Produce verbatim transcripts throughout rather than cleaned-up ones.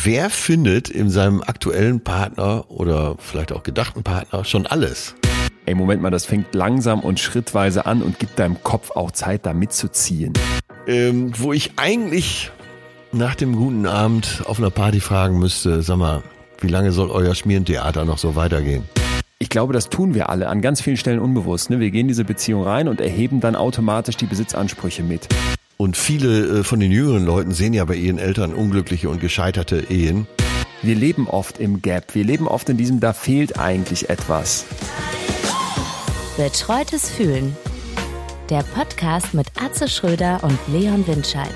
wer findet in seinem aktuellen Partner oder vielleicht auch gedachten Partner schon alles? Ey, Moment mal, das fängt langsam und schrittweise an und gibt deinem Kopf auch Zeit, da mitzuziehen. Ähm, wo ich eigentlich nach dem guten Abend auf einer Party fragen müsste, sag mal, wie lange soll euer Schmierentheater noch so weitergehen? Ich glaube, das tun wir alle an ganz vielen Stellen unbewusst. Ne? Wir gehen in diese Beziehung rein und erheben dann automatisch die Besitzansprüche mit. Und viele äh, von den jüngeren Leuten sehen ja bei ihren Eltern unglückliche und gescheiterte Ehen. Wir leben oft im Gap. Wir leben oft in diesem, da fehlt eigentlich etwas. Betreutes Fühlen. Der Podcast mit Atze Schröder und Leon Windscheid.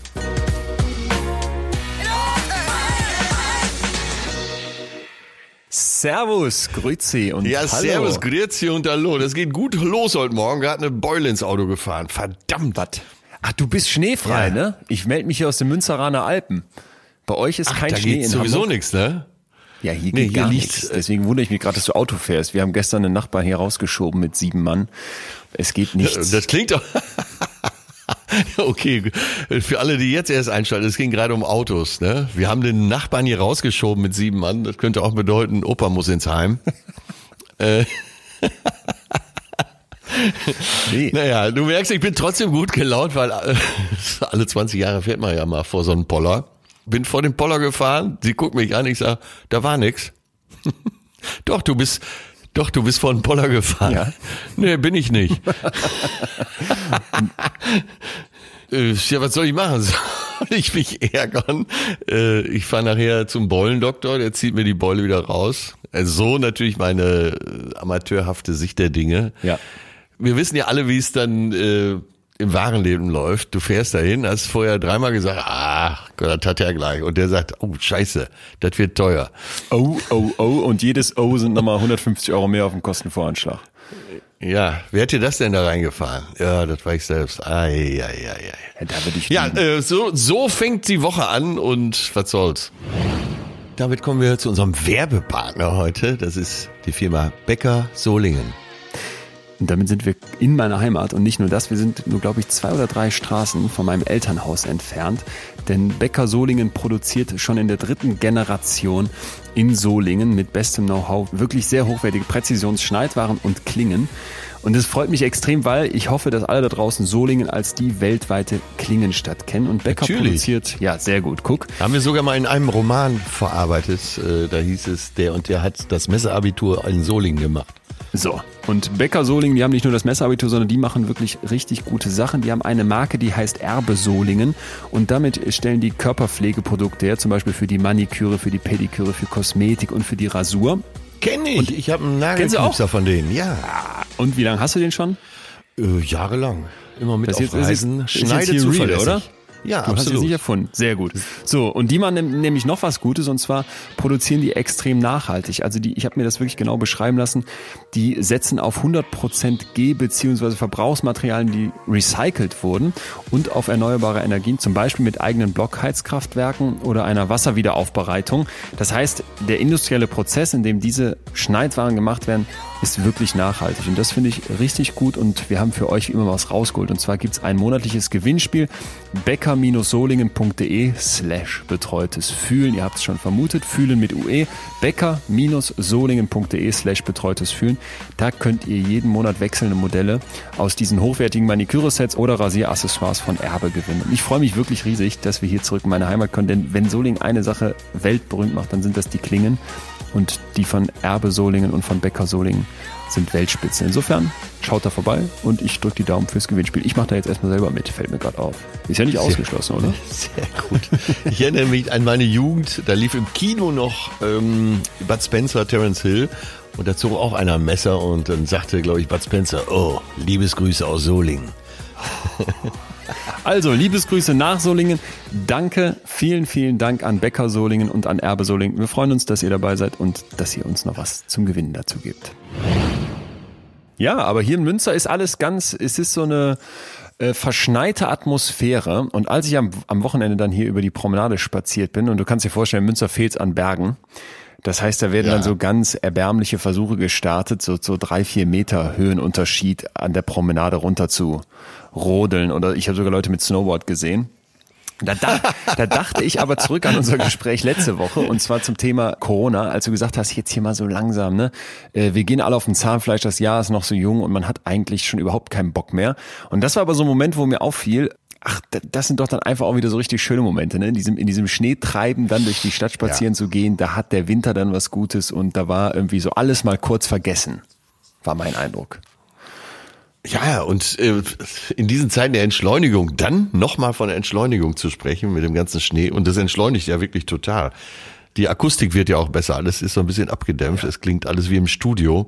Servus, Grüezi und ja, hallo. Servus, Grüezi und hallo. Das geht gut los heute Morgen. Gerade eine Beule ins Auto gefahren. Verdammt. Was? Ach, du bist schneefrei, ja. Ne? Ich melde mich hier aus den Münsteraner Alpen. Bei euch ist Ach, kein da Schnee geht in sowieso Hamburg. nichts, ne? Ja, hier nee, geht hier gar liegt, nichts. Deswegen wundere ich mich gerade, dass du Auto fährst. Wir haben gestern einen Nachbarn hier rausgeschoben mit sieben Mann. Es geht nichts. Das klingt doch... Okay, für alle, die jetzt erst einschalten, es ging gerade um Autos, ne? Wir haben den Nachbarn hier rausgeschoben mit sieben Mann. Das könnte auch bedeuten, Opa muss ins Heim. äh... Nee. Naja, du merkst, ich bin trotzdem gut gelaunt, weil alle zwanzig Jahre fährt man ja mal vor so einen Poller. Bin vor den Poller gefahren, sie guckt mich an, ich sag, da war nix. Doch, du bist, doch, du bist vor den Poller gefahren. Ja. Nee, bin ich nicht. Ja, was soll ich machen? Soll ich mich ärgern? Ich fahre nachher zum Beulendoktor, der zieht mir die Beule wieder raus. So natürlich meine amateurhafte Sicht der Dinge. Ja. Wir wissen ja alle, wie es dann äh, im wahren Leben läuft. Du fährst dahin, hast vorher dreimal gesagt, ach Gott, das hat er gleich. Und der sagt, oh scheiße, das wird teuer. Oh, oh, oh. Und jedes O sind nochmal hundertfünfzig Euro mehr auf dem Kostenvoranschlag. Ja, wer hat dir das denn da reingefahren? Ja, das war ich selbst. Ai, ai, ai, ai. Ja, da würde ich ja äh, so, so fängt die Woche an und was soll's. Damit kommen wir zu unserem Werbepartner heute. Das ist die Firma Bäcker Solingen. Und damit sind wir in meiner Heimat und nicht nur das, wir sind nur, glaube ich, zwei oder drei Straßen von meinem Elternhaus entfernt. Denn Bäcker Solingen produziert schon in der dritten Generation in Solingen mit bestem Know-how wirklich sehr hochwertige Präzisionsschneidwaren und Klingen. Und es freut mich extrem, weil ich hoffe, dass alle da draußen Solingen als die weltweite Klingenstadt kennen. Und Bäcker Natürlich. produziert, ja, sehr gut, guck. Haben wir sogar mal in einem Roman verarbeitet. Da hieß es, der und der hat das Messerabitur in Solingen gemacht. So, und Bäcker Solingen, die haben nicht nur das Messerabitur, sondern die machen wirklich richtig gute Sachen. Die haben eine Marke, die heißt Erbe Solingen und damit stellen die Körperpflegeprodukte her, zum Beispiel für die Maniküre, für die Pediküre, für Kosmetik und für die Rasur. Kenn ich, Und ich habe einen kennst du Nagelknipser von denen, ja. Und wie lange hast du den schon? Äh, jahrelang, immer mit Das auf jetzt- das Reisen, ist- ist jetzt schneide hier real, zuverlässig. oder? Ja, Du hast es absolut. nicht erfunden. Sehr gut. So, und die machen nämlich noch was Gutes, und zwar produzieren die extrem nachhaltig. Also die, ich habe mir das wirklich genau beschreiben lassen, die setzen auf hundert Prozent G- bzw. Verbrauchsmaterialien, die recycelt wurden und auf erneuerbare Energien, zum Beispiel mit eigenen Blockheizkraftwerken oder einer Wasserwiederaufbereitung. Das heißt, der industrielle Prozess, in dem diese Schneidwaren gemacht werden, ist wirklich nachhaltig. Und das finde ich richtig gut und wir haben für euch wie immer was rausgeholt. Und zwar gibt es ein monatliches Gewinnspiel. Bäcker-solingen.de slash betreutes Fühlen. Ihr habt es schon vermutet. Fühlen mit U E. Bäcker-solingen.de slash betreutes Fühlen. Da könnt ihr jeden Monat wechselnde Modelle aus diesen hochwertigen Maniküre-Sets oder Rasieraccessoires von Erbe gewinnen. Und ich freue mich wirklich riesig, dass wir hier zurück in meine Heimat können. Denn wenn Solingen eine Sache weltberühmt macht, dann sind das die Klingen. Und die von Erbe Solingen und von Bäcker Solingen sind Weltspitze. Insofern schaut da vorbei und ich drücke die Daumen fürs Gewinnspiel. Ich mache da jetzt erstmal selber mit, fällt mir gerade auf. Ist ja nicht Sehr, ausgeschlossen, oder? Sehr gut. Ich erinnere mich an meine Jugend, da lief im Kino noch ähm, Bud Spencer, Terence Hill und da zog auch einer ein Messer und dann sagte, glaube ich, Bud Spencer, oh, Liebesgrüße aus Solingen. Also, Liebesgrüße nach Solingen. Danke, vielen, vielen Dank an Bäcker Solingen und an Erbe Solingen. Wir freuen uns, dass ihr dabei seid und dass ihr uns noch was zum Gewinnen dazu gebt. Ja, aber hier in Münster ist alles ganz, es ist so eine äh, verschneite Atmosphäre. Und als ich am, am Wochenende dann hier über die Promenade spaziert bin, und du kannst dir vorstellen, Münster fehlt's an Bergen. Das heißt, da werden Ja. dann so ganz erbärmliche Versuche gestartet, so, so drei, vier Meter Höhenunterschied an der Promenade runter zu rodeln. Oder ich habe sogar Leute mit Snowboard gesehen. Da, da, da dachte ich aber zurück an unser Gespräch letzte Woche und zwar zum Thema Corona, als du gesagt hast, jetzt hier mal so langsam, ne? Wir gehen alle auf dem Zahnfleisch, das Jahr ist noch so jung und man hat eigentlich schon überhaupt keinen Bock mehr. Und das war aber so ein Moment, wo mir auffiel, ach, das sind doch dann einfach auch wieder so richtig schöne Momente, ne? In diesem, in diesem Schneetreiben dann durch die Stadt spazieren ja. zu gehen, da hat der Winter dann was Gutes und da war irgendwie so alles mal kurz vergessen, war mein Eindruck. Ja, und äh, in diesen Zeiten der Entschleunigung, dann nochmal von der Entschleunigung zu sprechen mit dem ganzen Schnee und das entschleunigt ja wirklich total. Die Akustik wird ja auch besser, alles ist so ein bisschen abgedämpft, ja. Es klingt alles wie im Studio.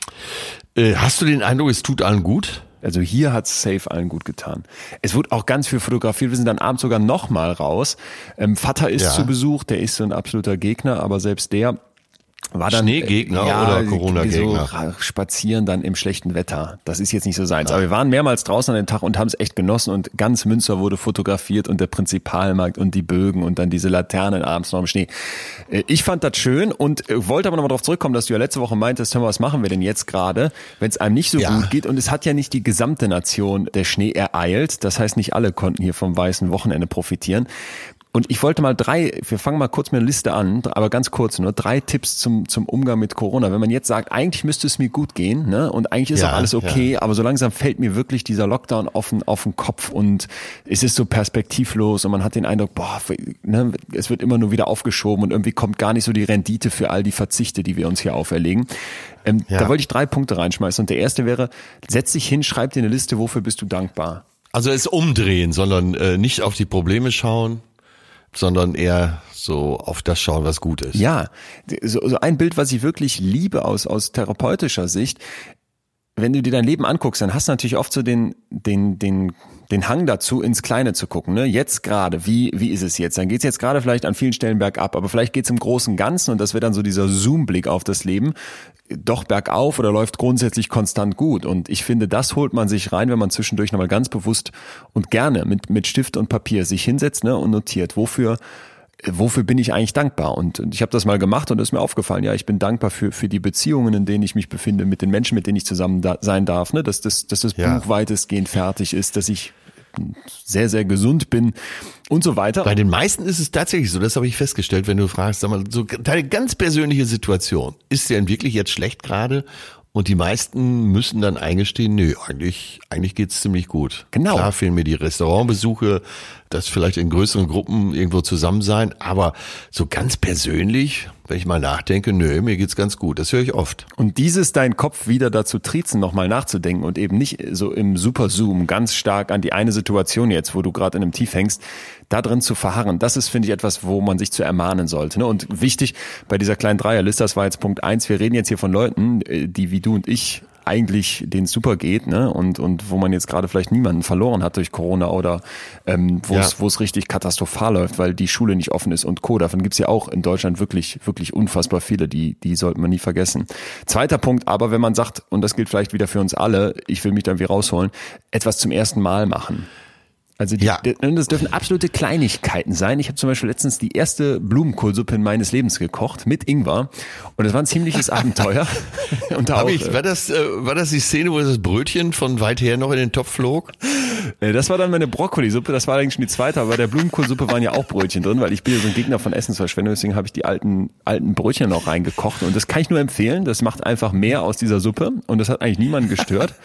Äh, hast du den Eindruck, es tut allen gut? Also hier hat's safe allen gut getan. Es wurde auch ganz viel fotografiert, wir sind dann abends sogar nochmal raus. Ähm, Vater ist ja. zu Besuch, der ist so ein absoluter Gegner, aber selbst der war dann Schneegegner ja, oder Corona-Gegner? So spazieren dann im schlechten Wetter. Das ist jetzt nicht so seins. Aber wir waren mehrmals draußen an dem Tag und haben es echt genossen und ganz Münster wurde fotografiert und der Prinzipalmarkt und die Bögen und dann diese Laternen abends noch im Schnee. Ich fand das schön und wollte aber nochmal darauf zurückkommen, dass du ja letzte Woche meintest, hör mal, was machen wir denn jetzt gerade, wenn es einem nicht so ja. gut geht und es hat ja nicht die gesamte Nation der Schnee ereilt. Das heißt, nicht alle konnten hier vom weißen Wochenende profitieren. Und ich wollte mal drei, wir fangen mal kurz mit einer Liste an, aber ganz kurz nur, drei Tipps zum zum Umgang mit Corona. Wenn man jetzt sagt, eigentlich müsste es mir gut gehen, ne, und eigentlich ist ja, auch alles okay, ja. aber so langsam fällt mir wirklich dieser Lockdown auf den, auf den Kopf und es ist so perspektivlos und man hat den Eindruck, boah, ne, es wird immer nur wieder aufgeschoben und irgendwie kommt gar nicht so die Rendite für all die Verzichte, die wir uns hier auferlegen. Ähm, ja. Da wollte ich drei Punkte reinschmeißen und der erste wäre, setz dich hin, schreib dir eine Liste, wofür bist du dankbar? Also es umdrehen, sondern äh, nicht auf die Probleme schauen, sondern eher so auf das schauen, was gut ist. Ja, so, so ein Bild, was ich wirklich liebe aus aus therapeutischer Sicht. Wenn du dir dein Leben anguckst, dann hast du natürlich oft so den den den den Hang dazu, ins Kleine zu gucken. Ne? Jetzt gerade, wie wie ist es jetzt? Dann geht's jetzt gerade vielleicht an vielen Stellen bergab, aber vielleicht geht's im großen Ganzen und das wird dann so dieser Zoom-Blick auf das Leben, doch bergauf oder läuft grundsätzlich konstant gut. Und ich finde, das holt man sich rein, wenn man zwischendurch nochmal ganz bewusst und gerne mit mit Stift und Papier sich hinsetzt, ne, und notiert, wofür wofür bin ich eigentlich dankbar? Und ich habe das mal gemacht und es ist mir aufgefallen, ja, ich bin dankbar für für die Beziehungen, in denen ich mich befinde, mit den Menschen, mit denen ich zusammen da sein darf, ne, dass das dass das ja. Buch weitestgehend fertig ist, dass ich sehr, sehr gesund bin und so weiter. Bei den meisten ist es tatsächlich so, das habe ich festgestellt, wenn du fragst, sag mal, so deine ganz persönliche Situation, ist dir denn wirklich jetzt schlecht gerade? Und die meisten müssen dann eingestehen, nö, eigentlich, eigentlich geht's ziemlich gut. Genau. Klar fehlen mir die Restaurantbesuche, das vielleicht in größeren Gruppen irgendwo zusammen sein, aber so ganz persönlich, wenn ich mal nachdenke, nö, mir geht's ganz gut. Das höre ich oft. Und dieses deinen Kopf wieder dazu triezen, nochmal nachzudenken und eben nicht so im Superzoom ganz stark an die eine Situation jetzt, wo du gerade in einem Tief hängst, da drin zu verharren, das ist, finde ich, etwas, wo man sich zu ermahnen sollte. Ne? Und wichtig bei dieser kleinen Dreierliste, das war jetzt Punkt eins, wir reden jetzt hier von Leuten, die wie du und ich eigentlich denen es super geht, ne, und und wo man jetzt gerade vielleicht niemanden verloren hat durch Corona oder ähm, wo es ja. wo es richtig katastrophal läuft, weil die Schule nicht offen ist und Co. Davon gibt's ja auch in Deutschland wirklich wirklich unfassbar viele, die die sollte man nie vergessen. Zweiter Punkt, aber wenn man sagt, und das gilt vielleicht wieder für uns alle, ich will mich da irgendwie rausholen, etwas zum ersten Mal machen. Also die, ja. das dürfen absolute Kleinigkeiten sein. Ich habe zum Beispiel letztens die erste Blumenkohlsuppe meines Lebens gekocht mit Ingwer und das war ein ziemliches Abenteuer. Und da Hab auch, ich, war das äh, war das die Szene, wo das Brötchen von weit her noch in den Topf flog? Das war dann meine Brokkolisuppe, das war eigentlich schon die zweite, aber bei der Blumenkohlsuppe waren ja auch Brötchen drin, weil ich bin ja so ein Gegner von Essensverschwendung, deswegen habe ich die alten alten Brötchen noch reingekocht und das kann ich nur empfehlen. Das macht einfach mehr aus dieser Suppe und das hat eigentlich niemanden gestört.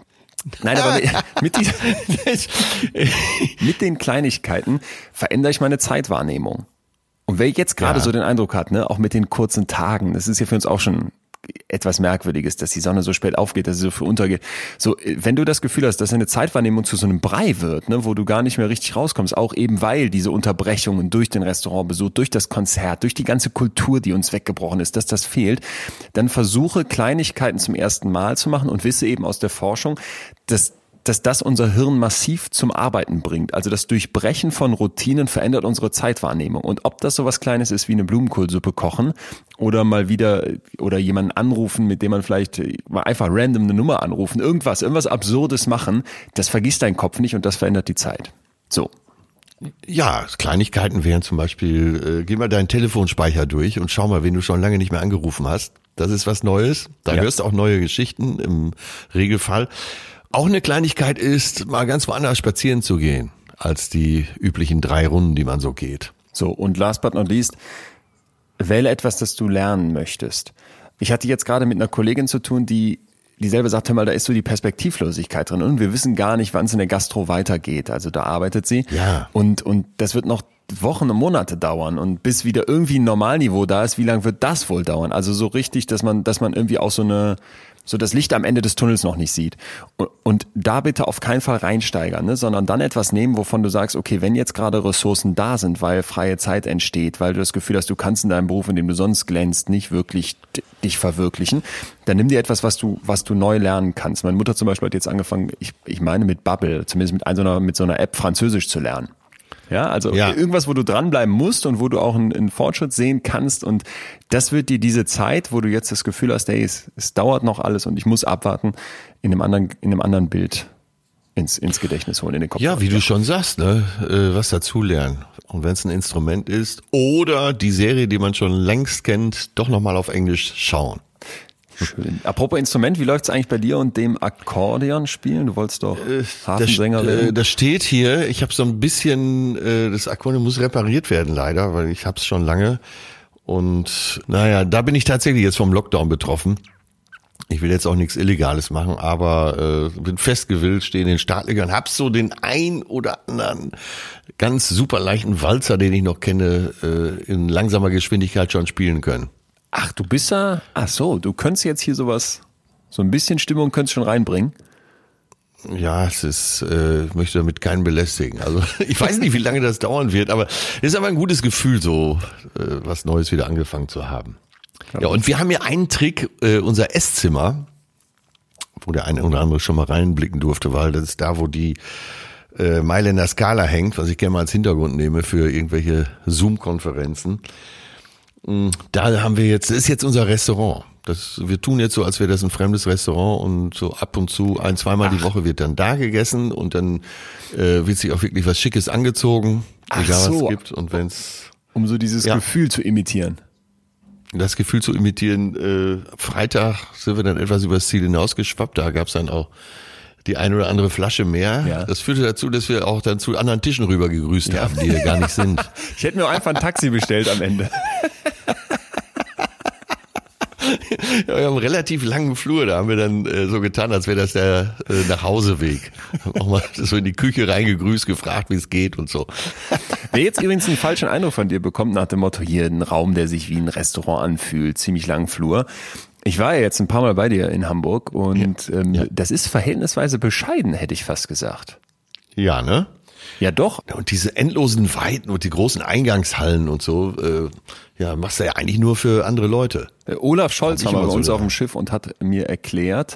Nein, aber mit, dieser, mit den Kleinigkeiten verändere ich meine Zeitwahrnehmung. Und wer jetzt gerade ja. so den Eindruck hat, ne, auch mit den kurzen Tagen, das ist ja für uns auch schon etwas Merkwürdiges, dass die Sonne so spät aufgeht, dass sie so früh untergeht. So, wenn du das Gefühl hast, dass eine Zeitwahrnehmung zu so einem Brei wird, ne, wo du gar nicht mehr richtig rauskommst, auch eben weil diese Unterbrechungen durch den Restaurantbesuch, durch das Konzert, durch die ganze Kultur, die uns weggebrochen ist, dass das fehlt, dann versuche Kleinigkeiten zum ersten Mal zu machen und wisse eben aus der Forschung, dass dass das unser Hirn massiv zum Arbeiten bringt. Also das Durchbrechen von Routinen verändert unsere Zeitwahrnehmung. Und ob das so was Kleines ist wie eine Blumenkohlsuppe kochen oder mal wieder oder jemanden anrufen, mit dem man vielleicht mal einfach random eine Nummer anrufen, irgendwas, irgendwas Absurdes machen, das vergisst dein Kopf nicht und das verändert die Zeit. So. Ja, Kleinigkeiten wären zum Beispiel, äh, geh mal deinen Telefonspeicher durch und schau mal, wen du schon lange nicht mehr angerufen hast. Das ist was Neues. Da ja. hörst du auch neue Geschichten im Regelfall. Auch eine Kleinigkeit ist, mal ganz woanders spazieren zu gehen. als die üblichen drei Runden, die man so geht. So, und last but not least, wähle etwas, das du lernen möchtest. Ich hatte jetzt gerade mit einer Kollegin zu tun, die dieselbe sagte mal, da ist so die Perspektivlosigkeit drin und wir wissen gar nicht, wann es in der Gastro weitergeht. Also da arbeitet sie. Ja. Und, und das wird noch Wochen und Monate dauern und bis wieder irgendwie ein Normalniveau da ist, wie lange wird das wohl dauern? Also so richtig, dass man, dass man irgendwie auch so eine, so das Licht am Ende des Tunnels noch nicht sieht. Und, und da bitte auf keinen Fall reinsteigern, ne? Sondern dann etwas nehmen, wovon du sagst, okay, wenn jetzt gerade Ressourcen da sind, weil freie Zeit entsteht, weil du das Gefühl hast, du kannst in deinem Beruf, in dem du sonst glänzt, nicht wirklich d- dich verwirklichen, dann nimm dir etwas, was du, was du neu lernen kannst. Meine Mutter zum Beispiel hat jetzt angefangen, ich, ich meine mit Bubble, zumindest mit, so einer, mit so einer App Französisch zu lernen. Ja, also ja. irgendwas, wo du dranbleiben musst und wo du auch einen, einen Fortschritt sehen kannst, und das wird dir diese Zeit, wo du jetzt das Gefühl hast, ey, es, es dauert noch alles und ich muss abwarten, in einem anderen, in einem anderen Bild ins, ins Gedächtnis holen, in den Kopf. Ja, wie du schon sagst, ne, äh, was dazulernen. Und wenn es ein Instrument ist oder die Serie, die man schon längst kennt, doch nochmal auf Englisch schauen. Schön. Apropos Instrument, wie läuft's eigentlich bei dir und dem Akkordeon spielen? Du wolltest doch Hafensänger das, werden. äh, das steht hier, ich habe so ein bisschen, äh, das Akkordeon muss repariert werden leider, weil ich habe es schon lange. Und naja, da bin ich tatsächlich jetzt vom Lockdown betroffen. Ich will jetzt auch nichts Illegales machen, aber äh, bin festgewillt, stehe in den Startlöchern, hab so den ein oder anderen ganz super leichten Walzer, den ich noch kenne, äh, in langsamer Geschwindigkeit schon spielen können. Ach, du bist ja, ach so, du könntest jetzt hier sowas, so ein bisschen Stimmung könntest schon reinbringen. Ja, es ist, äh, ich möchte damit keinen belästigen. Also ich weiß nicht, wie lange das dauern wird, aber es ist aber ein gutes Gefühl, so äh, was Neues wieder angefangen zu haben. Ja, und wir haben ja einen Trick, äh, unser Esszimmer, wo der eine oder andere schon mal reinblicken durfte, weil das ist da, wo die äh, Mailänder Skala hängt, was ich gerne mal als Hintergrund nehme für irgendwelche Zoom-Konferenzen. Da haben wir jetzt, das ist jetzt unser Restaurant. Das, wir tun jetzt so, als wäre das ein fremdes Restaurant, und so ab und zu ein, zweimal Ach. die Woche wird dann da gegessen und dann äh, wird sich auch wirklich was Schickes angezogen, Ach egal so. was es gibt. Und wenn's Um so dieses ja. Gefühl zu imitieren. Das Gefühl zu imitieren, äh, Freitag sind wir dann etwas übers Ziel hinausgeschwappt, da gab's dann auch die eine oder andere Flasche mehr. Ja. Das führte dazu, dass wir auch dann zu anderen Tischen rüber gegrüßt ja. haben, die hier gar nicht sind. Ich hätte mir auch einfach ein Taxi bestellt am Ende. Ja, wir haben einen relativ langen Flur, da haben wir dann äh, so getan, als wäre das der äh, Nachhauseweg. Auch mal so in die Küche reingegrüßt, gefragt, wie es geht und so. Wer jetzt übrigens einen falschen Eindruck von dir bekommt, nach dem Motto, hier ein Raum, der sich wie ein Restaurant anfühlt, ziemlich langen Flur. Ich war ja jetzt ein paar Mal bei dir in Hamburg und ja. Ähm, ja. das ist verhältnisweise bescheiden, hätte ich fast gesagt. Ja, ne? Ja, doch. Und diese endlosen Weiten und die großen Eingangshallen und so, äh, ja, machst du ja eigentlich nur für andere Leute. Olaf Scholz war bei uns so auf dem Schiff und hat mir erklärt,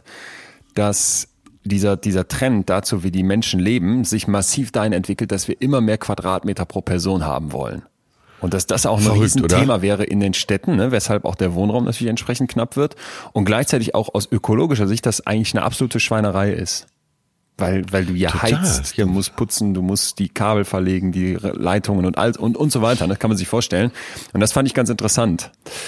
dass dieser, dieser Trend dazu, wie die Menschen leben, sich massiv dahin entwickelt, dass wir immer mehr Quadratmeter pro Person haben wollen. Und dass das auch ein Riesenthema wäre in den Städten, ne, weshalb auch der Wohnraum natürlich entsprechend knapp wird. Und gleichzeitig auch aus ökologischer Sicht das eigentlich eine absolute Schweinerei ist. Weil, weil du ja Total. heizt, du musst putzen, du musst die Kabel verlegen, die Leitungen und all, und, und so weiter. Das kann man sich vorstellen. Und das fand ich ganz interessant.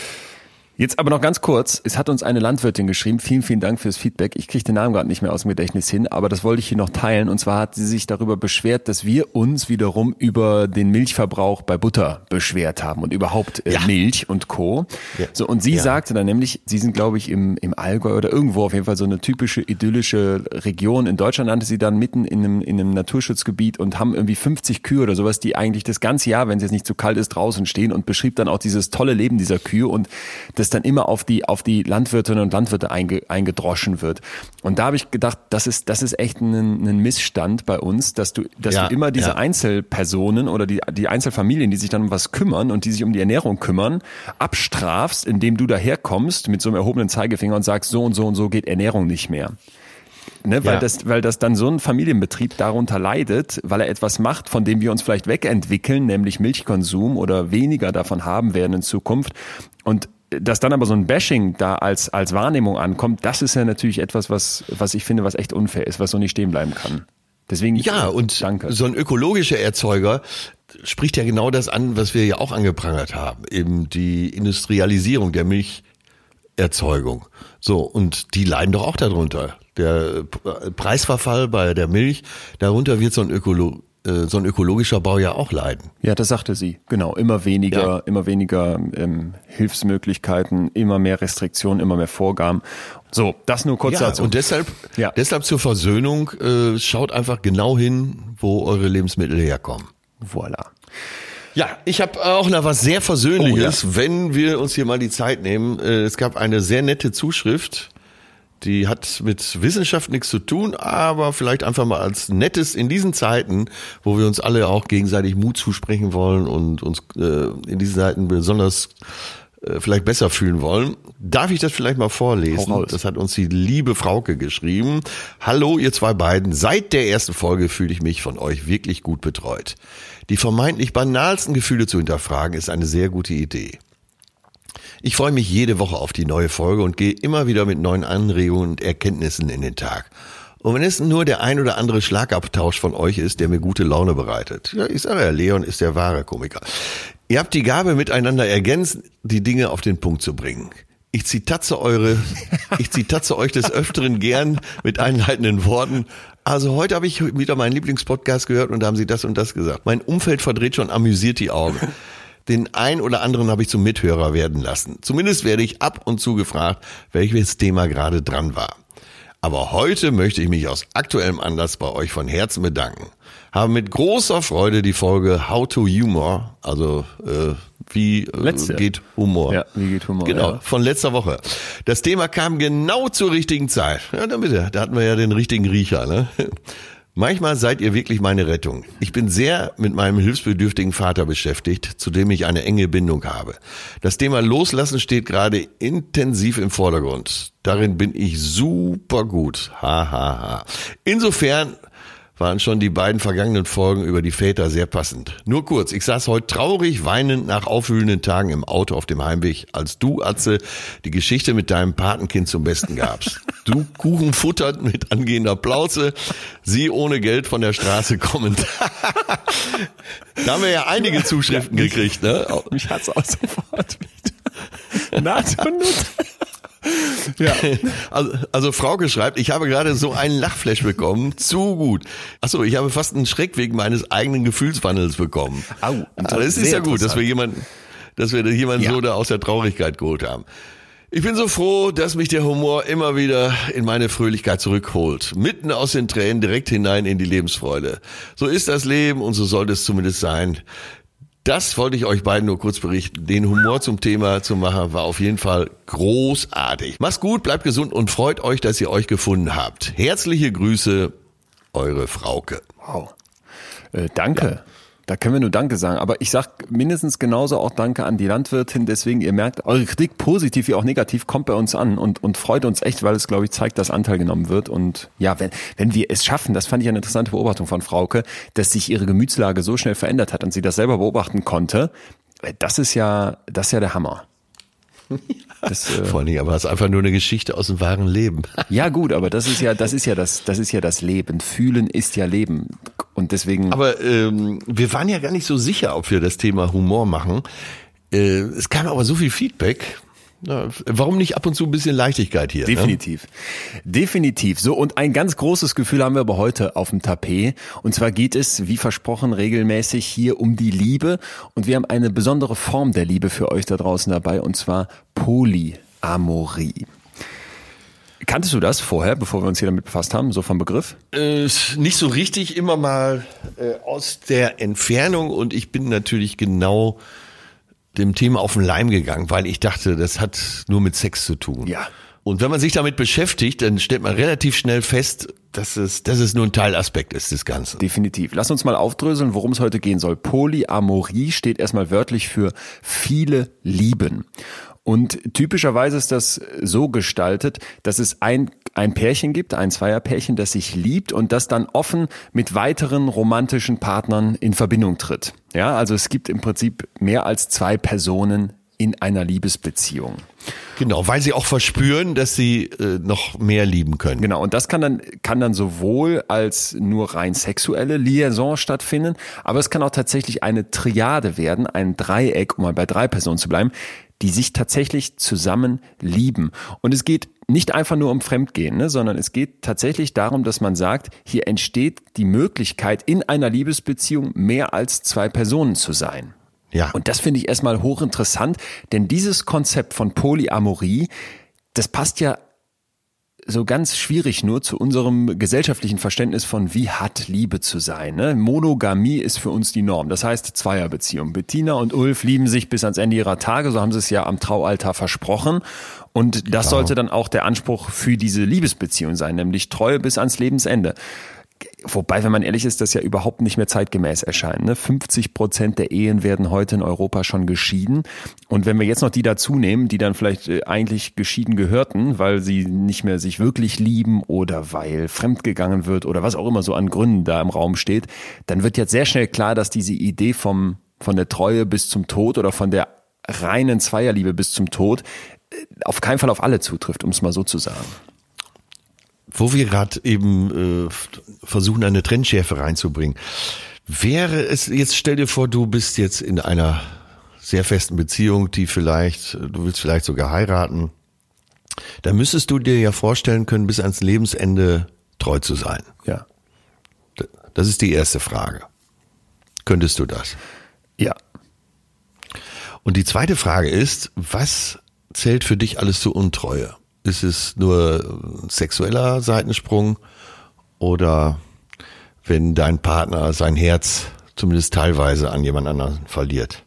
Jetzt aber noch ganz kurz, es hat uns eine Landwirtin geschrieben, vielen, vielen Dank fürs Feedback. Ich kriege den Namen gerade nicht mehr aus dem Gedächtnis hin, aber das wollte ich hier noch teilen. Und zwar hat sie sich darüber beschwert, dass wir uns wiederum über den Milchverbrauch bei Butter beschwert haben und überhaupt äh, ja. Milch und Co. Ja. So, und sie ja. sagte dann nämlich, sie sind, glaube ich, im, im Allgäu oder irgendwo auf jeden Fall so eine typische idyllische Region. In Deutschland nannte sie dann mitten in einem, in einem Naturschutzgebiet und haben irgendwie fünfzig Kühe oder sowas, die eigentlich das ganze Jahr, wenn es jetzt nicht zu kalt ist, draußen stehen, und beschrieb dann auch dieses tolle Leben dieser Kühe und das dann immer auf die auf die Landwirtinnen und Landwirte einge, eingedroschen wird. Und da habe ich gedacht, das ist das ist echt ein, ein Missstand bei uns, dass du dass ja, du immer diese ja. Einzelpersonen oder die die Einzelfamilien, die sich dann um was kümmern und die sich um die Ernährung kümmern, abstrafst, indem du daherkommst mit so einem erhobenen Zeigefinger und sagst, so und so und so geht Ernährung nicht mehr. Ne, weil, ja. das, weil das dann so ein Familienbetrieb darunter leidet, weil er etwas macht, von dem wir uns vielleicht wegentwickeln, nämlich Milchkonsum oder weniger davon haben werden in Zukunft. Und dass dann aber so ein Bashing da als als Wahrnehmung ankommt, das ist ja natürlich etwas, was was ich finde, was echt unfair ist, was so nicht stehen bleiben kann. Deswegen ja, und danke. So ein ökologischer Erzeuger spricht ja genau das an, was wir ja auch angeprangert haben, eben die Industrialisierung der Milcherzeugung. So, und die leiden doch auch darunter. Der Preisverfall bei der Milch, darunter wird so ein Ökolo- äh, so ein ökologischer Bau ja auch leiden. Ja, das sagte sie. Genau, immer weniger, Ja. immer weniger ähm, Hilfsmöglichkeiten, immer mehr Restriktionen, immer mehr Vorgaben. So, das nur kurz Ja, dazu. und deshalb, Ja. deshalb zur Versöhnung, äh, schaut einfach genau hin, wo eure Lebensmittel herkommen. Voilà. Ja, ich habe auch noch was sehr Versöhnliches, oh, ja. wenn wir uns hier mal die Zeit nehmen. Es gab eine sehr nette Zuschrift, die hat mit Wissenschaft nichts zu tun, aber vielleicht einfach mal als nettes in diesen Zeiten, wo wir uns alle auch gegenseitig Mut zusprechen wollen und uns äh, in diesen Zeiten besonders äh, vielleicht besser fühlen wollen. Darf ich das vielleicht mal vorlesen? Das hat uns die liebe Frauke geschrieben. Hallo, ihr zwei beiden. Seit der ersten Folge fühle ich mich von euch wirklich gut betreut. Die vermeintlich banalsten Gefühle zu hinterfragen, ist eine sehr gute Idee. Ich freue mich jede Woche auf die neue Folge und gehe immer wieder mit neuen Anregungen und Erkenntnissen in den Tag. Und wenn es nur der ein oder andere Schlagabtausch von euch ist, der mir gute Laune bereitet. Ja, ich sage ja, Leon ist der wahre Komiker. Ihr habt die Gabe, miteinander ergänzend die Dinge auf den Punkt zu bringen. Ich zitatze eure, ich zitatze euch des Öfteren gern mit einleitenden Worten. Also heute habe ich wieder meinen Lieblingspodcast gehört und da haben sie das und das gesagt. Mein Umfeld verdreht schon amüsiert die Augen. Den ein oder anderen habe ich zum Mithörer werden lassen. Zumindest werde ich ab und zu gefragt, welches Thema gerade dran war. Aber heute möchte ich mich aus aktuellem Anlass bei euch von Herzen bedanken. Habe mit großer Freude die Folge How to Humor, also äh, wie äh, geht Humor? Ja, wie geht Humor? Genau, ja. Von letzter Woche. Das Thema kam genau zur richtigen Zeit. Ja, dann bitte, da hatten wir ja den richtigen Riecher, ne? Manchmal seid ihr wirklich meine Rettung. Ich bin sehr mit meinem hilfsbedürftigen Vater beschäftigt, zu dem ich eine enge Bindung habe. Das Thema Loslassen steht gerade intensiv im Vordergrund. Darin bin ich super gut. Ha, ha, ha. Insofern waren schon die beiden vergangenen Folgen über die Väter sehr passend. Nur kurz, ich saß heute traurig, weinend nach aufwühlenden Tagen im Auto auf dem Heimweg, als du, Atze, die Geschichte mit deinem Patenkind zum Besten gabst. Du Kuchen futternd mit angehender Plauze, sie ohne Geld von der Straße kommend. Da haben wir ja einige Zuschriften ja, gekriegt, ne? Mich hat's auch sofort wieder. Na, Ja. Also, also Frauke schreibt, ich habe gerade so einen Lachflash bekommen, zu gut. Achso, ich habe fast einen Schreck wegen meines eigenen Gefühlswandels bekommen. Au, also es ist ja gut, dass wir jemanden, dass wir jemanden ja. so da aus der Traurigkeit geholt haben. Ich bin so froh, dass mich der Humor immer wieder in meine Fröhlichkeit zurückholt. Mitten aus den Tränen direkt hinein in die Lebensfreude. So ist das Leben und so sollte es zumindest sein. Das wollte ich euch beiden nur kurz berichten. Den Humor zum Thema zu machen, war auf jeden Fall großartig. Macht's gut, bleibt gesund und freut euch, dass ihr euch gefunden habt. Herzliche Grüße, eure Frauke. Wow. Äh, danke. Ja. Da können wir nur Danke sagen. Aber ich sag mindestens genauso auch Danke an die Landwirtin. Deswegen, ihr merkt, eure Kritik, positiv wie auch negativ, kommt bei uns an und, und freut uns echt, weil es, glaube ich, zeigt, dass Anteil genommen wird. Und ja, wenn, wenn wir es schaffen, das fand ich eine interessante Beobachtung von Frauke, dass sich ihre Gemütslage so schnell verändert hat und sie das selber beobachten konnte, das ist ja, das ist ja der Hammer. Das, äh, Vor allem, aber es ist einfach nur eine Geschichte aus dem wahren Leben. Ja gut, aber das ist ja, das ist ja das, das ist ja das Leben. Fühlen ist ja Leben und deswegen. Aber ähm, wir waren ja gar nicht so sicher, ob wir das Thema Humor machen. Äh, es kam aber so viel Feedback. Na, warum nicht ab und zu ein bisschen Leichtigkeit hier? Definitiv. Ne? Definitiv. So, und ein ganz großes Gefühl haben wir aber heute auf dem Tapet. Und zwar geht es, wie versprochen, regelmäßig hier um die Liebe. Und wir haben eine besondere Form der Liebe für euch da draußen dabei, und zwar Polyamorie. Kanntest du das vorher, bevor wir uns hier damit befasst haben, so vom Begriff? Äh, nicht so richtig, immer mal äh, aus der Entfernung. Und ich bin natürlich genau dem Thema auf den Leim gegangen, weil ich dachte, das hat nur mit Sex zu tun. Ja. Und wenn man sich damit beschäftigt, dann stellt man relativ schnell fest, dass es, dass es nur ein Teilaspekt ist des Ganzen. Definitiv. Lass uns mal aufdröseln, worum es heute gehen soll. Polyamorie steht erstmal wörtlich für viele lieben. Und typischerweise ist das so gestaltet, dass es ein, ein Pärchen gibt, ein Zweierpärchen, das sich liebt und das dann offen mit weiteren romantischen Partnern in Verbindung tritt. Ja, also es gibt im Prinzip mehr als zwei Personen in einer Liebesbeziehung. Genau, weil sie auch verspüren, dass sie äh, noch mehr lieben können. Genau, und das kann dann kann dann sowohl als nur rein sexuelle Liaison stattfinden, aber es kann auch tatsächlich eine Triade werden, ein Dreieck, um mal bei drei Personen zu bleiben, die sich tatsächlich zusammen lieben. Und es geht nicht einfach nur um Fremdgehen, ne, sondern es geht tatsächlich darum, dass man sagt, hier entsteht die Möglichkeit, in einer Liebesbeziehung mehr als zwei Personen zu sein. Ja. Und das finde ich erstmal hochinteressant, denn dieses Konzept von Polyamorie, das passt ja so ganz schwierig nur zu unserem gesellschaftlichen Verständnis von, wie hat Liebe zu sein. Ne? Monogamie ist für uns die Norm, das heißt Zweierbeziehung. Bettina und Ulf lieben sich bis ans Ende ihrer Tage, so haben sie es ja am Traualtar versprochen. Und das Genau. sollte dann auch der Anspruch für diese Liebesbeziehung sein, nämlich Treue bis ans Lebensende. Wobei, wenn man ehrlich ist, das ja überhaupt nicht mehr zeitgemäß erscheint. Ne? fünfzig Prozent der Ehen werden heute in Europa schon geschieden. Und wenn wir jetzt noch die dazu nehmen, die dann vielleicht eigentlich geschieden gehörten, weil sie nicht mehr sich wirklich lieben oder weil fremdgegangen wird oder was auch immer so an Gründen da im Raum steht, dann wird jetzt sehr schnell klar, dass diese Idee vom, von der Treue bis zum Tod oder von der reinen Zweierliebe bis zum Tod auf keinen Fall auf alle zutrifft, um es mal so zu sagen. Wo wir gerade eben äh, versuchen, eine Trennschärfe reinzubringen. Wäre es, jetzt stell dir vor, du bist jetzt in einer sehr festen Beziehung, die vielleicht, du willst vielleicht sogar heiraten. Da müsstest du dir ja vorstellen können, bis ans Lebensende treu zu sein. Ja. Das ist die erste Frage. Könntest du das? Ja. Und die zweite Frage ist, was zählt für dich alles zur Untreue? Ist es nur ein sexueller Seitensprung oder wenn dein Partner sein Herz zumindest teilweise an jemand anderen verliert?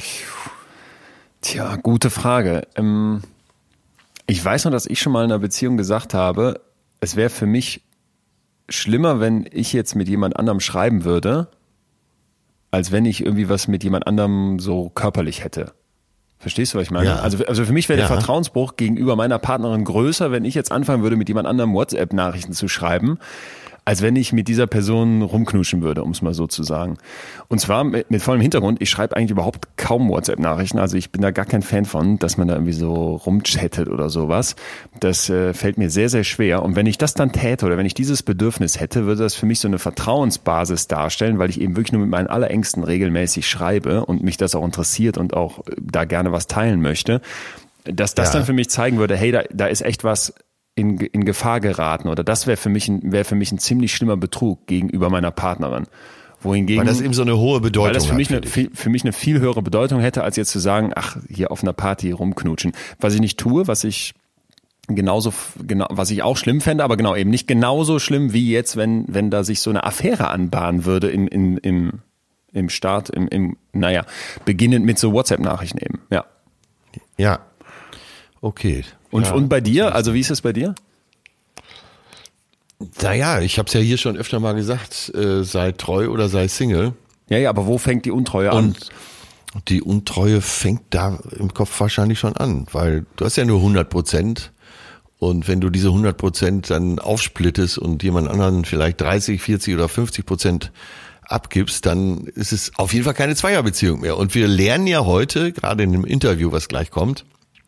Tja, gute Frage. Ähm, ich weiß noch, dass ich schon mal in einer Beziehung gesagt habe, es wäre für mich schlimmer, wenn ich jetzt mit jemand anderem schreiben würde, als wenn ich irgendwie was mit jemand anderem so körperlich hätte. Verstehst du, was ich meine? Ja. Also, also für mich wäre der Ja. Vertrauensbruch gegenüber meiner Partnerin größer, wenn ich jetzt anfangen würde, mit jemand anderem WhatsApp-Nachrichten zu schreiben, als wenn ich mit dieser Person rumknutschen würde, um es mal so zu sagen. Und zwar mit, mit vollem Hintergrund, ich schreibe eigentlich überhaupt kaum WhatsApp-Nachrichten, also ich bin da gar kein Fan von, dass man da irgendwie so rumchattet oder sowas. Das äh, fällt mir sehr, sehr schwer. Und wenn ich das dann täte oder wenn ich dieses Bedürfnis hätte, würde das für mich so eine Vertrauensbasis darstellen, weil ich eben wirklich nur mit meinen Allerängsten regelmäßig schreibe und mich das auch interessiert und auch da gerne was teilen möchte, dass das Ja. dann für mich zeigen würde, hey, da, da ist echt was in, in Gefahr geraten oder das wäre für mich ein, wäre für mich ein ziemlich schlimmer Betrug gegenüber meiner Partnerin. Wohingegen, Weil das eben so eine hohe Bedeutung weil das für hat mich, für eine, dich. viel, für mich eine viel höhere Bedeutung hätte, als jetzt zu sagen, ach, hier auf einer Party rumknutschen. Was ich nicht tue, was ich genauso, genau, was ich auch schlimm fände, aber genau eben nicht genauso schlimm wie jetzt, wenn, wenn da sich so eine Affäre anbahnen würde in, in, im, im Start, im, im, naja, beginnend mit so WhatsApp-Nachrichten eben, ja. Ja. Okay. Und, ja. und bei dir, also wie ist es bei dir? Naja, ich habe es ja hier schon öfter mal gesagt, äh, sei treu oder sei Single. Ja, ja, aber wo fängt die Untreue an? Und die Untreue fängt da im Kopf wahrscheinlich schon an, weil du hast ja nur hundert Prozent und wenn du diese hundert Prozent dann aufsplittest und jemand anderen vielleicht dreißig, vierzig oder fünfzig Prozent abgibst, dann ist es auf jeden Fall keine Zweierbeziehung mehr. Und wir lernen ja heute, gerade in dem Interview, was gleich kommt,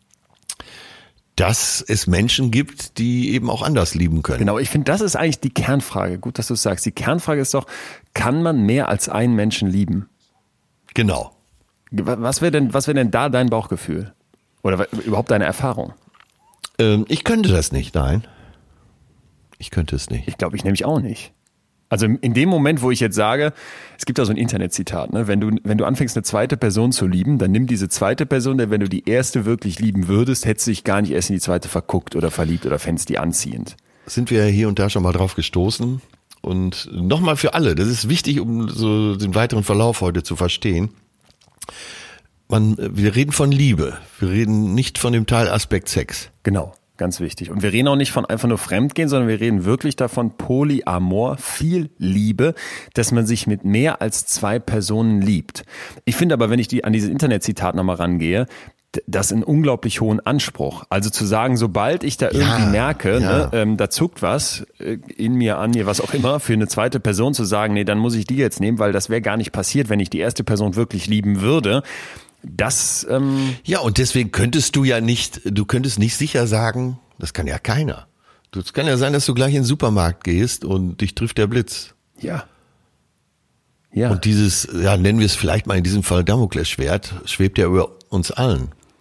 dass es Menschen gibt, die eben auch anders lieben können. Genau, ich finde, das ist eigentlich die Kernfrage. Gut, dass du es sagst. Die Kernfrage ist doch, kann man mehr als einen Menschen lieben? Genau. Was wäre denn, was wäre denn da dein Bauchgefühl? Oder überhaupt deine Erfahrung? Ähm, ich könnte das nicht, nein. Ich könnte es nicht. Ich glaube, ich nämlich auch nicht. Also in dem Moment, wo ich jetzt sage, es gibt da so ein Internetzitat, ne? Wenn du, wenn du anfängst, eine zweite Person zu lieben, dann nimm diese zweite Person, denn wenn du die erste wirklich lieben würdest, hättest du dich gar nicht erst in die zweite verguckt oder verliebt oder fändest die anziehend. Sind wir hier und da schon mal drauf gestoßen. Und nochmal für alle, das ist wichtig, um so den weiteren Verlauf heute zu verstehen. Man, wir reden von Liebe. Wir reden nicht von dem Teilaspekt Sex. Genau. Ganz wichtig. Und wir reden auch nicht von einfach nur Fremdgehen, sondern wir reden wirklich davon Polyamor, viel Liebe, dass man sich mit mehr als zwei Personen liebt. Ich finde aber, wenn ich die an dieses Internetzitat nochmal rangehe, das einen unglaublich hohen Anspruch. Also zu sagen, sobald ich da irgendwie Ja, merke, ja. ne, ähm, da zuckt was äh, in mir, an mir, was auch immer, für eine zweite Person zu sagen, nee, dann muss ich die jetzt nehmen, weil das wäre gar nicht passiert, wenn ich die erste Person wirklich lieben würde. Das, ähm Ja, und deswegen könntest du ja nicht, du könntest nicht sicher sagen, das kann ja keiner. Es kann ja sein, dass du gleich in den Supermarkt gehst und dich trifft der Blitz. ja. Ja. Und dieses, ja, nennen wir es vielleicht mal in diesem Fall Damoklesschwert, schwebt ja über uns allen.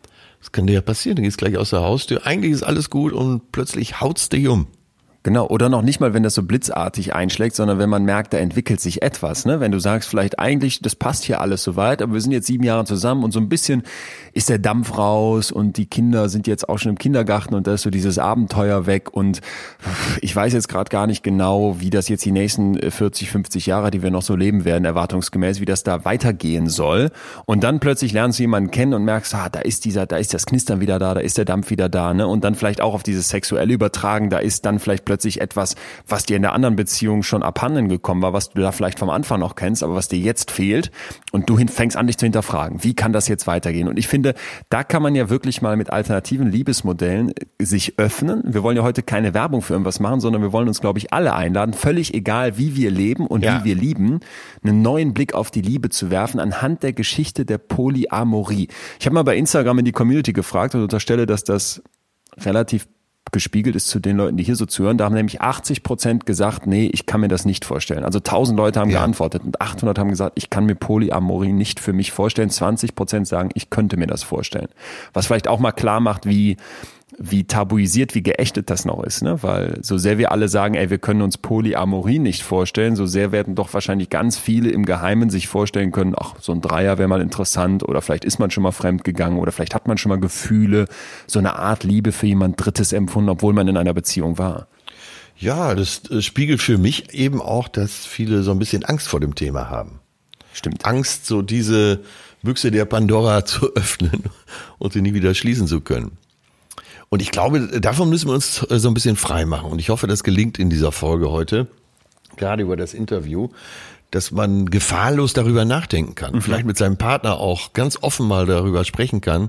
Das kann dir ja passieren, du gehst gleich aus der Haustür, eigentlich ist alles gut und plötzlich haut's dich um. Genau, oder noch nicht mal, wenn das so blitzartig einschlägt, sondern wenn man merkt, da entwickelt sich etwas. Ne? Wenn du sagst, vielleicht eigentlich, das passt hier alles soweit, aber wir sind jetzt sieben Jahre zusammen und so ein bisschen ist der Dampf raus und die Kinder sind jetzt auch schon im Kindergarten und da ist so dieses Abenteuer weg und ich weiß jetzt gerade gar nicht genau, wie das jetzt die nächsten vierzig, fünfzig Jahre, die wir noch so leben werden, erwartungsgemäß, wie das da weitergehen soll. Und dann plötzlich lernst du jemanden kennen und merkst, ah, da ist dieser, da ist das Knistern wieder da, da ist der Dampf wieder da, ne? Und dann vielleicht auch auf dieses Sexuelle übertragen, da ist dann vielleicht plötzlich etwas, was dir in der anderen Beziehung schon abhanden gekommen war, was du da vielleicht vom Anfang noch kennst, aber was dir jetzt fehlt und du fängst an, dich zu hinterfragen. Wie kann das jetzt weitergehen? Und ich finde, da kann man ja wirklich mal mit alternativen Liebesmodellen sich öffnen. Wir wollen ja heute keine Werbung für irgendwas machen, sondern wir wollen uns, glaube ich, alle einladen, völlig egal, wie wir leben und ja. wie wir lieben, einen neuen Blick auf die Liebe zu werfen anhand der Geschichte der Polyamorie. Ich habe mal bei Instagram in die Community gefragt und unterstelle, dass das relativ gespiegelt ist zu den Leuten, die hier so zuhören. Da haben nämlich achtzig Prozent gesagt, nee, ich kann mir das nicht vorstellen. Also tausend Leute haben ja. geantwortet und achthundert haben gesagt, ich kann mir Polyamorie nicht für mich vorstellen. zwanzig Prozent sagen, ich könnte mir das vorstellen. Was vielleicht auch mal klar macht, wie wie tabuisiert, wie geächtet das noch ist, ne? Weil so sehr wir alle sagen, ey, wir können uns Polyamorie nicht vorstellen, so sehr werden doch wahrscheinlich ganz viele im Geheimen sich vorstellen können, ach, so ein Dreier wäre mal interessant oder vielleicht ist man schon mal fremdgegangen oder vielleicht hat man schon mal Gefühle, so eine Art Liebe für jemand Drittes empfunden, obwohl man in einer Beziehung war. Ja, das spiegelt für mich eben auch, dass viele so ein bisschen Angst vor dem Thema haben. Stimmt. Angst, so diese Büchse der Pandora zu öffnen und sie nie wieder schließen zu können. Und ich glaube, davon müssen wir uns so ein bisschen frei machen. Und ich hoffe, das gelingt in dieser Folge heute, gerade über das Interview, dass man gefahrlos darüber nachdenken kann. Mhm. Vielleicht mit seinem Partner auch ganz offen mal darüber sprechen kann.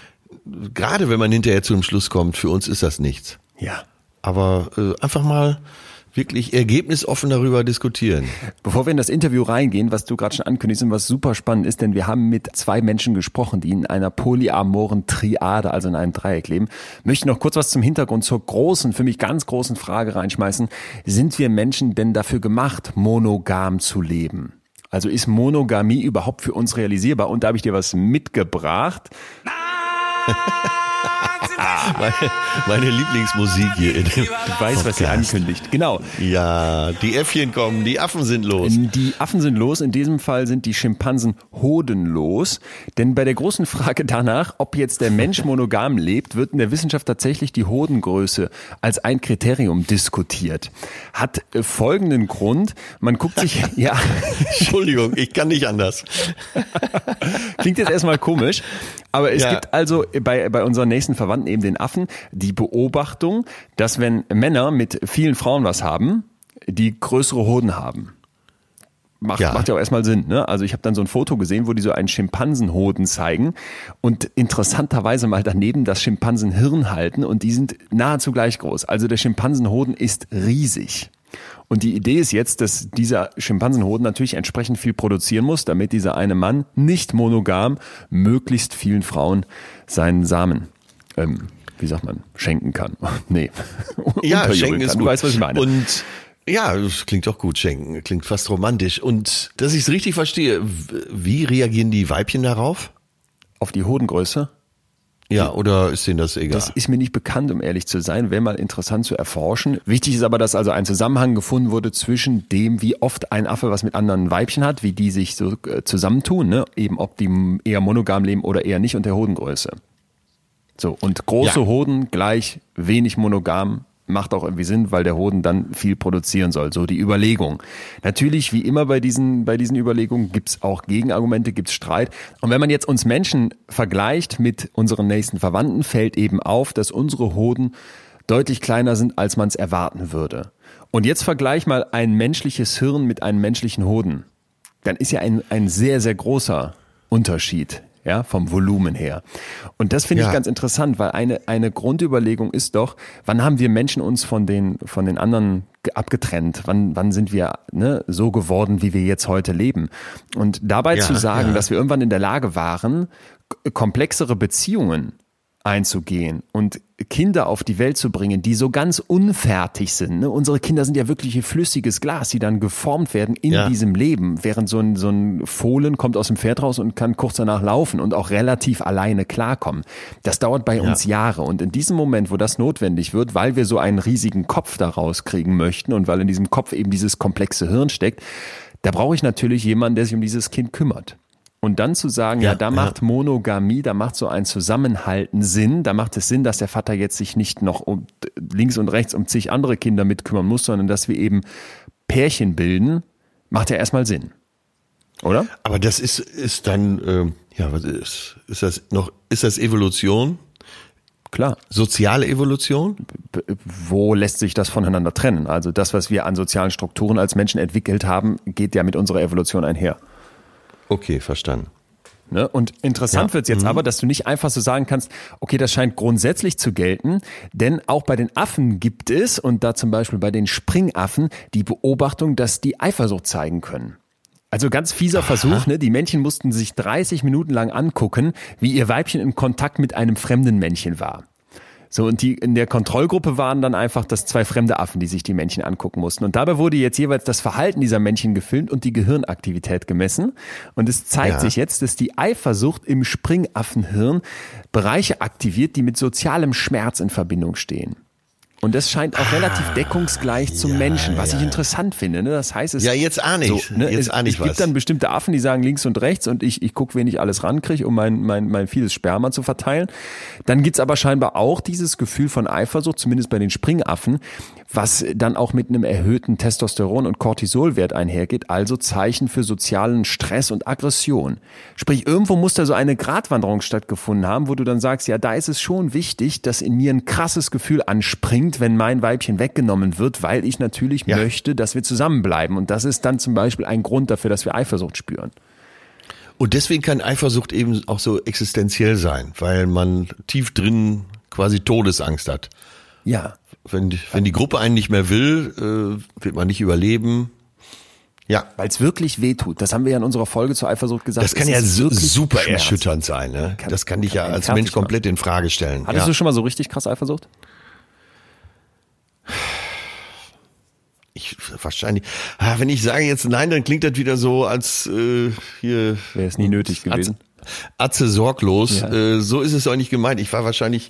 Gerade wenn man hinterher zu dem Schluss kommt, für uns ist das nichts. Ja. Aber äh, einfach mal wirklich ergebnisoffen darüber diskutieren. Bevor wir in das Interview reingehen, was du gerade schon ankündigst und was super spannend ist, denn wir haben mit zwei Menschen gesprochen, die in einer polyamoren Triade, also in einem Dreieck leben, möchte noch kurz was zum Hintergrund zur großen, für mich ganz großen Frage reinschmeißen. Sind wir Menschen denn dafür gemacht, monogam zu leben? Also ist Monogamie überhaupt für uns realisierbar? Und da habe ich dir was mitgebracht. meine, meine Lieblingsmusik hier in dem Du weißt, was sie ankündigt. Genau. Ja, die Äffchen kommen, die Affen sind los. Die Affen sind los. In diesem Fall sind die Schimpansen hodenlos. Denn bei der großen Frage danach, ob jetzt der Mensch monogam lebt, wird in der Wissenschaft tatsächlich die Hodengröße als ein Kriterium diskutiert. Hat folgenden Grund. Man guckt sich, ja. Entschuldigung, ich kann nicht anders. Klingt jetzt erstmal komisch. Aber es ja. gibt also bei, bei unseren nächsten Verwandten, eben den Affen, die Beobachtung, dass wenn Männer mit vielen Frauen was haben, die größere Hoden haben. Macht ja, macht ja auch erstmal Sinn, ne? Also ich habe dann so ein Foto gesehen, wo die so einen Schimpansenhoden zeigen und interessanterweise mal daneben das Schimpansenhirn halten und die sind nahezu gleich groß. Also der Schimpansenhoden ist riesig. Und die Idee ist jetzt, dass dieser Schimpansenhoden natürlich entsprechend viel produzieren muss, damit dieser eine Mann nicht monogam möglichst vielen Frauen seinen Samen, ähm, wie sagt man, schenken kann. Nee. Ja, schenken ist kann. gut. Du weißt, was ich meine. Und ja, das klingt doch gut, schenken. Klingt fast romantisch. Und dass ich es richtig verstehe, wie reagieren die Weibchen darauf? Auf die Hodengröße? Ja, oder ist denen das egal? Das ist mir nicht bekannt, um ehrlich zu sein. Wäre mal interessant zu erforschen. Wichtig ist aber, dass also ein Zusammenhang gefunden wurde zwischen dem, wie oft ein Affe was mit anderen Weibchen hat, wie die sich so zusammentun, ne? Eben ob die eher monogam leben oder eher nicht und der Hodengröße. So, und große ja. Hoden gleich wenig monogam. Macht auch irgendwie Sinn, weil der Hoden dann viel produzieren soll. So die Überlegung. Natürlich, wie immer bei diesen, bei diesen Überlegungen, gibt's auch Gegenargumente, gibt's Streit. Und wenn man jetzt uns Menschen vergleicht mit unseren nächsten Verwandten, fällt eben auf, dass unsere Hoden deutlich kleiner sind, als man es erwarten würde. Und jetzt vergleich mal ein menschliches Hirn mit einem menschlichen Hoden. Dann ist ja ein, ein sehr, sehr großer Unterschied. Ja, vom Volumen her. Und das finde ja. ich ganz interessant, weil eine, eine Grundüberlegung ist doch, wann haben wir Menschen uns von den, von den anderen abgetrennt? Wann, wann sind wir ne, so geworden, wie wir jetzt heute leben? Und dabei ja, zu sagen, ja. dass wir irgendwann in der Lage waren, komplexere Beziehungen einzugehen und Kinder auf die Welt zu bringen, die so ganz unfertig sind. Ne? Unsere Kinder sind ja wirklich ein flüssiges Glas, die dann geformt werden in ja. diesem Leben, während so ein, so ein Fohlen kommt aus dem Pferd raus und kann kurz danach laufen und auch relativ alleine klarkommen. Das dauert bei ja. uns Jahre und in diesem Moment, wo das notwendig wird, weil wir so einen riesigen Kopf daraus kriegen möchten und weil in diesem Kopf eben dieses komplexe Hirn steckt, da brauche ich natürlich jemanden, der sich um dieses Kind kümmert. Und dann zu sagen, ja, ja da macht ja. Monogamie, da macht so ein Zusammenhalten Sinn, da macht es Sinn, dass der Vater jetzt sich nicht noch um links und rechts um zig andere Kinder mitkümmern muss, sondern dass wir eben Pärchen bilden, macht ja erstmal Sinn. Oder? Aber das ist, ist dann, äh, ja, was ist, ist das noch, ist das Evolution? Klar. Soziale Evolution? Wo lässt sich das voneinander trennen? Also das, was wir an sozialen Strukturen als Menschen entwickelt haben, geht ja mit unserer Evolution einher. Okay, verstanden. Ne? Und interessant ja. wird es jetzt mhm. aber, dass du nicht einfach so sagen kannst, okay, das scheint grundsätzlich zu gelten, denn auch bei den Affen gibt es, und da zum Beispiel bei den Springaffen, die Beobachtung, dass die Eifersucht zeigen können. Also ganz fieser Aha. Versuch, ne? Die Männchen mussten sich dreißig Minuten lang angucken, wie ihr Weibchen in Kontakt mit einem fremden Männchen war. So, und die in der Kontrollgruppe waren dann einfach das zwei fremde Affen, die sich die Männchen angucken mussten. Und dabei wurde jetzt jeweils das Verhalten dieser Männchen gefilmt und die Gehirnaktivität gemessen. Und es zeigt ja. sich jetzt, dass die Eifersucht im Springaffenhirn Bereiche aktiviert, die mit sozialem Schmerz in Verbindung stehen. Und das scheint auch ah, relativ deckungsgleich zum ja, Menschen, was ja. ich interessant finde. Ne? Das heißt, es, ja, jetzt ahne ich. So, ne? Jetzt es, ahne ich es was. gibt dann bestimmte Affen, die sagen links und rechts und ich, ich gucke, wen ich alles rankriege, um mein, mein, mein vieles Sperma zu verteilen. Dann gibt's aber scheinbar auch dieses Gefühl von Eifersucht, zumindest bei den Springaffen, was dann auch mit einem erhöhten Testosteron- und Cortisolwert einhergeht, also Zeichen für sozialen Stress und Aggression. Sprich, irgendwo muss da so eine Gratwanderung stattgefunden haben, wo du dann sagst, ja, da ist es schon wichtig, dass in mir ein krasses Gefühl anspringt, wenn mein Weibchen weggenommen wird, weil ich natürlich ja. möchte, dass wir zusammenbleiben. Und das ist dann zum Beispiel ein Grund dafür, dass wir Eifersucht spüren. Und deswegen kann Eifersucht eben auch so existenziell sein, weil man tief drin quasi Todesangst hat. Ja. Wenn die, wenn die Gruppe einen nicht mehr will, äh, wird man nicht überleben. Ja. Weil es wirklich wehtut. Das haben wir ja in unserer Folge zur Eifersucht gesagt. Das kann ja su- super Schmerz. erschütternd sein. Ne? Kann, das kann dich ja als Mensch komplett in Frage stellen. Hattest ja. du schon mal so richtig krass Eifersucht? Ich wahrscheinlich. Ah, wenn ich sage jetzt nein, dann klingt das wieder so, als äh, hier. Wäre es nie nötig gewesen. Atze sorglos. Ja. Äh, so ist es auch nicht gemeint. Ich war wahrscheinlich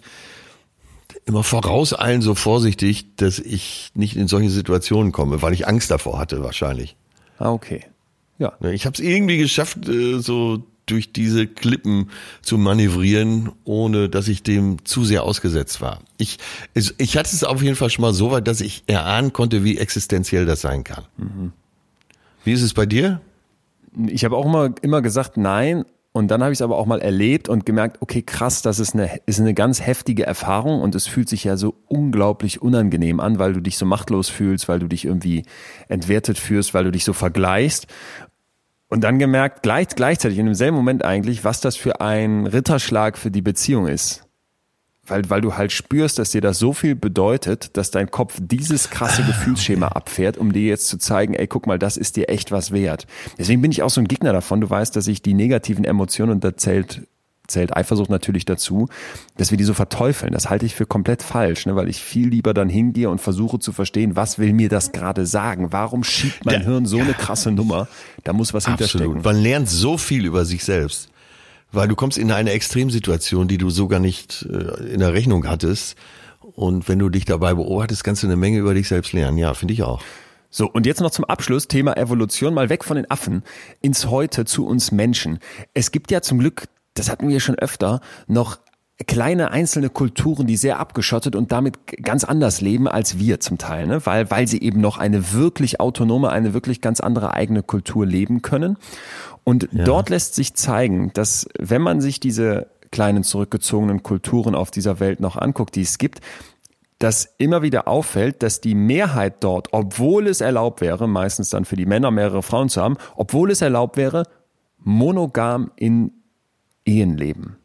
immer vorauseilen so vorsichtig, dass ich nicht in solche Situationen komme, weil ich Angst davor hatte wahrscheinlich. Ah, okay. Ja. Ich habe es irgendwie geschafft, äh, so durch diese Klippen zu manövrieren, ohne dass ich dem zu sehr ausgesetzt war. Ich, ich hatte es auf jeden Fall schon mal so weit, dass ich erahnen konnte, wie existenziell das sein kann. Mhm. Wie ist es bei dir? Ich habe auch immer, immer gesagt, nein. Und dann habe ich es aber auch mal erlebt und gemerkt, okay, krass, das ist eine, ist eine ganz heftige Erfahrung und es fühlt sich ja so unglaublich unangenehm an, weil du dich so machtlos fühlst, weil du dich irgendwie entwertet fühlst, weil du dich so vergleichst. Und dann gemerkt, gleich, gleichzeitig in demselben Moment eigentlich, was das für ein Ritterschlag für die Beziehung ist. Weil, weil du halt spürst, dass dir das so viel bedeutet, dass dein Kopf dieses krasse Gefühlsschema abfährt, um dir jetzt zu zeigen, ey, guck mal, das ist dir echt was wert. Deswegen bin ich auch so ein Gegner davon. Du weißt, dass ich die negativen Emotionen, und da zählt, zählt Eifersucht natürlich dazu, dass wir die so verteufeln. Das halte ich für komplett falsch, ne? Weil ich viel lieber dann hingehe und versuche zu verstehen, was will mir das gerade sagen? Warum schiebt mein Der, Hirn so eine krasse Nummer? Da muss was absolut. hinterstecken. Man lernt so viel über sich selbst. Weil du kommst in eine Extremsituation, die du so gar nicht äh, in der Rechnung hattest. Und wenn du dich dabei beobachtest, kannst du eine Menge über dich selbst lernen. Ja, finde ich auch. So, und jetzt noch zum Abschluss, Thema Evolution, mal weg von den Affen ins Heute zu uns Menschen. Es gibt ja zum Glück, das hatten wir schon öfter, noch kleine einzelne Kulturen, die sehr abgeschottet und damit ganz anders leben als wir zum Teil, ne? weil, weil sie eben noch eine wirklich autonome, eine wirklich ganz andere eigene Kultur leben können. Und ja. dort lässt sich zeigen, dass wenn man sich diese kleinen zurückgezogenen Kulturen auf dieser Welt noch anguckt, die es gibt, dass immer wieder auffällt, dass die Mehrheit dort, obwohl es erlaubt wäre, meistens dann für die Männer mehrere Frauen zu haben, obwohl es erlaubt wäre, monogam in Ehen leben.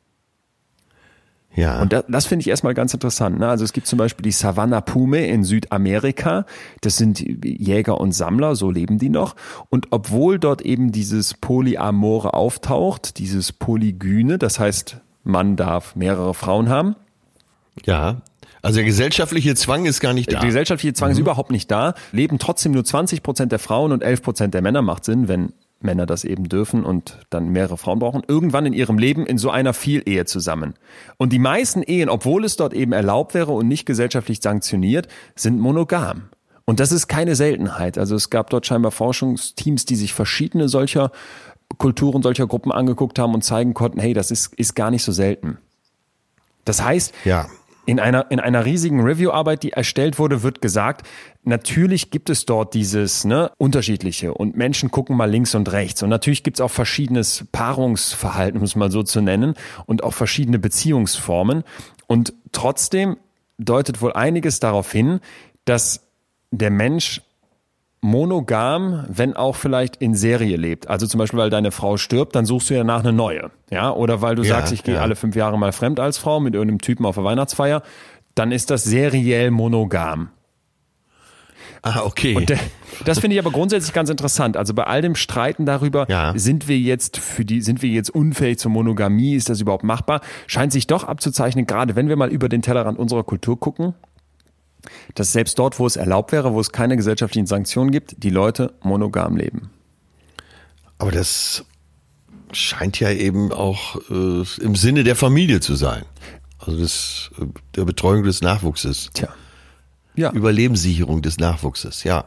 Ja. Und das, das finde ich erstmal ganz interessant. Ne? Also es gibt zum Beispiel die Savannah Pume in Südamerika. Das sind Jäger und Sammler, so leben die noch. Und obwohl dort eben dieses Polyamore auftaucht, dieses Polygyne, das heißt, Mann darf mehrere Frauen haben. Ja, also der gesellschaftliche Zwang ist gar nicht da. Der gesellschaftliche Zwang mhm. ist überhaupt nicht da. Leben trotzdem nur zwanzig Prozent der Frauen und elf Prozent der Männer, macht Sinn, wenn Männer das eben dürfen und dann mehrere Frauen brauchen, irgendwann in ihrem Leben in so einer Vielehe zusammen. Und die meisten Ehen, obwohl es dort eben erlaubt wäre und nicht gesellschaftlich sanktioniert, sind monogam. Und das ist keine Seltenheit. Also es gab dort scheinbar Forschungsteams, die sich verschiedene solcher Kulturen, solcher Gruppen angeguckt haben und zeigen konnten, hey, das ist, ist gar nicht so selten. Das heißt, ja. In einer, in einer riesigen Review-Arbeit, die erstellt wurde, wird gesagt, natürlich gibt es dort dieses ne, Unterschiedliche und Menschen gucken mal links und rechts und natürlich gibt es auch verschiedenes Paarungsverhalten, um es mal so zu nennen, und auch verschiedene Beziehungsformen und trotzdem deutet wohl einiges darauf hin, dass der Mensch monogam, wenn auch vielleicht in Serie lebt. Also zum Beispiel, weil deine Frau stirbt, dann suchst du ja danach eine neue. Ja, oder weil du ja, sagst, ich gehe ja. alle fünf Jahre mal fremd als Frau mit irgendeinem Typen auf der Weihnachtsfeier, dann ist das seriell monogam. Ah, okay. Und der, das finde ich aber grundsätzlich ganz interessant. Also bei all dem Streiten darüber, ja. sind wir jetzt für die, sind wir jetzt unfähig zur Monogamie, ist das überhaupt machbar, scheint sich doch abzuzeichnen, gerade wenn wir mal über den Tellerrand unserer Kultur gucken, dass selbst dort, wo es erlaubt wäre, wo es keine gesellschaftlichen Sanktionen gibt, die Leute monogam leben. Aber das scheint ja eben auch äh, im Sinne der Familie zu sein. Also das, äh, der Betreuung des Nachwuchses. Tja. Ja. Überlebenssicherung des Nachwuchses, ja.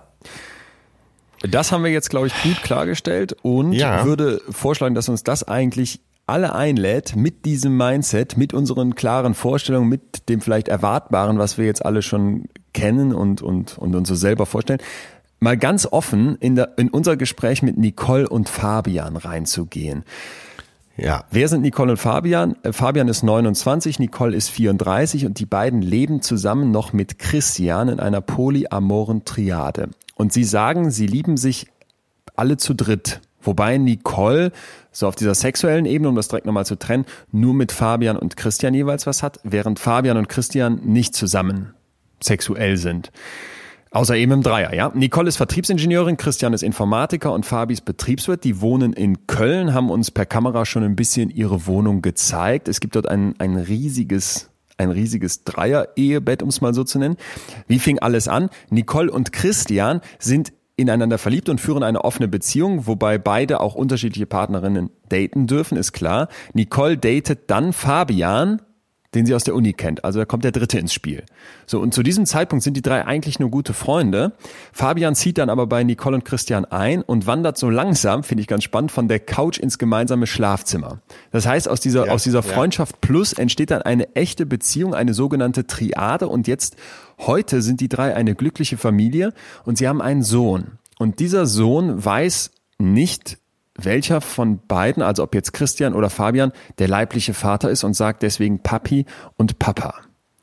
Das haben wir jetzt, glaube ich, gut klargestellt und ja. würde vorschlagen, dass uns das eigentlich alle einlädt, mit diesem Mindset, mit unseren klaren Vorstellungen, mit dem vielleicht Erwartbaren, was wir jetzt alle schon kennen und, und, und uns so selber vorstellen, mal ganz offen in, der, in unser Gespräch mit Nicole und Fabian reinzugehen. Ja. Wer sind Nicole und Fabian? Fabian ist neunundzwanzig, Nicole ist vierunddreißig und die beiden leben zusammen noch mit Christian in einer polyamoren Triade. Und sie sagen, sie lieben sich alle zu dritt. Wobei Nicole, so auf dieser sexuellen Ebene, um das direkt nochmal zu trennen, nur mit Fabian und Christian jeweils was hat, während Fabian und Christian nicht zusammen sexuell sind. Außer eben im Dreier, ja. Nicole ist Vertriebsingenieurin, Christian ist Informatiker und Fabi ist Betriebswirt. Die wohnen in Köln, haben uns per Kamera schon ein bisschen ihre Wohnung gezeigt. Es gibt dort ein, ein riesiges, ein riesiges Dreier-Ehebett, um es mal so zu nennen. Wie fing alles an? Nicole und Christian sind ineinander verliebt und führen eine offene Beziehung, wobei beide auch unterschiedliche Partnerinnen daten dürfen, ist klar. Nicole datet dann Fabian, den sie aus der Uni kennt. Also da kommt der Dritte ins Spiel. So, und zu diesem Zeitpunkt sind die drei eigentlich nur gute Freunde. Fabian zieht dann aber bei Nicole und Christian ein und wandert so langsam, finde ich ganz spannend, von der Couch ins gemeinsame Schlafzimmer. Das heißt, aus dieser, ja, aus dieser Freundschaft ja. plus entsteht dann eine echte Beziehung, eine sogenannte Triade. Und jetzt, heute sind die drei eine glückliche Familie und sie haben einen Sohn. Und dieser Sohn weiß nicht, welcher von beiden, also ob jetzt Christian oder Fabian, der leibliche Vater ist und sagt deswegen Papi und Papa.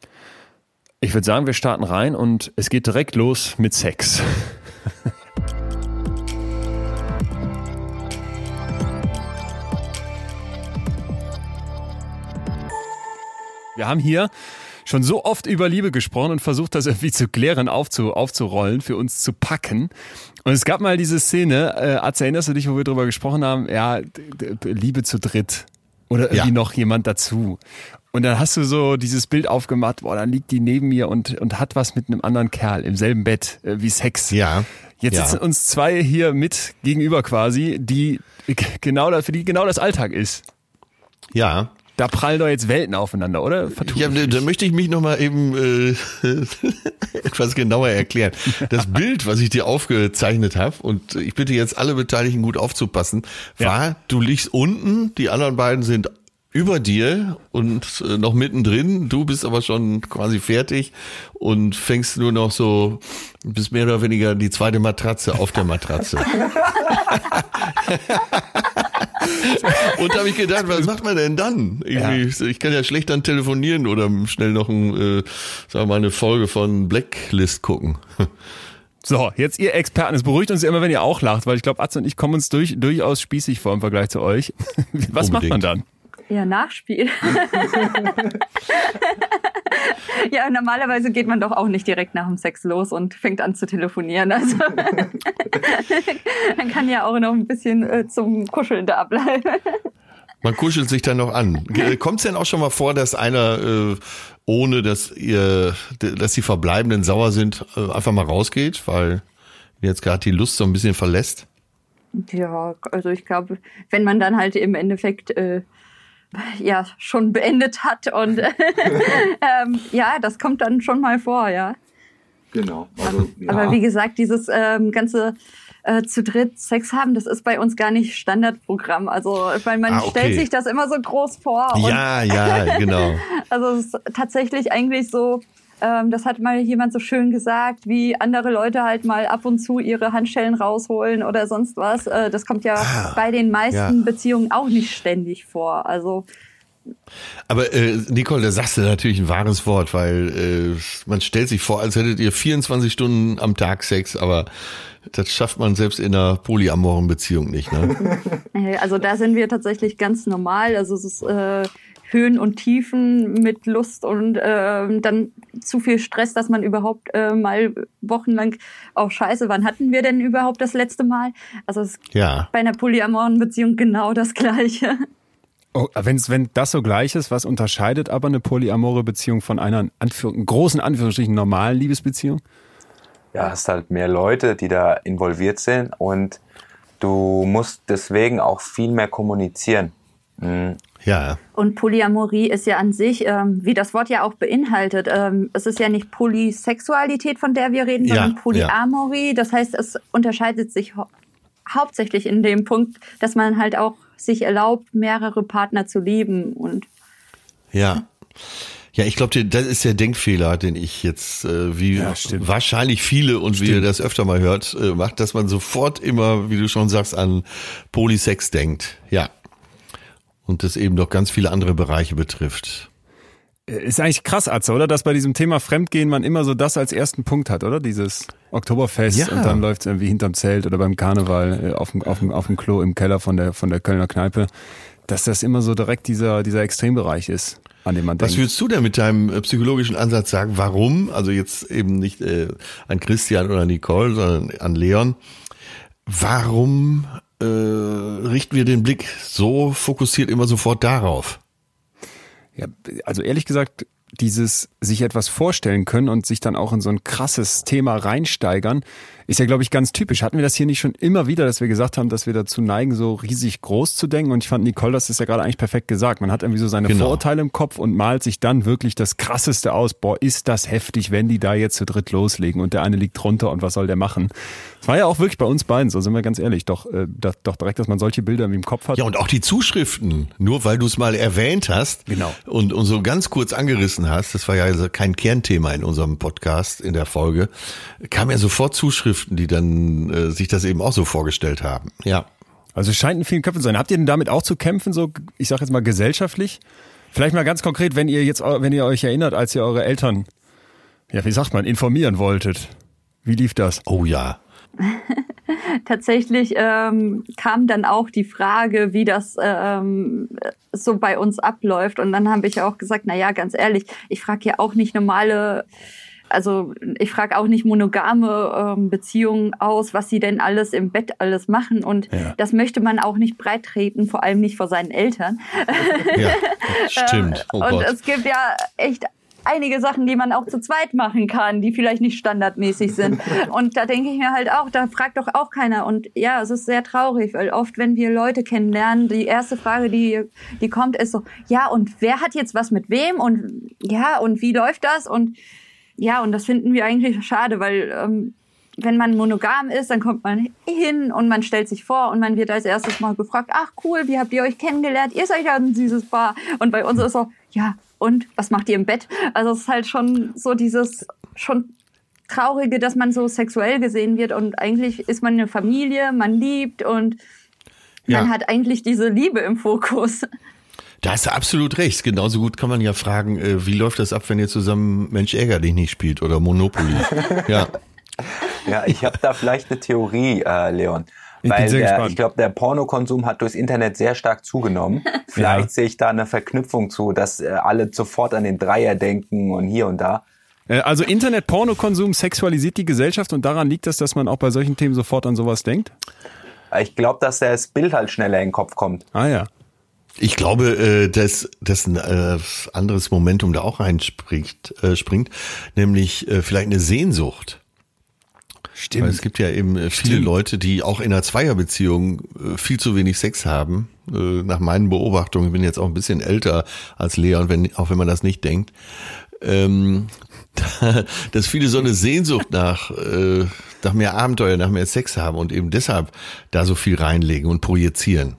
Ich würde sagen, wir starten rein und es geht direkt los mit Sex. Wir haben hier schon so oft über Liebe gesprochen und versucht, das irgendwie zu klären, aufzu, aufzurollen, für uns zu packen. Und es gab mal diese Szene, äh, Atze, erinnerst du dich, wo wir drüber gesprochen haben, ja, Liebe zu dritt oder irgendwie ja. noch jemand dazu. Und dann hast du so dieses Bild aufgemacht, boah, dann liegt die neben mir und, und hat was mit einem anderen Kerl im selben Bett, äh, wie Sex. Ja. Jetzt ja. sitzen uns zwei hier mit gegenüber quasi, die genau, für die genau das Alltag ist. Ja. Da prallen doch jetzt Welten aufeinander, oder? Ja, da möchte ich mich nochmal eben äh, etwas genauer erklären. Das Bild, was ich dir aufgezeichnet habe, und ich bitte jetzt alle Beteiligten gut aufzupassen, war, ja. du liegst unten, die anderen beiden sind über dir und äh, noch mittendrin, du bist aber schon quasi fertig und fängst nur noch so, bist mehr oder weniger die zweite Matratze auf der Matratze. Und da habe ich gedacht, was macht man denn dann? Irgendwie, ja. Ich kann ja schlecht dann telefonieren oder schnell noch ein, äh, sagen wir mal, eine Folge von Blacklist gucken. So, jetzt ihr Experten, es beruhigt uns ja immer, wenn ihr auch lacht, weil ich glaube, Atze und ich kommen uns durch, durchaus spießig vor im Vergleich zu euch. Was Unbedingt. Macht man dann? Ja, Nachspiel. Ja, normalerweise geht man doch auch nicht direkt nach dem Sex los und fängt an zu telefonieren. Also man kann ja auch noch ein bisschen äh, zum Kuscheln da bleiben. Man kuschelt sich dann noch an. Kommt es denn auch schon mal vor, dass einer, äh, ohne dass ihr, dass die Verbleibenden sauer sind, äh, einfach mal rausgeht, weil jetzt gerade die Lust so ein bisschen verlässt? Ja, also ich glaube, wenn man dann halt im Endeffekt äh, ja schon beendet hat und ähm, ja, das kommt dann schon mal vor, ja. Genau. Also, ja. Aber wie gesagt, dieses ähm, ganze äh, zu dritt Sex haben, das ist bei uns gar nicht Standardprogramm. Also, weil man ah, okay. stellt sich das immer so groß vor. Und Ja, ja, genau. also es ist tatsächlich eigentlich so, ähm, das hat mal jemand so schön gesagt, wie andere Leute halt mal ab und zu ihre Handschellen rausholen oder sonst was. Äh, das kommt ja ah, bei den meisten ja. Beziehungen auch nicht ständig vor. Also Aber äh, Nicole, da sagst du natürlich ein wahres Wort, weil äh, man stellt sich vor, als hättet ihr vierundzwanzig Stunden am Tag Sex, aber das schafft man selbst in einer polyamoren Beziehung nicht, ne? Also da sind wir tatsächlich ganz normal. Also es ist äh, Höhen und Tiefen mit Lust und äh, dann zu viel Stress, dass man überhaupt äh, mal wochenlang auch scheiße, wann hatten wir denn überhaupt das letzte Mal? Also es ist Ja. bei einer polyamoren Beziehung genau das Gleiche. Oh, wenn's, wenn das so gleich ist, was unterscheidet aber eine polyamore Beziehung von einer in Anführ- großen Anführungsstrichen normalen Liebesbeziehung? Ja, hast halt mehr Leute, die da involviert sind und du musst deswegen auch viel mehr kommunizieren. Mhm. Ja. Und Polyamorie ist ja an sich, ähm, wie das Wort ja auch beinhaltet, ähm, es ist ja nicht Polysexualität, von der wir reden, Ja, sondern Polyamorie. Das heißt, es unterscheidet sich hau- hauptsächlich in dem Punkt, dass man halt auch sich erlaubt, mehrere Partner zu lieben. Und Ja. Ja, ich glaube, das ist der Denkfehler, den ich jetzt, äh, wie Ja, stimmt. wahrscheinlich viele und wie ihr das öfter mal hört, äh, macht, dass man sofort immer, wie du schon sagst, an Polysex denkt. Ja. Und das eben doch ganz viele andere Bereiche betrifft. Ist eigentlich krass, Atze, oder? Dass bei diesem Thema Fremdgehen man immer so das als ersten Punkt hat, oder? Dieses Oktoberfest Ja. und dann läuft es irgendwie hinterm Zelt oder beim Karneval äh, auf dem, auf dem, auf dem Klo im Keller von der, von der Kölner Kneipe. Dass das immer so direkt dieser, dieser Extrembereich ist, an dem man Was denkt. würdest du denn mit deinem äh, psychologischen Ansatz sagen? Warum? Also jetzt eben nicht äh, an Christian oder Nicole, sondern an Leon. Warum äh, richten wir den Blick so fokussiert immer sofort darauf? Ja, also ehrlich gesagt, dieses sich etwas vorstellen können und sich dann auch in so ein krasses Thema reinsteigern, ist ja, glaube ich, ganz typisch. Hatten wir das hier nicht schon immer wieder, dass wir gesagt haben, dass wir dazu neigen, so riesig groß zu denken? Und ich fand, Nicole, das ist ja gerade eigentlich perfekt gesagt. Man hat irgendwie so seine Genau. Vorurteile im Kopf und malt sich dann wirklich das Krasseste aus. Boah, ist das heftig, wenn die da jetzt zu dritt loslegen und der eine liegt drunter und was soll der machen? Das war ja auch wirklich bei uns beiden, so sind wir ganz ehrlich. Doch, äh, doch direkt, dass man solche Bilder im Kopf hat. Ja, und auch die Zuschriften, nur weil du es mal erwähnt hast Genau. und, und so ganz kurz angerissen hast, das war ja also kein Kernthema in unserem Podcast, in der Folge, kamen ja sofort Zuschriften, die dann äh, sich das eben auch so vorgestellt haben. Ja. Also es scheint in vielen Köpfen zu sein. Habt ihr denn damit auch zu kämpfen, so, ich sag jetzt mal gesellschaftlich? Vielleicht mal ganz konkret, wenn ihr jetzt, wenn ihr euch erinnert, als ihr eure Eltern, ja, wie sagt man, informieren wolltet. Wie lief das? Oh ja. tatsächlich ähm, kam dann auch die Frage, wie das ähm, so bei uns abläuft. Und dann habe ich auch gesagt, na ja, ganz ehrlich, ich frage ja auch nicht normale, also ich frage auch nicht monogame ähm, Beziehungen aus, was sie denn alles im Bett alles machen. Und Ja. das möchte man auch nicht breit treten, vor allem nicht vor seinen Eltern. Ja, stimmt. Oh Und Gott. es gibt ja echt einige Sachen, die man auch zu zweit machen kann, die vielleicht nicht standardmäßig sind. Und da denke ich mir halt auch, da fragt doch auch keiner. Und ja, es ist sehr traurig, weil oft, wenn wir Leute kennenlernen, die erste Frage, die, die kommt, ist so, ja, und wer hat jetzt was mit wem? Und ja, und wie läuft das? Und ja, und das finden wir eigentlich schade, weil ähm, wenn man monogam ist, dann kommt man hin und man stellt sich vor und man wird als erstes mal gefragt, ach cool, wie habt ihr euch kennengelernt? Ihr seid ja ein süßes Paar. Und bei uns ist so, ja, und was macht ihr im Bett? Also es ist halt schon so dieses schon Traurige, dass man so sexuell gesehen wird und eigentlich ist man eine Familie, man liebt und Ja. man hat eigentlich diese Liebe im Fokus. Da hast du absolut recht. Genauso gut kann man ja fragen, äh, wie läuft das ab, wenn ihr zusammen Mensch ärger dich nicht spielt oder Monopoly? Ja. Ja, ich habe da vielleicht eine Theorie, äh, Leon. Ich bin Weil sehr der, gespannt. ich glaube, der Pornokonsum hat durchs Internet sehr stark zugenommen. Vielleicht Ja. sehe ich da eine Verknüpfung zu, dass äh, alle sofort an den Dreier denken und hier und da. Äh, Also Internet-Pornokonsum sexualisiert die Gesellschaft und daran liegt das, dass man auch bei solchen Themen sofort an sowas denkt? Ich glaube, dass das Bild halt schneller in den Kopf kommt. Ah ja. Ich glaube, äh, dass, dass ein äh, anderes Momentum da auch reinspringt, äh, springt, nämlich äh, vielleicht eine Sehnsucht. Stimmt. Weil es gibt ja eben viele Stimmt. Leute, die auch in einer Zweierbeziehung äh, viel zu wenig Sex haben. Äh, nach meinen Beobachtungen, ich bin jetzt auch ein bisschen älter als Lea, und wenn, auch wenn man das nicht denkt, ähm, dass viele so eine Sehnsucht nach, äh, nach mehr Abenteuer, nach mehr Sex haben und eben deshalb da so viel reinlegen und projizieren.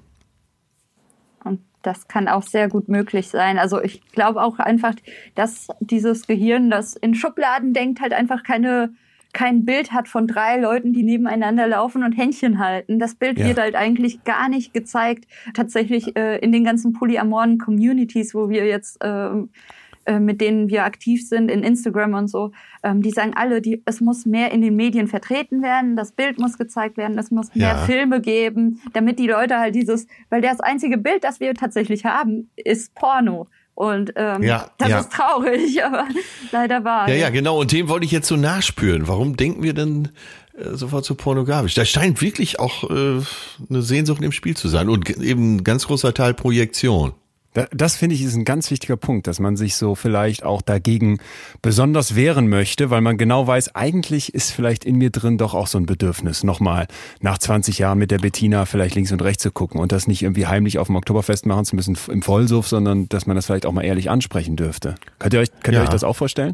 Und das kann auch sehr gut möglich sein. Also ich glaube auch einfach, dass dieses Gehirn, das in Schubladen denkt, halt einfach keine kein Bild hat von drei Leuten, die nebeneinander laufen und Händchen halten. Das Bild Ja. wird halt eigentlich gar nicht gezeigt. Tatsächlich äh, in den ganzen polyamoren Communities, wo wir jetzt äh, äh, mit denen wir aktiv sind, in Instagram und so, ähm, die sagen alle, die, es muss mehr in den Medien vertreten werden, das Bild muss gezeigt werden, es muss mehr Ja. Filme geben, damit die Leute halt dieses, weil das einzige Bild, das wir tatsächlich haben, ist Porno. Und ähm, Ja, das ja. ist traurig, aber leider wahr. Ja, ja, genau. Und dem wollte ich jetzt so nachspüren. Warum denken wir denn äh, sofort so pornografisch? Da scheint wirklich auch äh, eine Sehnsucht im Spiel zu sein. Und ge- eben ein ganz großer Teil Projektion. Da- Das finde ich ist ein ganz wichtiger Punkt, dass man sich so vielleicht auch dagegen besonders wehren möchte, weil man genau weiß, eigentlich ist vielleicht in mir drin doch auch so ein Bedürfnis, nochmal nach zwanzig Jahren mit der Bettina vielleicht links und rechts zu gucken und das nicht irgendwie heimlich auf dem Oktoberfest machen zu müssen im Vollsuff, sondern dass man das vielleicht auch mal ehrlich ansprechen dürfte. Könnt ihr euch, könnt ihr Ja. euch das auch vorstellen?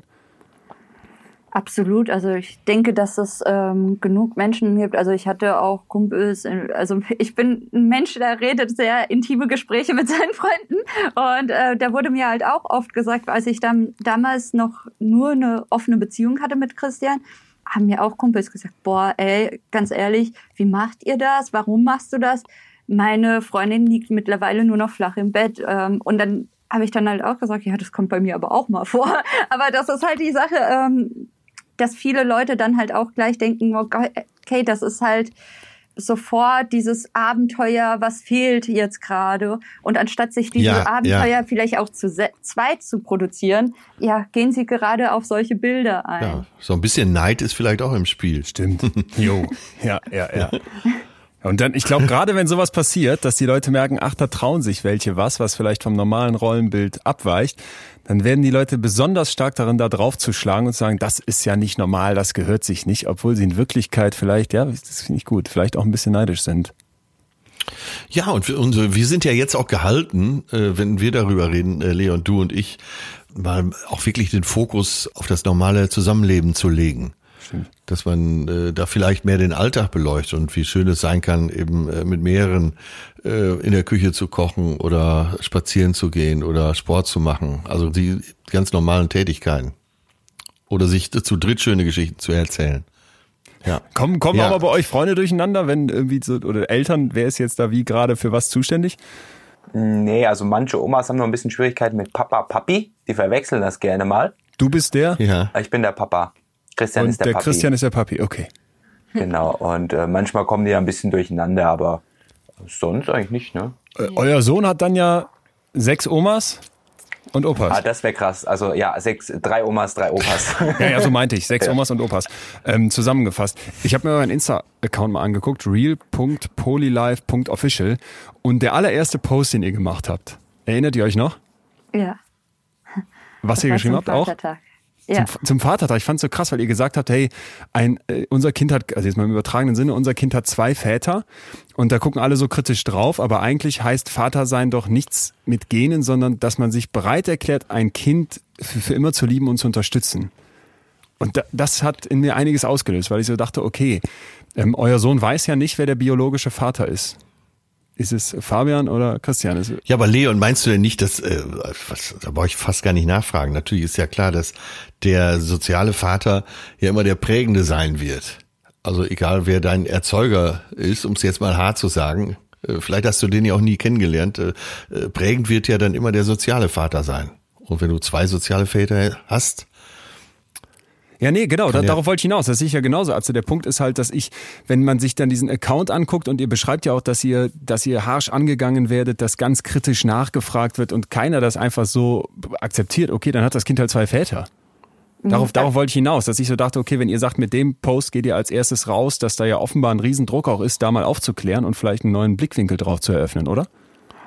Absolut, also ich denke, dass es ähm, genug Menschen gibt. Also ich hatte auch Kumpels, also ich bin ein Mensch, der redet sehr intime Gespräche mit seinen Freunden und äh, da wurde mir halt auch oft gesagt, als ich dann damals noch nur eine offene Beziehung hatte mit Christian, haben mir auch Kumpels gesagt, boah, ey, ganz ehrlich, wie macht ihr das? Warum machst du das? Meine Freundin liegt mittlerweile nur noch flach im Bett ähm, und dann habe ich dann halt auch gesagt, ja, das kommt bei mir aber auch mal vor. Aber das ist halt die Sache, ähm, dass viele Leute dann halt auch gleich denken, okay, das ist halt sofort dieses Abenteuer, was fehlt jetzt gerade. Und anstatt sich diese Ja, Abenteuer ja. vielleicht auch zu se- zweit zu produzieren, ja, gehen sie gerade auf solche Bilder ein. Ja, so ein bisschen Neid ist vielleicht auch im Spiel. Stimmt. Jo. Ja, ja, ja. Und dann, ich glaube, gerade wenn sowas passiert, dass die Leute merken, ach, da trauen sich welche was, was vielleicht vom normalen Rollenbild abweicht, dann werden die Leute besonders stark darin, da drauf zu schlagen und zu sagen, das ist ja nicht normal, das gehört sich nicht, obwohl sie in Wirklichkeit vielleicht, ja, das finde ich gut, vielleicht auch ein bisschen neidisch sind. Ja, und wir, und wir sind ja jetzt auch gehalten, äh, wenn wir darüber reden, äh, Leon, du und ich, mal auch wirklich den Fokus auf das normale Zusammenleben zu legen. Stimmt. Dass man äh, da vielleicht mehr den Alltag beleuchtet und wie schön es sein kann, eben äh, mit mehreren äh, in der Küche zu kochen oder spazieren zu gehen oder Sport zu machen. Also die ganz normalen Tätigkeiten. Oder sich zu dritt schöne Geschichten zu erzählen. Ja. Kommen, kommen Ja. auch mal bei euch Freunde durcheinander, wenn irgendwie so, oder Eltern, wer ist jetzt da wie gerade für was zuständig? Nee, also manche Omas haben noch ein bisschen Schwierigkeiten mit Papa, Papi. Die verwechseln das gerne mal. Du bist der Ja. Ich bin der Papa. Christian und ist der, der Papi. Christian ist der Papi, okay. Genau. Und äh, manchmal kommen die ja ein bisschen durcheinander, aber sonst eigentlich nicht, ne? Äh, euer Sohn hat dann ja sechs Omas und Opas. Ah, das wäre krass. Also ja, sechs, drei Omas, drei Opas. Ja, ja, so meinte ich. Sechs Omas und Opas. Ähm, zusammengefasst. Ich habe mir euren Insta-Account mal angeguckt, real punkt polylife punkt official. Und der allererste Post, den ihr gemacht habt, erinnert ihr euch noch? Ja. Was Das ihr war geschrieben zum habt auch? Vatertag. Ja. Zum, zum Vatertag. Ich fand's so krass, weil ihr gesagt habt, hey, ein, äh, unser Kind hat, also jetzt mal im übertragenen Sinne, unser Kind hat zwei Väter und da gucken alle so kritisch drauf, aber eigentlich heißt Vater sein doch nichts mit Genen, sondern dass man sich bereit erklärt, ein Kind für, für immer zu lieben und zu unterstützen. Und da, das hat in mir einiges ausgelöst, weil ich so dachte, okay, ähm, euer Sohn weiß ja nicht, wer der biologische Vater ist. Ist es Fabian oder Christian? Ist, Ja, aber Leon, meinst du denn nicht, dass, äh, was, da brauche ich fast gar nicht nachfragen. Natürlich ist ja klar, dass der soziale Vater ja immer der Prägende sein wird. Also egal, wer dein Erzeuger ist, um es jetzt mal hart zu sagen, äh, vielleicht hast du den ja auch nie kennengelernt, äh, äh, prägend wird ja dann immer der soziale Vater sein. Und wenn du zwei soziale Väter hast, Ja, nee, genau, da, ja- darauf wollte ich hinaus. Das sehe ich ja genauso. Also der Punkt ist halt, dass ich, wenn man sich dann diesen Account anguckt und ihr beschreibt ja auch, dass ihr, dass ihr harsch angegangen werdet, dass ganz kritisch nachgefragt wird und keiner das einfach so akzeptiert, okay, dann hat das Kind halt zwei Väter. Darauf, darauf wollte ich hinaus, dass ich so dachte, okay, wenn ihr sagt, mit dem Post geht ihr als erstes raus, dass da ja offenbar ein Riesendruck auch ist, da mal aufzuklären und vielleicht einen neuen Blickwinkel drauf zu eröffnen, oder?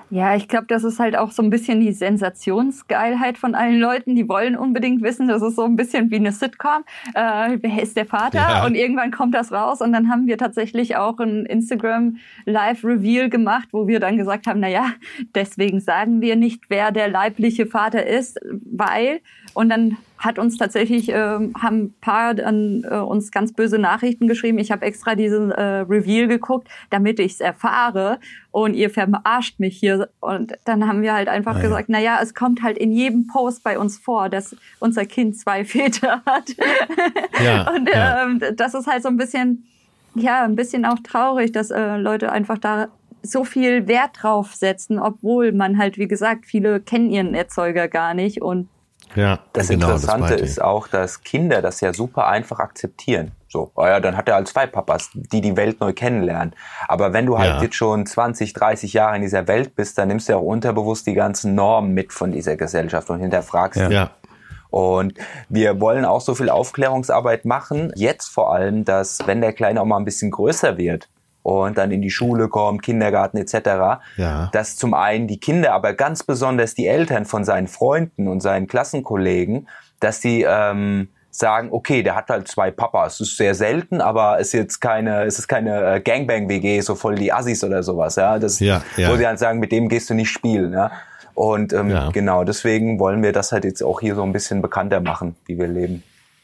Ja, ich glaube, das ist halt auch so ein bisschen die Sensationsgeilheit von allen Leuten. Die wollen unbedingt wissen, das ist so ein bisschen wie eine Sitcom. Äh, wer ist der Vater? Ja. Und irgendwann kommt das raus. Und dann haben wir tatsächlich auch ein Instagram-Live-Reveal gemacht, wo wir dann gesagt haben, na ja, deswegen sagen wir nicht, wer der leibliche Vater ist, weil... Und dann hat uns tatsächlich, äh, haben ein paar dann, äh, uns ganz böse Nachrichten geschrieben. Ich habe extra diesen äh, Reveal geguckt, damit ich es erfahre. Und ihr verarscht mich hier. Und dann haben wir halt einfach ah, gesagt, ja. na ja, es kommt halt in jedem Post bei uns vor, dass unser Kind zwei Väter hat. Ja, und ja. Ähm, das ist halt so ein bisschen, ja, ein bisschen auch traurig, dass äh, Leute einfach da so viel Wert drauf setzen, obwohl man halt, wie gesagt, viele kennen ihren Erzeuger gar nicht und Ja, das genau, Interessante das ist auch, dass Kinder das ja super einfach akzeptieren. So, oh ja, dann hat er halt zwei Papas, die die Welt neu kennenlernen. Aber wenn du halt ja. jetzt schon zwanzig, dreißig Jahre in dieser Welt bist, dann nimmst du ja auch unterbewusst die ganzen Normen mit von dieser Gesellschaft und hinterfragst ja. die. Ja. Und wir wollen auch so viel Aufklärungsarbeit machen, jetzt vor allem, dass wenn der Kleine auch mal ein bisschen größer wird, und dann in die Schule kommt, Kindergarten et cetera, ja. dass zum einen die Kinder, aber ganz besonders die Eltern von seinen Freunden und seinen Klassenkollegen, dass die ähm, sagen, okay, der hat halt zwei Papas, das ist sehr selten, aber es ist jetzt keine, es ist keine Gangbang-W G, so voll die Assis oder sowas, ja, das, ja, ja. wo sie dann sagen, mit dem gehst du nicht spielen, ja. Und ähm, ja. genau, deswegen wollen wir das halt jetzt auch hier so ein bisschen bekannter machen, wie wir leben.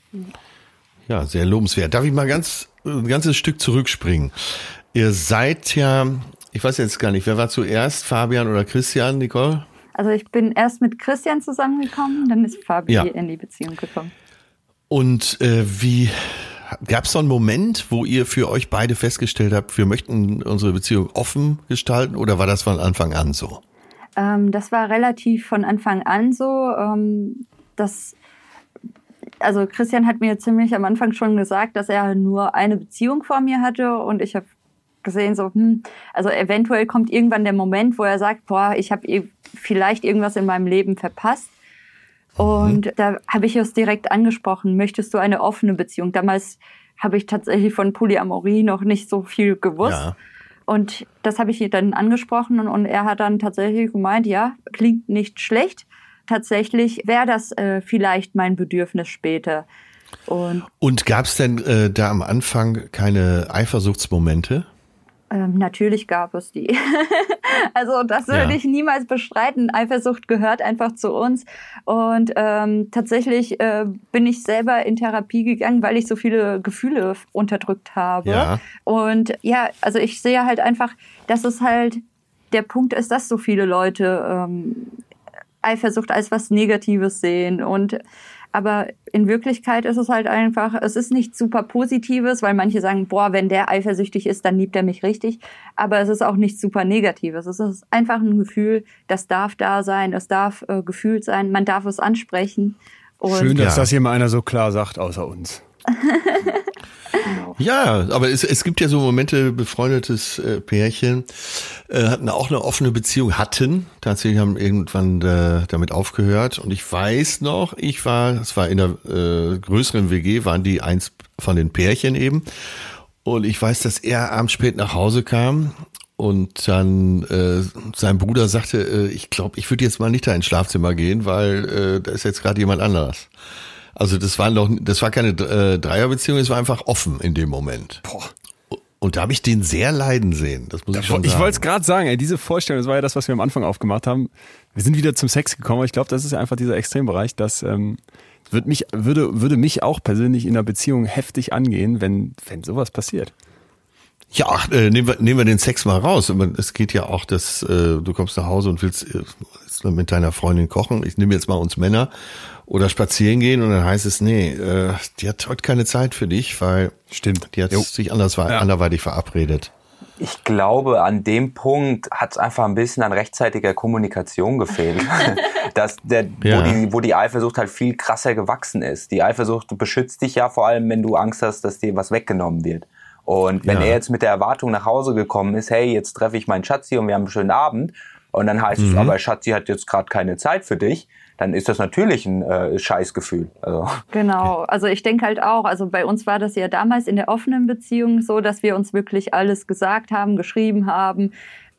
Ja, sehr lobenswert. Darf ich mal ganz ein ganzes Stück zurückspringen? Ihr seid ja, ich weiß jetzt gar nicht, wer war zuerst, Fabian oder Christian, Nicole? Also ich bin erst mit Christian zusammengekommen, dann ist Fabi ja. in die Beziehung gekommen. Und äh, wie, gab es so einen Moment, wo ihr für euch beide festgestellt habt, wir möchten unsere Beziehung offen gestalten, oder war das von Anfang an so? Ähm, das war relativ von Anfang an so, ähm, dass... Also Christian hat mir ziemlich am Anfang schon gesagt, dass er nur eine Beziehung vor mir hatte, und ich habe gesehen, so, hm, also eventuell kommt irgendwann der Moment, wo er sagt, boah, ich habe vielleicht irgendwas in meinem Leben verpasst. Und mhm. da habe ich es direkt angesprochen, möchtest du eine offene Beziehung? Damals habe ich tatsächlich von Polyamorie noch nicht so viel gewusst. Ja. Und das habe ich ihn dann angesprochen, und, und er hat dann tatsächlich gemeint, ja, klingt nicht schlecht. Tatsächlich wäre das äh, vielleicht mein Bedürfnis später. Und, und gab es denn äh, da am Anfang keine Eifersuchtsmomente? Ähm, natürlich gab es die. Also das würde ja. ich niemals bestreiten. Eifersucht gehört einfach zu uns. Und ähm, tatsächlich äh, bin ich selber in Therapie gegangen, weil ich so viele Gefühle unterdrückt habe. Ja. Und ja, also ich sehe halt einfach, dass es halt der Punkt ist, dass so viele Leute ähm, Eifersucht als was Negatives sehen. Und aber in Wirklichkeit ist es halt einfach, es ist nichts super Positives, weil manche sagen, boah, wenn der eifersüchtig ist, dann liebt er mich richtig. Aber es ist auch nichts super Negatives. Es ist einfach ein Gefühl, das darf da sein, es darf äh, gefühlt sein, man darf es ansprechen. Und schön, dass ja. das hier mal einer so klar sagt, außer uns. Ja, aber es, es gibt ja so Momente, befreundetes äh, Pärchen äh, hatten auch eine offene Beziehung, hatten, tatsächlich haben irgendwann äh, damit aufgehört, und ich weiß noch, ich war, es war in der äh, größeren W G, waren die eins von den Pärchen eben, und ich weiß, dass er abends spät nach Hause kam und dann äh, sein Bruder sagte, äh, ich glaube, ich würde jetzt mal nicht da ins Schlafzimmer gehen, weil äh, da ist jetzt gerade jemand anderes. Also das war noch, das war keine äh, Dreierbeziehung, es war einfach offen in dem Moment. Boah. Und da habe ich den sehr leiden sehen. Das muss ich schon sagen. Ich wollte es gerade sagen, ey, diese Vorstellung, das war ja das, was wir am Anfang aufgemacht haben. Wir sind wieder zum Sex gekommen, aber ich glaube, das ist ja einfach dieser Extrembereich, das ähm, wird mich, würde, würde mich auch persönlich in einer Beziehung heftig angehen, wenn, wenn sowas passiert. Ja, ach, äh, nehmen wir, nehmen wir den Sex mal raus. Es geht ja auch, dass äh, du kommst nach Hause und willst äh, mit deiner Freundin kochen. Ich nehme jetzt mal uns Männer. Oder spazieren gehen, und dann heißt es, nee, äh, die hat heute keine Zeit für dich, weil stimmt, die hat jo. sich anders, ja. anderweitig verabredet. Ich glaube, an dem Punkt hat es einfach ein bisschen an rechtzeitiger Kommunikation gefehlt. Dass der, ja. wo, die, wo die Eifersucht halt viel krasser gewachsen ist. Die Eifersucht beschützt dich ja vor allem, wenn du Angst hast, dass dir was weggenommen wird. Und wenn ja. er jetzt mit der Erwartung nach Hause gekommen ist, hey, jetzt treffe ich meinen Schatzi und wir haben einen schönen Abend, und dann heißt mhm. es, aber Schatzi hat jetzt gerade keine Zeit für dich, dann ist das natürlich ein äh, Scheißgefühl. Also. Genau, also ich denke halt auch, also bei uns war das ja damals in der offenen Beziehung so, dass wir uns wirklich alles gesagt haben, geschrieben haben.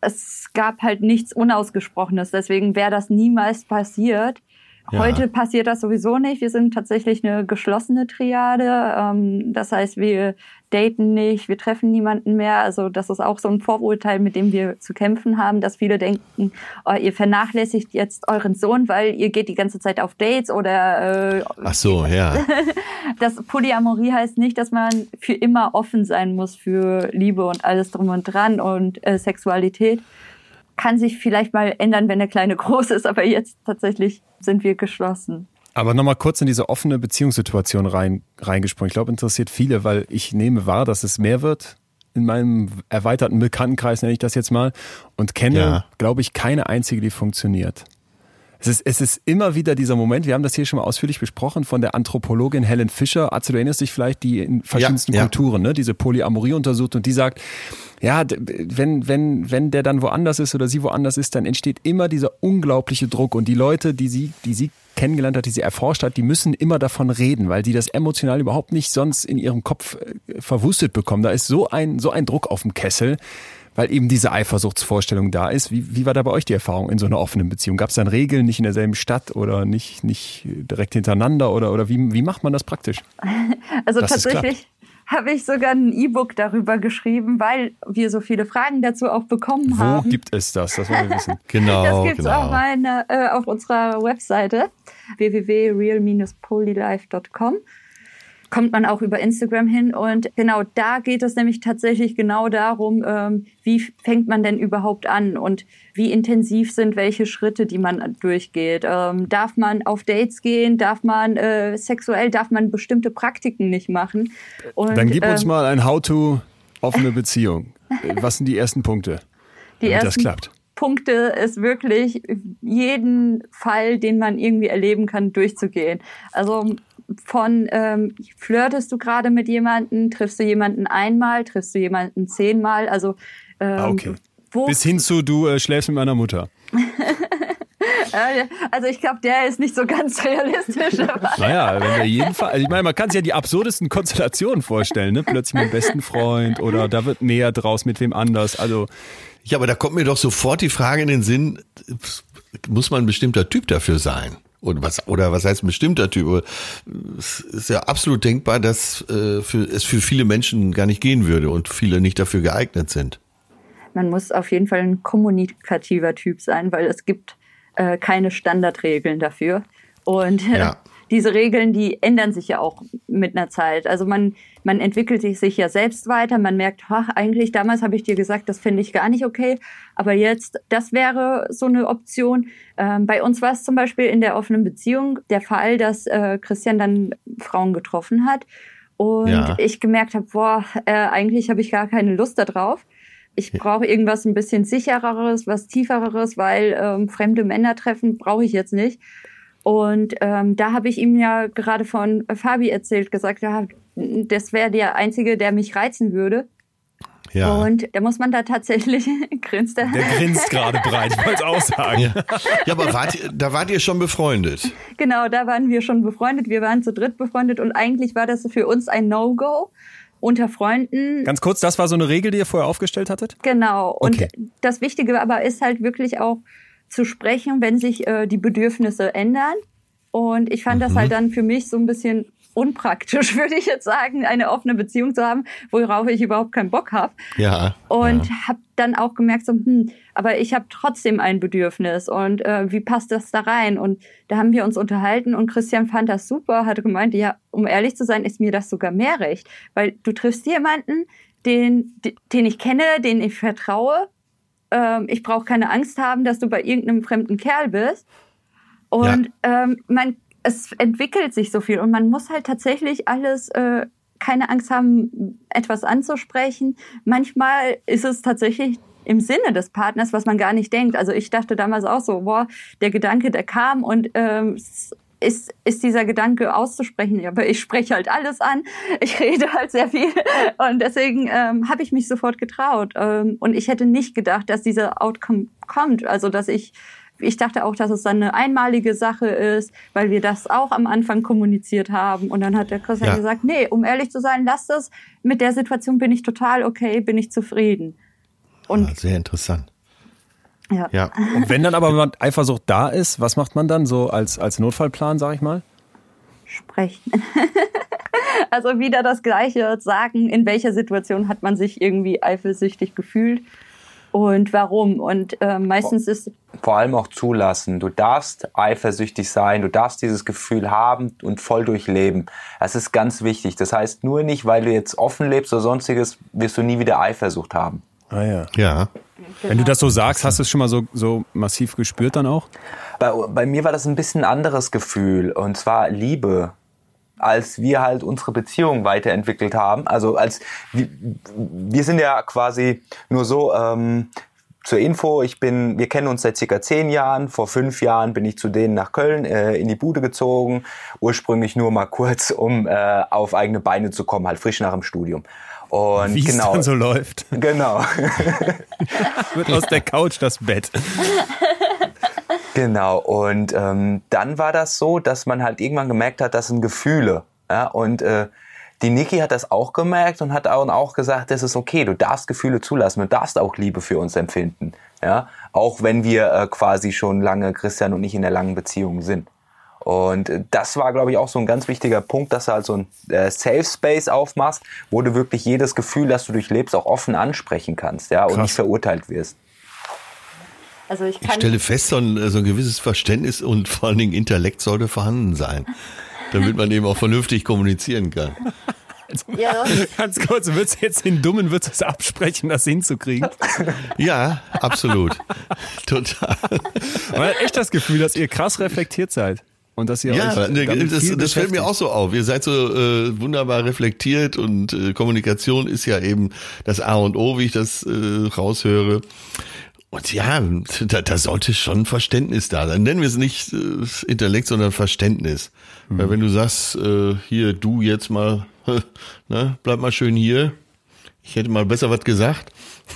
es gab halt nichts Unausgesprochenes. Deswegen wäre das niemals passiert. Ja. Heute passiert das sowieso nicht. Wir sind tatsächlich eine geschlossene Triade. Das heißt, wir daten nicht, wir treffen niemanden mehr. Also das ist auch so ein Vorurteil, mit dem wir zu kämpfen haben, dass viele denken, oh, ihr vernachlässigt jetzt euren Sohn, weil ihr geht die ganze Zeit auf Dates oder... Äh, Ach so, ja. Das Polyamorie heißt nicht, dass man für immer offen sein muss für Liebe und alles drum und dran und äh, Sexualität. Kann sich vielleicht mal ändern, wenn der Kleine groß ist, aber jetzt tatsächlich sind wir geschlossen. Aber nochmal kurz in diese offene Beziehungssituation rein, reingesprungen. Ich glaube, interessiert viele, weil ich nehme wahr, dass es mehr wird in meinem erweiterten Bekanntenkreis, nenne ich das jetzt mal, und kenne, ja. glaube ich, keine einzige, die funktioniert. Es ist, es ist immer wieder dieser Moment, wir haben das hier schon mal ausführlich besprochen, von der Anthropologin Helen Fischer, Atze, du erinnerst dich vielleicht, die in verschiedensten ja, ja. Kulturen, ne, diese Polyamorie untersucht und die sagt, ja, wenn, wenn, wenn der dann woanders ist oder sie woanders ist, dann entsteht immer dieser unglaubliche Druck und die Leute, die sie, die sie kennengelernt hat, die sie erforscht hat, die müssen immer davon reden, weil die das emotional überhaupt nicht sonst in ihrem Kopf verwurstet bekommen. Da ist so ein, so ein Druck auf dem Kessel, weil eben diese Eifersuchtsvorstellung da ist. Wie, wie war da bei euch die Erfahrung in so einer offenen Beziehung? Gab es dann Regeln, nicht in derselben Stadt oder nicht, nicht direkt hintereinander oder, oder wie, wie macht man das praktisch? Also tatsächlich habe ich sogar ein E-Book darüber geschrieben, weil wir so viele Fragen dazu auch bekommen Wo haben. Wo gibt es das? Das wollen wir wissen. Genau, das gibt es genau. auf, meine, äh, auf unserer Webseite w w w punkt real dash polylife punkt com. Kommt man auch über Instagram hin und genau da geht es nämlich tatsächlich genau darum, ähm, wie fängt man denn überhaupt an und wie intensiv sind welche Schritte, die man durchgeht. Ähm, darf man auf Dates gehen, darf man äh, sexuell, darf man bestimmte Praktiken nicht machen. Und, dann gib uns ähm, mal ein How-to offene Beziehung. Was sind die ersten Punkte, die damit ersten das klappt? Punkte ist wirklich jeden Fall, den man irgendwie erleben kann, durchzugehen. Also von ähm, flirtest du gerade mit jemandem, triffst du jemanden einmal, triffst du jemanden zehnmal, also ähm, ah, okay. wo bis hin zu du äh, schläfst mit meiner Mutter. Also ich glaube, der ist nicht so ganz realistisch. Naja, wenn wir jeden Fall, also ich meine, man kann sich ja die absurdesten Konstellationen vorstellen, ne? Plötzlich mit dem besten Freund oder da wird mehr draus mit wem anders, also ja, aber da kommt mir doch sofort die Frage in den Sinn, muss man ein bestimmter Typ dafür sein? Oder was, oder was heißt ein bestimmter Typ? Es ist ja absolut denkbar, dass äh, für, es für viele Menschen gar nicht gehen würde und viele nicht dafür geeignet sind. Man muss auf jeden Fall ein kommunikativer Typ sein, weil es gibt äh, keine Standardregeln dafür. Und äh, ja. diese Regeln, die ändern sich ja auch mit einer Zeit. Also man, man entwickelt sich ja selbst weiter. Man merkt, ach, eigentlich damals habe ich dir gesagt, das finde ich gar nicht okay. Aber jetzt, das wäre so eine Option. Ähm, bei uns war es zum Beispiel in der offenen Beziehung der Fall, dass äh, Christian dann Frauen getroffen hat. Und ja. ich gemerkt habe, boah, äh, eigentlich habe ich gar keine Lust da drauf. Ich brauche irgendwas ein bisschen sichereres, was tiefereres, weil ähm, fremde Männer treffen brauche ich jetzt nicht. Und ähm, da habe ich ihm ja gerade von Fabi erzählt, gesagt, ja, das wäre der Einzige, der mich reizen würde. Ja. Und da muss man da tatsächlich, grinst er. Der grinst gerade breit, ich wollte es auch sagen. Ja, ja aber wart, da wart ihr schon befreundet? Genau, da waren wir schon befreundet. Wir waren zu dritt befreundet und eigentlich war das für uns ein No-Go. Unter Freunden. Ganz kurz, das war so eine Regel, die ihr vorher aufgestellt hattet? Genau. Und okay. Das Wichtige aber ist halt wirklich auch zu sprechen, wenn sich äh, die Bedürfnisse ändern. Und ich fand mhm. das halt dann für mich so ein bisschen unpraktisch, würde ich jetzt sagen, eine offene Beziehung zu haben, worauf ich überhaupt keinen Bock habe. Ja. Und ja. habe dann auch gemerkt, so, hm, aber ich habe trotzdem ein Bedürfnis und äh, wie passt das da rein? Und da haben wir uns unterhalten und Christian fand das super, hatte gemeint, ja, um ehrlich zu sein, ist mir das sogar mehr recht, weil du triffst jemanden, den, den ich kenne, den ich vertraue. Ähm, ich brauche keine Angst haben, dass du bei irgendeinem fremden Kerl bist. Und ja. ähm, man es entwickelt sich so viel und man muss halt tatsächlich alles, äh, keine Angst haben, etwas anzusprechen. Manchmal ist es tatsächlich im Sinne des Partners, was man gar nicht denkt. Also ich dachte damals auch so, boah, der Gedanke, der kam und ähm, ist, ist dieser Gedanke auszusprechen. Aber ich spreche halt alles an. Ich rede halt sehr viel und deswegen ähm, habe ich mich sofort getraut. Ähm, und ich hätte nicht gedacht, dass dieser Outcome kommt. Also dass ich Ich dachte auch, dass es dann eine einmalige Sache ist, weil wir das auch am Anfang kommuniziert haben. Und dann hat der Christian ja. gesagt, nee, um ehrlich zu sein, lass das. Mit der Situation bin ich total okay, bin ich zufrieden. Und ja, sehr interessant. Ja. Ja. Und wenn dann aber Eifersucht da ist, was macht man dann so als, als Notfallplan, sag ich mal? Sprechen. Also wieder das Gleiche, sagen, in welcher Situation hat man sich irgendwie eifersüchtig gefühlt und warum. Und äh, meistens ist... Vor allem auch zulassen. Du darfst eifersüchtig sein, du darfst dieses Gefühl haben und voll durchleben. Das ist ganz wichtig. Das heißt nur nicht, weil du jetzt offen lebst oder sonstiges, wirst du nie wieder Eifersucht haben. Ah ja. Ja. Genau. Wenn du das so sagst, hast du es schon mal so, so massiv gespürt dann auch? Bei, bei mir war das ein bisschen ein anderes Gefühl, und zwar Liebe. Als wir halt unsere Beziehung weiterentwickelt haben, also als wir, wir sind ja quasi nur so, ähm, zur Info, ich bin, wir kennen uns seit circa zehn Jahren, vor fünf Jahren bin ich zu denen nach Köln äh, in die Bude gezogen, ursprünglich nur mal kurz, um äh, auf eigene Beine zu kommen, halt frisch nach dem Studium. Und wie es genau, dann so läuft. Genau. Wird aus der Couch das Bett. Genau, und ähm, dann war das so, dass man halt irgendwann gemerkt hat, das sind Gefühle. Ja? Und äh, die Niki hat das auch gemerkt und hat auch, auch gesagt, das ist okay, du darfst Gefühle zulassen, du darfst auch Liebe für uns empfinden. Ja? Auch wenn wir äh, quasi schon lange, Christian und ich, in der langen Beziehung sind. Und äh, das war, glaube ich, auch so ein ganz wichtiger Punkt, dass du halt so ein äh, Safe Space aufmachst, wo du wirklich jedes Gefühl, das du durchlebst, auch offen ansprechen kannst, ja, und nicht verurteilt wirst. Also ich, kann ich stelle fest, so ein, so ein gewisses Verständnis und vor allen Dingen Intellekt sollte vorhanden sein, damit man eben auch vernünftig kommunizieren kann. Also, ja. Ganz kurz, würdest du jetzt den Dummen würdest du es absprechen, das hinzukriegen? Ja, absolut. Total. Man hat echt das Gefühl, dass ihr krass reflektiert seid. Und dass ihr ja, euch ne, das, das fällt mir auch so auf. Ihr seid so äh, wunderbar reflektiert und äh, Kommunikation ist ja eben das A und O, wie ich das äh, raushöre. Und ja, da, da sollte schon Verständnis da sein. Nennen wir es nicht äh, Intellekt, sondern Verständnis. Mhm. Weil wenn du sagst, äh, hier, du jetzt mal, ne, bleib mal schön hier. Ich hätte mal besser was gesagt,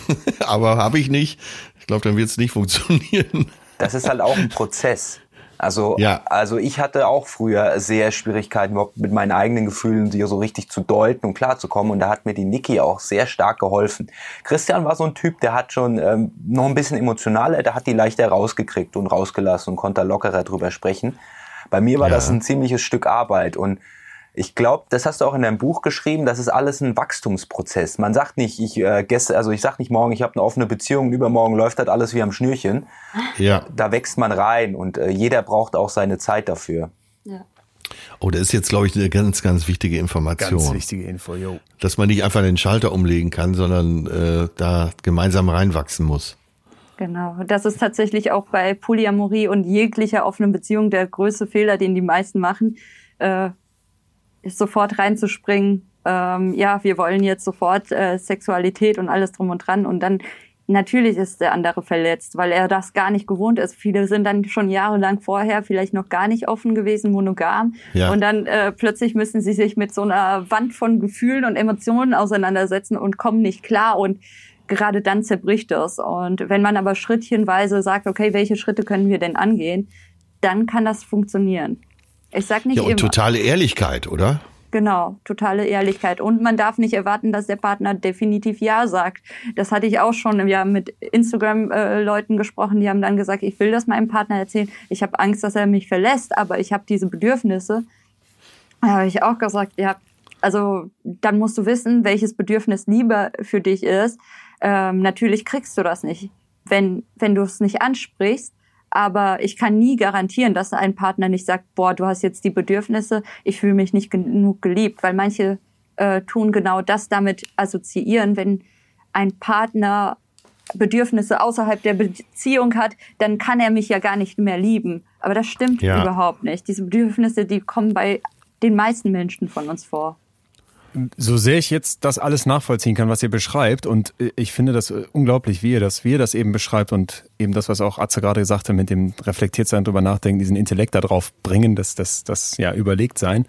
aber habe ich nicht. Ich glaube, dann wird es nicht funktionieren. Das ist halt auch ein Prozess. Also, ja. also ich hatte auch früher sehr Schwierigkeiten, überhaupt mit meinen eigenen Gefühlen die so richtig zu deuten und klarzukommen. Und da hat mir die Niki auch sehr stark geholfen. Christian war so ein Typ, der hat schon ähm, noch ein bisschen emotionaler, der hat die leichter rausgekriegt und rausgelassen und konnte da lockerer drüber sprechen. Bei mir war ja. das ein ziemliches Stück Arbeit. Und ich glaube, das hast du auch in deinem Buch geschrieben, das ist alles ein Wachstumsprozess. Man sagt nicht, ich äh, gestern, also ich sag nicht morgen, ich habe eine offene Beziehung und übermorgen läuft das alles wie am Schnürchen. Ja. Da wächst man rein und äh, jeder braucht auch seine Zeit dafür. Ja. Oh, das ist jetzt, glaube ich, eine ganz, ganz wichtige Information. Ganz wichtige Info, jo. Dass man nicht einfach den Schalter umlegen kann, sondern äh, da gemeinsam reinwachsen muss. Genau, das ist tatsächlich auch bei Polyamorie und jeglicher offenen Beziehung der größte Fehler, den die meisten machen, äh, ist sofort reinzuspringen, ähm, ja, wir wollen jetzt sofort äh, Sexualität und alles drum und dran und dann natürlich ist der andere verletzt, weil er das gar nicht gewohnt ist. Viele sind dann schon jahrelang vorher vielleicht noch gar nicht offen gewesen, monogam ja. und dann äh, plötzlich müssen sie sich mit so einer Wand von Gefühlen und Emotionen auseinandersetzen und kommen nicht klar und gerade dann zerbricht es. Und wenn man aber schrittchenweise sagt, okay, welche Schritte können wir denn angehen, dann kann das funktionieren. Ich sag nicht ja, und immer. Totale Ehrlichkeit, oder? Genau, totale Ehrlichkeit. Und man darf nicht erwarten, dass der Partner definitiv Ja sagt. Das hatte ich auch schon ja, mit Instagram-Leuten gesprochen, die haben dann gesagt, ich will das meinem Partner erzählen. Ich habe Angst, dass er mich verlässt, aber ich habe diese Bedürfnisse. Da habe ich auch gesagt, ja, also dann musst du wissen, welches Bedürfnis lieber für dich ist. Ähm, natürlich kriegst du das nicht, wenn, wenn du es nicht ansprichst. Aber ich kann nie garantieren, dass ein Partner nicht sagt, boah, du hast jetzt die Bedürfnisse, ich fühle mich nicht genug geliebt. Weil manche äh, tun genau das damit assoziieren. Wenn ein Partner Bedürfnisse außerhalb der Beziehung hat, dann kann er mich ja gar nicht mehr lieben. Aber das stimmt ja. überhaupt nicht. Diese Bedürfnisse, die kommen bei den meisten Menschen von uns vor. So sehr ich jetzt das alles nachvollziehen kann, was ihr beschreibt, und ich finde das unglaublich, wie ihr das, wie ihr das eben beschreibt und eben das, was auch Atze gerade gesagt hat, mit dem Reflektiertsein, drüber nachdenken, diesen Intellekt da drauf bringen, das, das, das, ja, überlegt sein.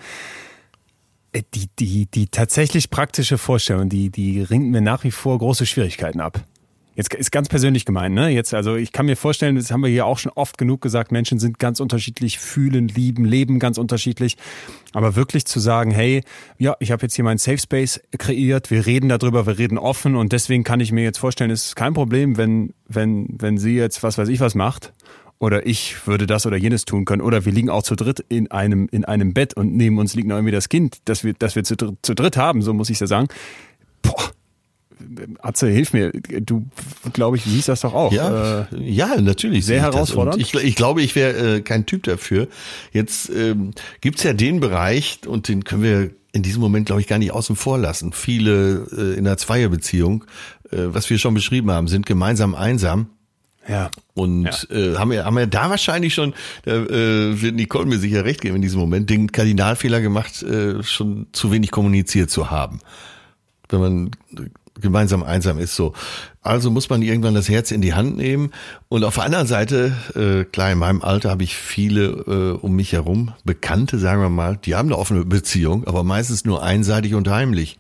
Die, die, die tatsächlich praktische Vorstellung, die, die ringt mir nach wie vor große Schwierigkeiten ab. Jetzt ist ganz persönlich gemeint, ne? Jetzt, also ich kann mir vorstellen, das haben wir hier auch schon oft genug gesagt, Menschen sind ganz unterschiedlich, fühlen, lieben, leben ganz unterschiedlich. Aber wirklich zu sagen, hey, ja, ich habe jetzt hier meinen Safe Space kreiert, wir reden darüber, wir reden offen und deswegen kann ich mir jetzt vorstellen, es ist kein Problem, wenn, wenn, wenn sie jetzt was weiß ich was macht. Oder ich würde das oder jenes tun können. Oder wir liegen auch zu dritt in einem, in einem Bett und neben uns liegt noch irgendwie das Kind, das wir, das wir zu, dritt, zu dritt haben, so muss ich ja sagen. Boah. Atze, hilf mir. Du, glaube ich, siehst das doch auch. Ja, äh, ja natürlich. Sehr herausfordernd. Ich, ich glaube, ich wäre äh, kein Typ dafür. Jetzt ähm, gibt's ja den Bereich, und den können wir in diesem Moment, glaube ich, gar nicht außen vor lassen. Viele äh, in einer Zweierbeziehung, äh, was wir schon beschrieben haben, sind gemeinsam einsam. Ja. Und ja. Äh, haben wir haben wir da wahrscheinlich schon, da äh, wird Nicole mir sicher recht geben in diesem Moment, den Kardinalfehler gemacht, äh, schon zu wenig kommuniziert zu haben. Wenn man gemeinsam einsam ist, so. Also muss man irgendwann das Herz in die Hand nehmen. Und auf der anderen Seite, äh, klar, in meinem Alter habe ich viele äh, um mich herum, Bekannte, sagen wir mal, die haben eine offene Beziehung, aber meistens nur einseitig und heimlich.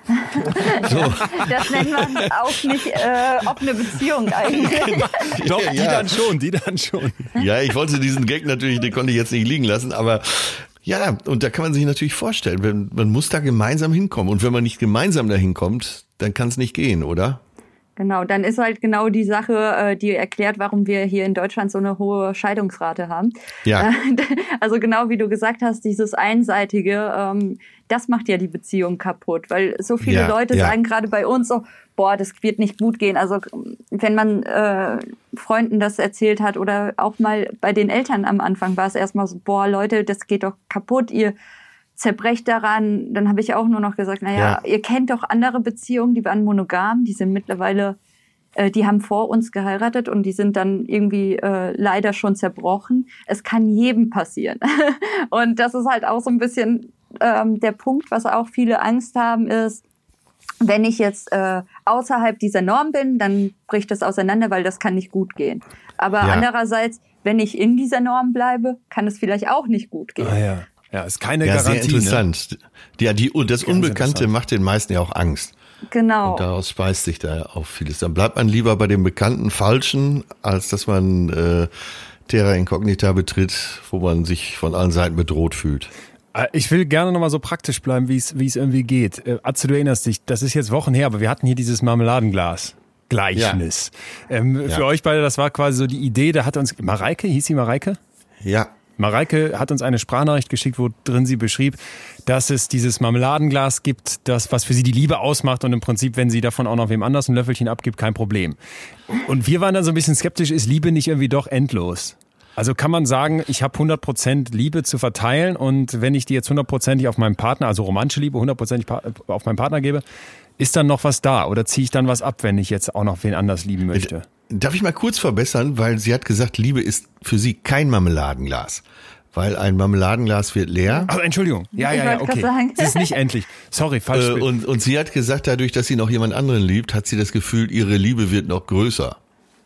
So. Das nennt man auch nicht äh, offene Beziehung eigentlich. Doch, die ja. dann schon, die dann schon. Ja, ich wollte diesen Gag natürlich, den konnte ich jetzt nicht liegen lassen, aber ja, und da kann man sich natürlich vorstellen, wenn, man muss da gemeinsam hinkommen. Und wenn man nicht gemeinsam dahin kommt, dann kann es nicht gehen, oder? Genau, dann ist halt genau die Sache, die erklärt, warum wir hier in Deutschland so eine hohe Scheidungsrate haben. Ja. Also genau wie du gesagt hast, dieses Einseitige, das macht ja die Beziehung kaputt. Weil so viele ja, Leute ja. sagen gerade bei uns so, boah, das wird nicht gut gehen. Also wenn man äh, Freunden das erzählt hat oder auch mal bei den Eltern am Anfang war es erstmal so, boah Leute, das geht doch kaputt, ihr zerbrecht daran. Dann habe ich auch nur noch gesagt, naja, ja. ihr kennt doch andere Beziehungen, die waren monogam, die sind mittlerweile, äh, die haben vor uns geheiratet und die sind dann irgendwie äh, leider schon zerbrochen. Es kann jedem passieren. Und das ist halt auch so ein bisschen ähm, der Punkt, was auch viele Angst haben, ist, wenn ich jetzt äh, außerhalb dieser Norm bin, dann bricht das auseinander, weil das kann nicht gut gehen. Aber ja. andererseits, wenn ich in dieser Norm bleibe, kann es vielleicht auch nicht gut gehen. Ah, ja. Ja, ist keine ja, Garantie. Sehr interessant. Ne? Ja, die, das Ganz Unbekannte macht den meisten ja auch Angst. Genau. Und daraus speist sich da ja auch vieles. Dann bleibt man lieber bei dem bekannten Falschen, als dass man äh, Terra Incognita betritt, wo man sich von allen Seiten bedroht fühlt. Ich will gerne nochmal so praktisch bleiben, wie es wie es irgendwie geht. Atze, du erinnerst dich, das ist jetzt Wochen her, aber wir hatten hier dieses Marmeladenglas. Gleichnis. Ja. Ähm, ja. Für euch beide, das war quasi so die Idee, da hat uns, Mareike, hieß sie Mareike? Ja. Mareike hat uns eine Sprachnachricht geschickt, wo drin sie beschrieb, dass es dieses Marmeladenglas gibt, das, was für sie die Liebe ausmacht und im Prinzip, wenn sie davon auch noch wem anders ein Löffelchen abgibt, kein Problem. Und wir waren dann so ein bisschen skeptisch, ist Liebe nicht irgendwie doch endlos? Also kann man sagen, ich habe hundert Prozent Liebe zu verteilen und wenn ich die jetzt hundertprozentig auf meinen Partner, also romantische Liebe, hundertprozentig auf meinen Partner gebe, ist dann noch was da oder ziehe ich dann was ab, wenn ich jetzt auch noch wen anders lieben möchte? Darf ich mal kurz verbessern, weil sie hat gesagt, Liebe ist für sie kein Marmeladenglas. Weil ein Marmeladenglas wird leer. Also Entschuldigung. Ja, ja, ja, okay. Es ist nicht endlich. Sorry, falsch. Äh, und, und sie hat gesagt, dadurch, dass sie noch jemand anderen liebt, hat sie das Gefühl, ihre Liebe wird noch größer.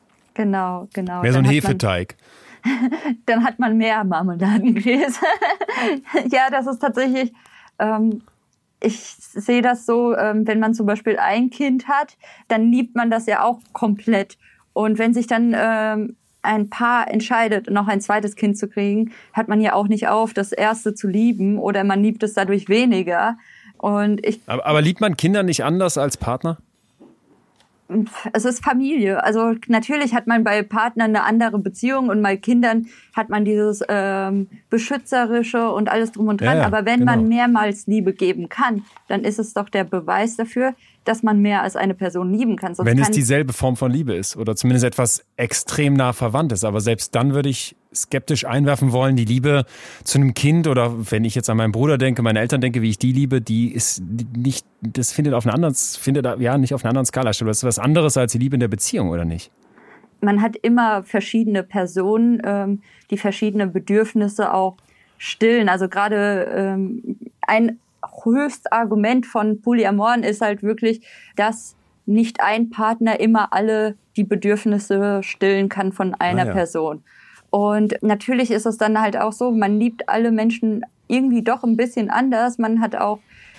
Genau, genau. Mehr so ein Hefeteig. Dann hat man mehr Marmeladengläser. Ja, das ist tatsächlich, ähm, ich sehe das so, ähm, wenn man zum Beispiel ein Kind hat, dann liebt man das ja auch komplett. Und wenn sich dann ähm, ein Paar entscheidet, noch ein zweites Kind zu kriegen, hört man ja auch nicht auf, das erste zu lieben oder man liebt es dadurch weniger. Und ich, aber, aber liebt man Kinder nicht anders als Partner? Es ist Familie. Also natürlich hat man bei Partnern eine andere Beziehung und bei Kindern hat man dieses ähm, Beschützerische und alles drum und dran. Ja, ja, aber wenn genau. man mehrmals Liebe geben kann, dann ist es doch der Beweis dafür, dass man mehr als eine Person lieben kann. Sonst wenn kann es dieselbe Form von Liebe ist oder zumindest etwas extrem nah verwandt ist. Aber selbst dann würde ich skeptisch einwerfen wollen, die Liebe zu einem Kind oder wenn ich jetzt an meinen Bruder denke, meine Eltern denke, wie ich die liebe, die ist nicht, das findet auf einer anderen, findet ja nicht auf einer anderen Skala statt. Das ist was anderes als die Liebe in der Beziehung, oder nicht? Man hat immer verschiedene Personen, ähm, die verschiedene Bedürfnisse auch stillen. Also gerade ähm, ein Höchstargument von Polyamoren ist halt wirklich, dass nicht ein Partner immer alle die Bedürfnisse stillen kann von einer ah, ja. Person. Und natürlich ist es dann halt auch so, man liebt alle Menschen irgendwie doch ein bisschen anders. Man hat auch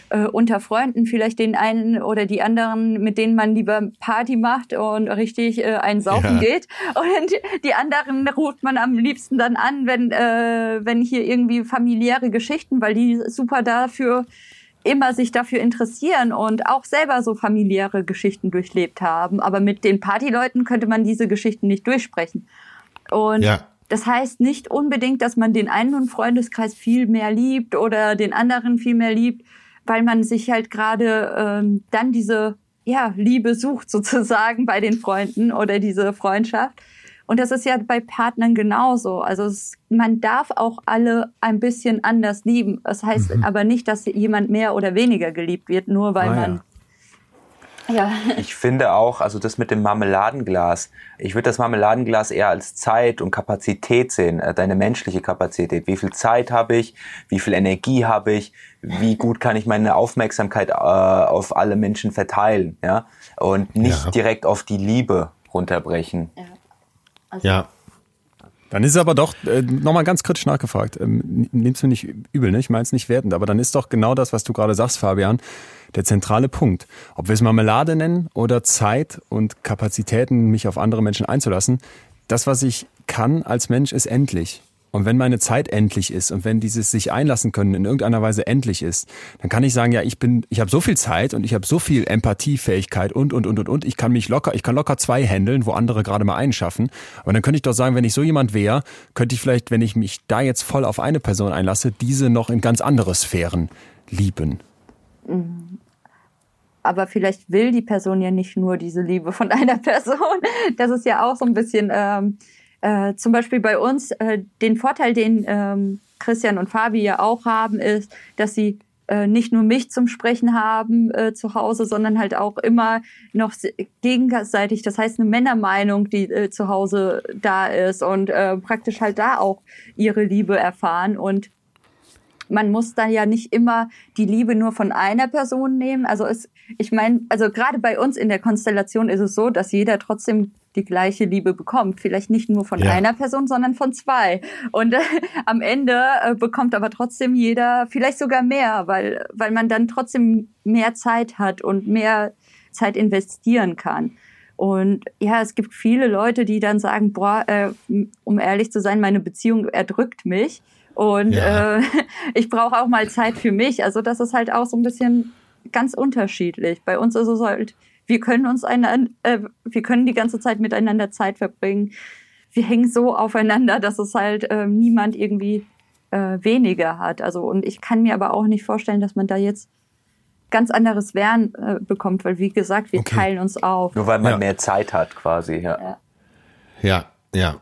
äh, unter Freunden vielleicht den einen oder die anderen, mit denen man lieber Party macht und richtig äh, einen saufen ja. geht. Und die anderen ruft man am liebsten dann an, wenn, äh, wenn hier irgendwie familiäre Geschichten, weil die super dafür immer sich dafür interessieren und auch selber so familiäre Geschichten durchlebt haben. Aber mit den Partyleuten könnte man diese Geschichten nicht durchsprechen. Und ja. das heißt nicht unbedingt, dass man den einen Freundeskreis viel mehr liebt oder den anderen viel mehr liebt, weil man sich halt gerade ähm, dann diese ja, Liebe sucht sozusagen bei den Freunden oder diese Freundschaft. Und das ist ja bei Partnern genauso. Also es, man darf auch alle ein bisschen anders lieben. Das heißt mhm. aber nicht, dass jemand mehr oder weniger geliebt wird, nur weil ah, man... Ja. Ja. Ich finde auch, also das mit dem Marmeladenglas, ich würde das Marmeladenglas eher als Zeit und Kapazität sehen, deine menschliche Kapazität. Wie viel Zeit habe ich, wie viel Energie habe ich, wie gut kann ich meine Aufmerksamkeit äh, auf alle Menschen verteilen, ja, und nicht ja. direkt auf die Liebe runterbrechen. Ja. Also ja. Dann ist es aber doch, äh, nochmal ganz kritisch nachgefragt, ähm, nimm's mir nicht übel, ne? Ich meine es nicht wertend, aber dann ist doch genau das, was du gerade sagst, Fabian, der zentrale Punkt. Ob wir es Marmelade nennen oder Zeit und Kapazitäten, mich auf andere Menschen einzulassen, das, was ich kann als Mensch, ist endlich. Und wenn meine Zeit endlich ist und wenn dieses sich einlassen können in irgendeiner Weise endlich ist, dann kann ich sagen, ja, ich bin, ich habe so viel Zeit und ich habe so viel Empathiefähigkeit und, und, und, und, und. Ich kann mich locker, ich kann locker zwei handeln, wo andere gerade mal einen schaffen. Aber dann könnte ich doch sagen, wenn ich so jemand wäre, könnte ich vielleicht, wenn ich mich da jetzt voll auf eine Person einlasse, diese noch in ganz andere Sphären lieben. Aber vielleicht will die Person ja nicht nur diese Liebe von einer Person. Das ist ja auch so ein bisschen... Ähm Äh, zum Beispiel bei uns, äh, den Vorteil, den ähm, Christian und Fabi ja auch haben, ist, dass sie äh, nicht nur mich zum Sprechen haben äh, zu Hause, sondern halt auch immer noch gegenseitig, das heißt eine Männermeinung, die äh, zu Hause da ist und äh, praktisch halt da auch ihre Liebe erfahren. Und man muss dann ja nicht immer die Liebe nur von einer Person nehmen. Also es, ich meine, also gerade bei uns in der Konstellation ist es so, dass jeder trotzdem die gleiche Liebe bekommt. Vielleicht nicht nur von ja. einer Person, sondern von zwei. Und äh, am Ende äh, bekommt aber trotzdem jeder vielleicht sogar mehr, weil, weil man dann trotzdem mehr Zeit hat und mehr Zeit investieren kann. Und ja, es gibt viele Leute, die dann sagen, boah, äh, um ehrlich zu sein, meine Beziehung erdrückt mich. Und ja. äh, ich brauche auch mal Zeit für mich. Also das ist halt auch so ein bisschen ganz unterschiedlich. Bei uns ist es halt, wir können uns einander, äh, wir können die ganze Zeit miteinander Zeit verbringen. Wir hängen so aufeinander, dass es halt äh, niemand irgendwie äh, weniger hat. Also und ich kann mir aber auch nicht vorstellen, dass man da jetzt ganz anderes Wern äh, bekommt, weil wie gesagt, wir okay. teilen uns auf. Nur weil man ja. mehr Zeit hat, quasi. Ja, ja, ja. ja.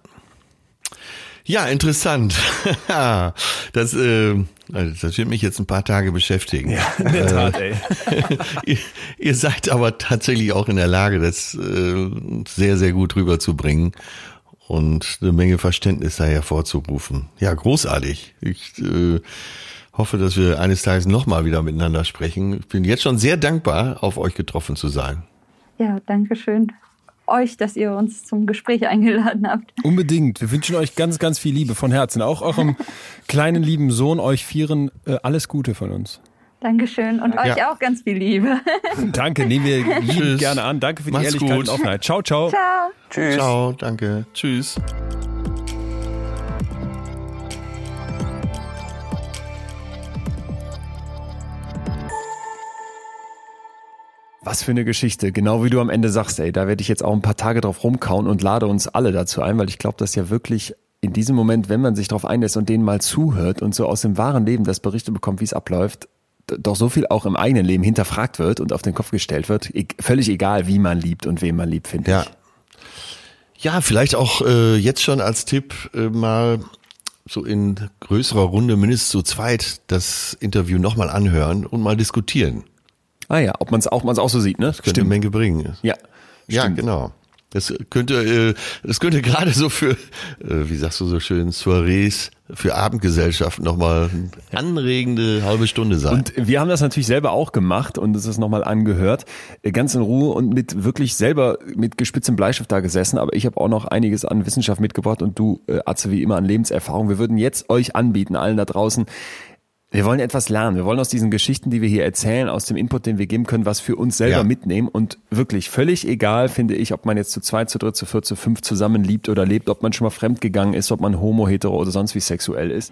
Ja, interessant. Das, äh, das wird mich jetzt ein paar Tage beschäftigen. Ja, in der Tat, ey. ihr, ihr seid aber tatsächlich auch in der Lage, das äh, sehr, sehr gut rüberzubringen und eine Menge Verständnis da hervorzurufen. Ja, großartig. Ich äh, hoffe, dass wir eines Tages nochmal wieder miteinander sprechen. Ich bin jetzt schon sehr dankbar, auf euch getroffen zu sein. Ja, danke schön. Euch, dass ihr uns zum Gespräch eingeladen habt. Unbedingt. Wir wünschen euch ganz, ganz viel Liebe von Herzen. Auch eurem kleinen, lieben Sohn, euch Vieren, äh, alles Gute von uns. Dankeschön. Und ja. euch auch ganz viel Liebe. Danke, nehmen wir lieben gerne an. Danke für die Macht's Ehrlichkeit gut. Und Offenheit. Ciao, ciao. Ciao. Tschüss. Ciao, danke. Tschüss. Was für eine Geschichte, genau wie du am Ende sagst, ey, da werde ich jetzt auch ein paar Tage drauf rumkauen und lade uns alle dazu ein, weil ich glaube, dass ja wirklich in diesem Moment, wenn man sich darauf einlässt und denen mal zuhört und so aus dem wahren Leben das Berichte bekommt, wie es abläuft, doch so viel auch im eigenen Leben hinterfragt wird und auf den Kopf gestellt wird, e- völlig egal, wie man liebt und wen man liebt, finde ja. ich. Ja, vielleicht auch äh, jetzt schon als Tipp äh, mal so in größerer Runde, mindestens zu zweit, das Interview nochmal anhören und mal diskutieren. Ah ja, ob man es auch, man's auch so sieht, ne? Das könnte eine Menge bringen. Ja, ja, stimmt. Genau. Das könnte, das könnte gerade so für, wie sagst du so schön, Soirees, für Abendgesellschaften nochmal eine anregende halbe Stunde sein. Und wir haben das natürlich selber auch gemacht und es ist nochmal angehört, ganz in Ruhe und mit wirklich selber mit gespitztem Bleistift da gesessen, aber ich habe auch noch einiges an Wissenschaft mitgebracht und du, Atze, wie immer an Lebenserfahrung. Wir würden jetzt euch anbieten, allen da draußen, Wir wollen etwas lernen. Wir wollen aus diesen Geschichten, die wir hier erzählen, aus dem Input, den wir geben können, was für uns selber ja. mitnehmen. Und wirklich völlig egal, finde ich, ob man jetzt zu zweit, zu dritt, zu viert, zu fünf zusammen liebt oder lebt, ob man schon mal fremdgegangen ist, ob man homo, hetero oder sonst wie sexuell ist.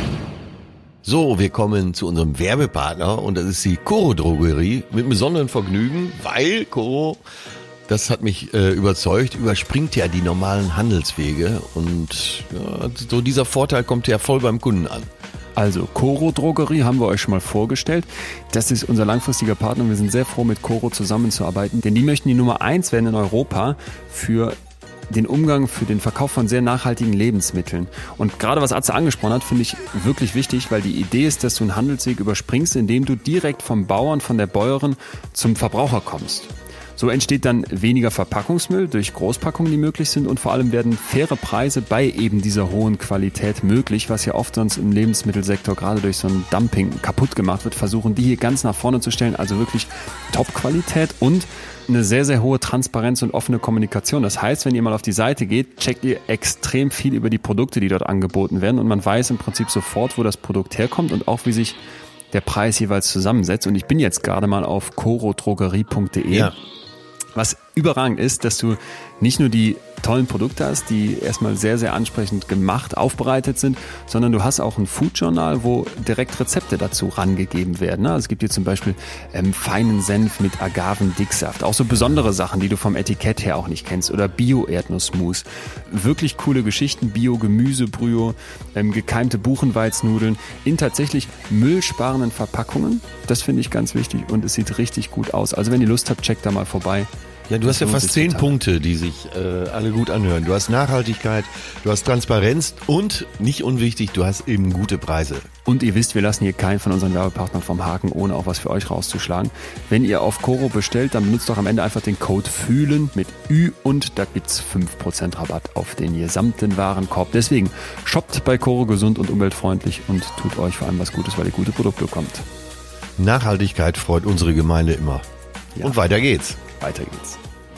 So, wir kommen zu unserem Werbepartner und das ist die Coro Drogerie mit besonderem Vergnügen, weil Coro, das hat mich äh, überzeugt, überspringt ja die normalen Handelswege und ja, so dieser Vorteil kommt ja voll beim Kunden an. Also Coro Drogerie haben wir euch schon mal vorgestellt. Das ist unser langfristiger Partner. Wir sind sehr froh, mit Coro zusammenzuarbeiten, denn die möchten die Nummer eins werden in Europa für den Umgang, für den Verkauf von sehr nachhaltigen Lebensmitteln. Und gerade was Atze angesprochen hat, finde ich wirklich wichtig, weil die Idee ist, dass du einen Handelsweg überspringst, indem du direkt vom Bauern, von der Bäuerin zum Verbraucher kommst. So entsteht dann weniger Verpackungsmüll durch Großpackungen, die möglich sind und vor allem werden faire Preise bei eben dieser hohen Qualität möglich, was ja oft sonst im Lebensmittelsektor gerade durch so ein Dumping kaputt gemacht wird, versuchen die hier ganz nach vorne zu stellen, also wirklich Top-Qualität und eine sehr, sehr hohe Transparenz und offene Kommunikation. Das heißt, wenn ihr mal auf die Seite geht, checkt ihr extrem viel über die Produkte, die dort angeboten werden und man weiß im Prinzip sofort, wo das Produkt herkommt und auch wie sich der Preis jeweils zusammensetzt. Und ich bin jetzt gerade mal auf coro drogerie punkt de. Ja. Was überragend ist, dass du nicht nur die tollen Produkte hast, die erstmal sehr, sehr ansprechend gemacht, aufbereitet sind, sondern du hast auch ein Food-Journal, wo direkt Rezepte dazu rangegeben werden. Also es gibt hier zum Beispiel ähm, feinen Senf mit Agavendicksaft, auch so besondere Sachen, die du vom Etikett her auch nicht kennst, oder Bio-Erdnussmus. Wirklich coole Geschichten, Bio-Gemüsebrühe, ähm, gekeimte Buchenweiznudeln in tatsächlich müllsparenden Verpackungen. Das finde ich ganz wichtig und es sieht richtig gut aus. Also wenn ihr Lust habt, checkt da mal vorbei. Ja, du hast ja fast zehn Punkte, die sich äh, alle gut anhören. Du hast Nachhaltigkeit, du hast Transparenz und, nicht unwichtig, du hast eben gute Preise. Und ihr wisst, wir lassen hier keinen von unseren Werbepartnern vom Haken, ohne auch was für euch rauszuschlagen. Wenn ihr auf Coro bestellt, dann benutzt doch am Ende einfach den Code FÜHLEN mit Ü und da gibt's fünf Prozent Rabatt auf den gesamten Warenkorb. Deswegen shoppt bei Coro gesund und umweltfreundlich und tut euch vor allem was Gutes, weil ihr gute Produkte bekommt. Nachhaltigkeit freut unsere Gemeinde immer. Ja. Und weiter geht's. Weiter geht's.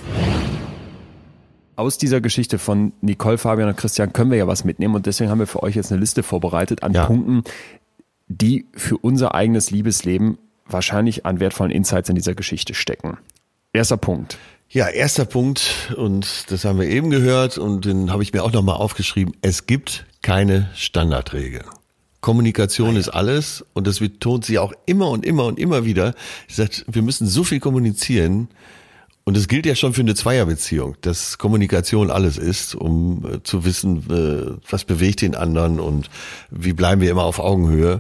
Aus dieser Geschichte von Nicole, Fabian und Christian können wir ja was mitnehmen und deswegen haben wir für euch jetzt eine Liste vorbereitet an ja. Punkten, die für unser eigenes Liebesleben wahrscheinlich an wertvollen Insights in dieser Geschichte stecken. Erster Punkt. Ja, erster Punkt und das haben wir eben gehört und den habe ich mir auch nochmal aufgeschrieben. Es gibt keine Standardregel. Kommunikation ah, ja. ist alles und das betont sie auch immer und immer und immer wieder. Sie sagt, wir müssen so viel kommunizieren. Und es gilt ja schon für eine Zweierbeziehung, dass Kommunikation alles ist, um äh, zu wissen, äh, was bewegt den anderen und wie bleiben wir immer auf Augenhöhe.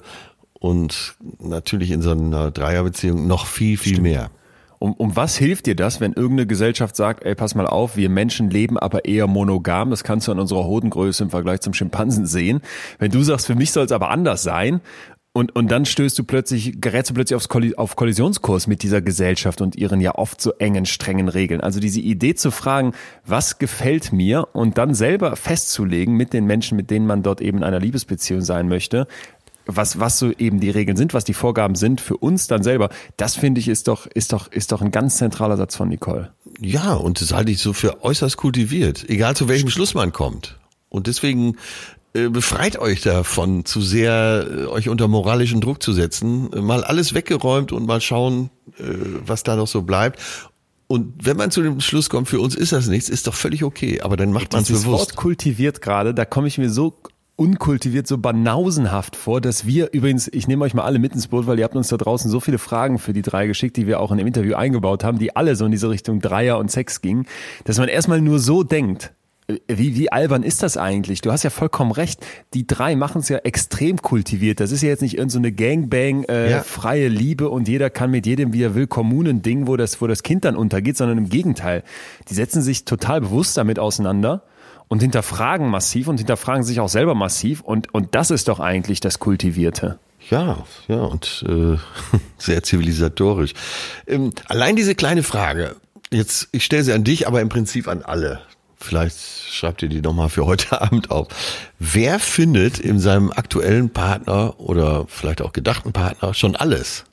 Und natürlich in so einer Dreierbeziehung noch viel, viel Stimmt. mehr. Um, um was hilft dir das, wenn irgendeine Gesellschaft sagt, ey, pass mal auf, wir Menschen leben aber eher monogam, das kannst du an unserer Hodengröße im Vergleich zum Schimpansen sehen. Wenn du sagst, für mich soll es aber anders sein, Und, und dann stößt du plötzlich, gerätst du plötzlich aufs Kolli- auf Kollisionskurs mit dieser Gesellschaft und ihren ja oft so engen, strengen Regeln. Also diese Idee zu fragen, was gefällt mir und dann selber festzulegen mit den Menschen, mit denen man dort eben in einer Liebesbeziehung sein möchte, was, was so eben die Regeln sind, was die Vorgaben sind für uns dann selber. Das finde ich ist doch, ist doch, ist doch ein ganz zentraler Satz von Nicole. Ja, und das halte ich so für äußerst kultiviert, egal zu welchem Schluss man kommt. Und deswegen befreit euch davon, zu sehr äh, euch unter moralischen Druck zu setzen, mal alles weggeräumt und mal schauen, äh, was da noch so bleibt. Und wenn man zu dem Schluss kommt, für uns ist das nichts, ist doch völlig okay, aber dann macht man es bewusst. Das Wort kultiviert gerade, da komme ich mir so unkultiviert, so banausenhaft vor, dass wir übrigens, ich nehme euch mal alle mit ins Boot, weil ihr habt uns da draußen so viele Fragen für die drei geschickt, die wir auch in dem Interview eingebaut haben, die alle so in diese Richtung Dreier und Sex gingen, dass man erstmal nur so denkt. Wie, wie albern ist das eigentlich? Du hast ja vollkommen recht. Die drei machen es ja extrem kultiviert. Das ist ja jetzt nicht irgendeine so Gangbang, äh, ja. freie Liebe und jeder kann mit jedem, wie er will, Kommunending, wo das, wo das Kind dann untergeht, sondern im Gegenteil. Die setzen sich total bewusst damit auseinander und hinterfragen massiv und hinterfragen sich auch selber massiv und, und das ist doch eigentlich das Kultivierte. Ja, ja und äh, sehr zivilisatorisch. Ähm, allein diese kleine Frage, jetzt, ich stelle sie an dich, aber im Prinzip an alle. Vielleicht schreibt ihr die nochmal für heute Abend auf. Wer findet in seinem aktuellen Partner oder vielleicht auch gedachten Partner schon alles?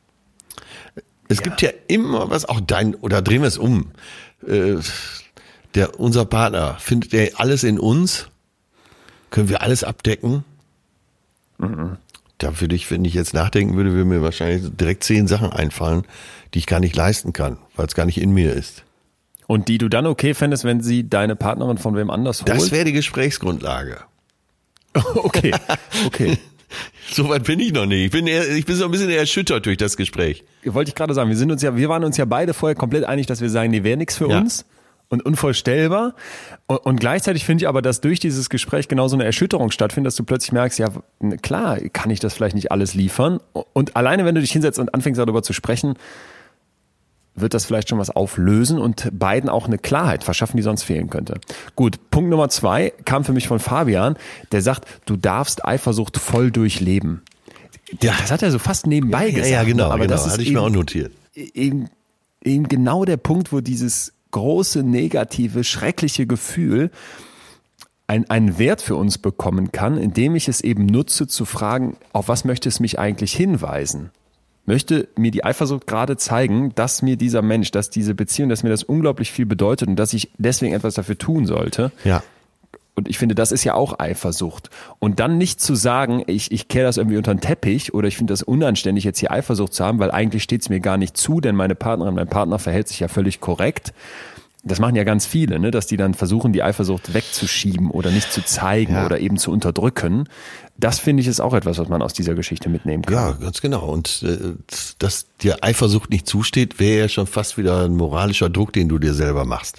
Es ja. gibt ja immer was, auch dein, oder drehen wir es um. Äh, der, unser Partner, findet der alles in uns? Können wir alles abdecken? Mhm. da würde ich, wenn ich jetzt nachdenken würde, würde mir wahrscheinlich direkt zehn Sachen einfallen, die ich gar nicht leisten kann, weil es gar nicht in mir ist. Und die du dann okay fändest, wenn sie deine Partnerin von wem anders holt? Das wäre die Gesprächsgrundlage. Okay, okay. Soweit bin ich noch nicht. Ich bin eher, ich bin so ein bisschen erschüttert durch das Gespräch. Wollte ich gerade sagen, wir sind uns ja, wir waren uns ja beide vorher komplett einig, dass wir sagen, nee, wäre nichts für ja. uns und unvorstellbar. Und, und gleichzeitig finde ich aber, dass durch dieses Gespräch genau so eine Erschütterung stattfindet, dass du plötzlich merkst, ja, klar, kann ich das vielleicht nicht alles liefern. Und alleine, wenn du dich hinsetzt und anfängst darüber zu sprechen, wird das vielleicht schon was auflösen und beiden auch eine Klarheit verschaffen, die sonst fehlen könnte. Gut, Punkt Nummer zwei kam für mich von Fabian, der sagt, du darfst Eifersucht voll durchleben. Ja, das hat er so fast nebenbei ja, gesagt. Ja, genau, aber genau. das ist hatte ich eben, mir auch notiert. Eben, eben genau der Punkt, wo dieses große, negative, schreckliche Gefühl ein, einen Wert für uns bekommen kann, indem ich es eben nutze, zu fragen, auf was möchte es mich eigentlich hinweisen? Möchte mir die Eifersucht gerade zeigen, dass mir dieser Mensch, dass diese Beziehung, dass mir das unglaublich viel bedeutet und dass ich deswegen etwas dafür tun sollte. Ja. Und ich finde, das ist ja auch Eifersucht. Und dann nicht zu sagen, ich, ich kehre das irgendwie unter den Teppich oder ich finde das unanständig, jetzt hier Eifersucht zu haben, weil eigentlich steht es mir gar nicht zu, denn meine Partnerin, mein Partner verhält sich ja völlig korrekt. Das machen ja ganz viele, ne, dass die dann versuchen, die Eifersucht wegzuschieben oder nicht zu zeigen ja. oder eben zu unterdrücken. Das finde ich ist auch etwas, was man aus dieser Geschichte mitnehmen kann. Ja, ganz genau. Und äh, dass dir Eifersucht nicht zusteht, wäre ja schon fast wieder ein moralischer Druck, den du dir selber machst.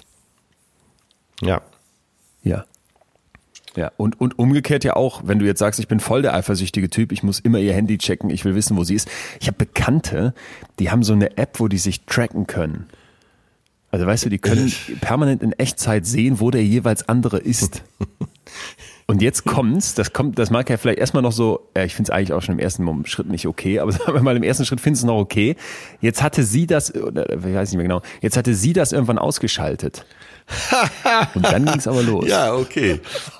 Ja. Ja. Ja, und, und umgekehrt ja auch, wenn du jetzt sagst, ich bin voll der eifersüchtige Typ, ich muss immer ihr Handy checken, ich will wissen, wo sie ist. Ich habe Bekannte, die haben so eine App, wo die sich tracken können. Also weißt du, die können permanent in Echtzeit sehen, wo der jeweils andere ist. Und jetzt kommt's, das kommt, das mag ja vielleicht erstmal noch so, ja, ich finde es eigentlich auch schon im ersten Schritt nicht okay, aber sagen wir mal, im ersten Schritt findest du es noch okay. Jetzt hatte sie das, oder ich weiß nicht mehr genau, jetzt hatte sie das irgendwann ausgeschaltet. Und dann ging's aber los. Ja, okay.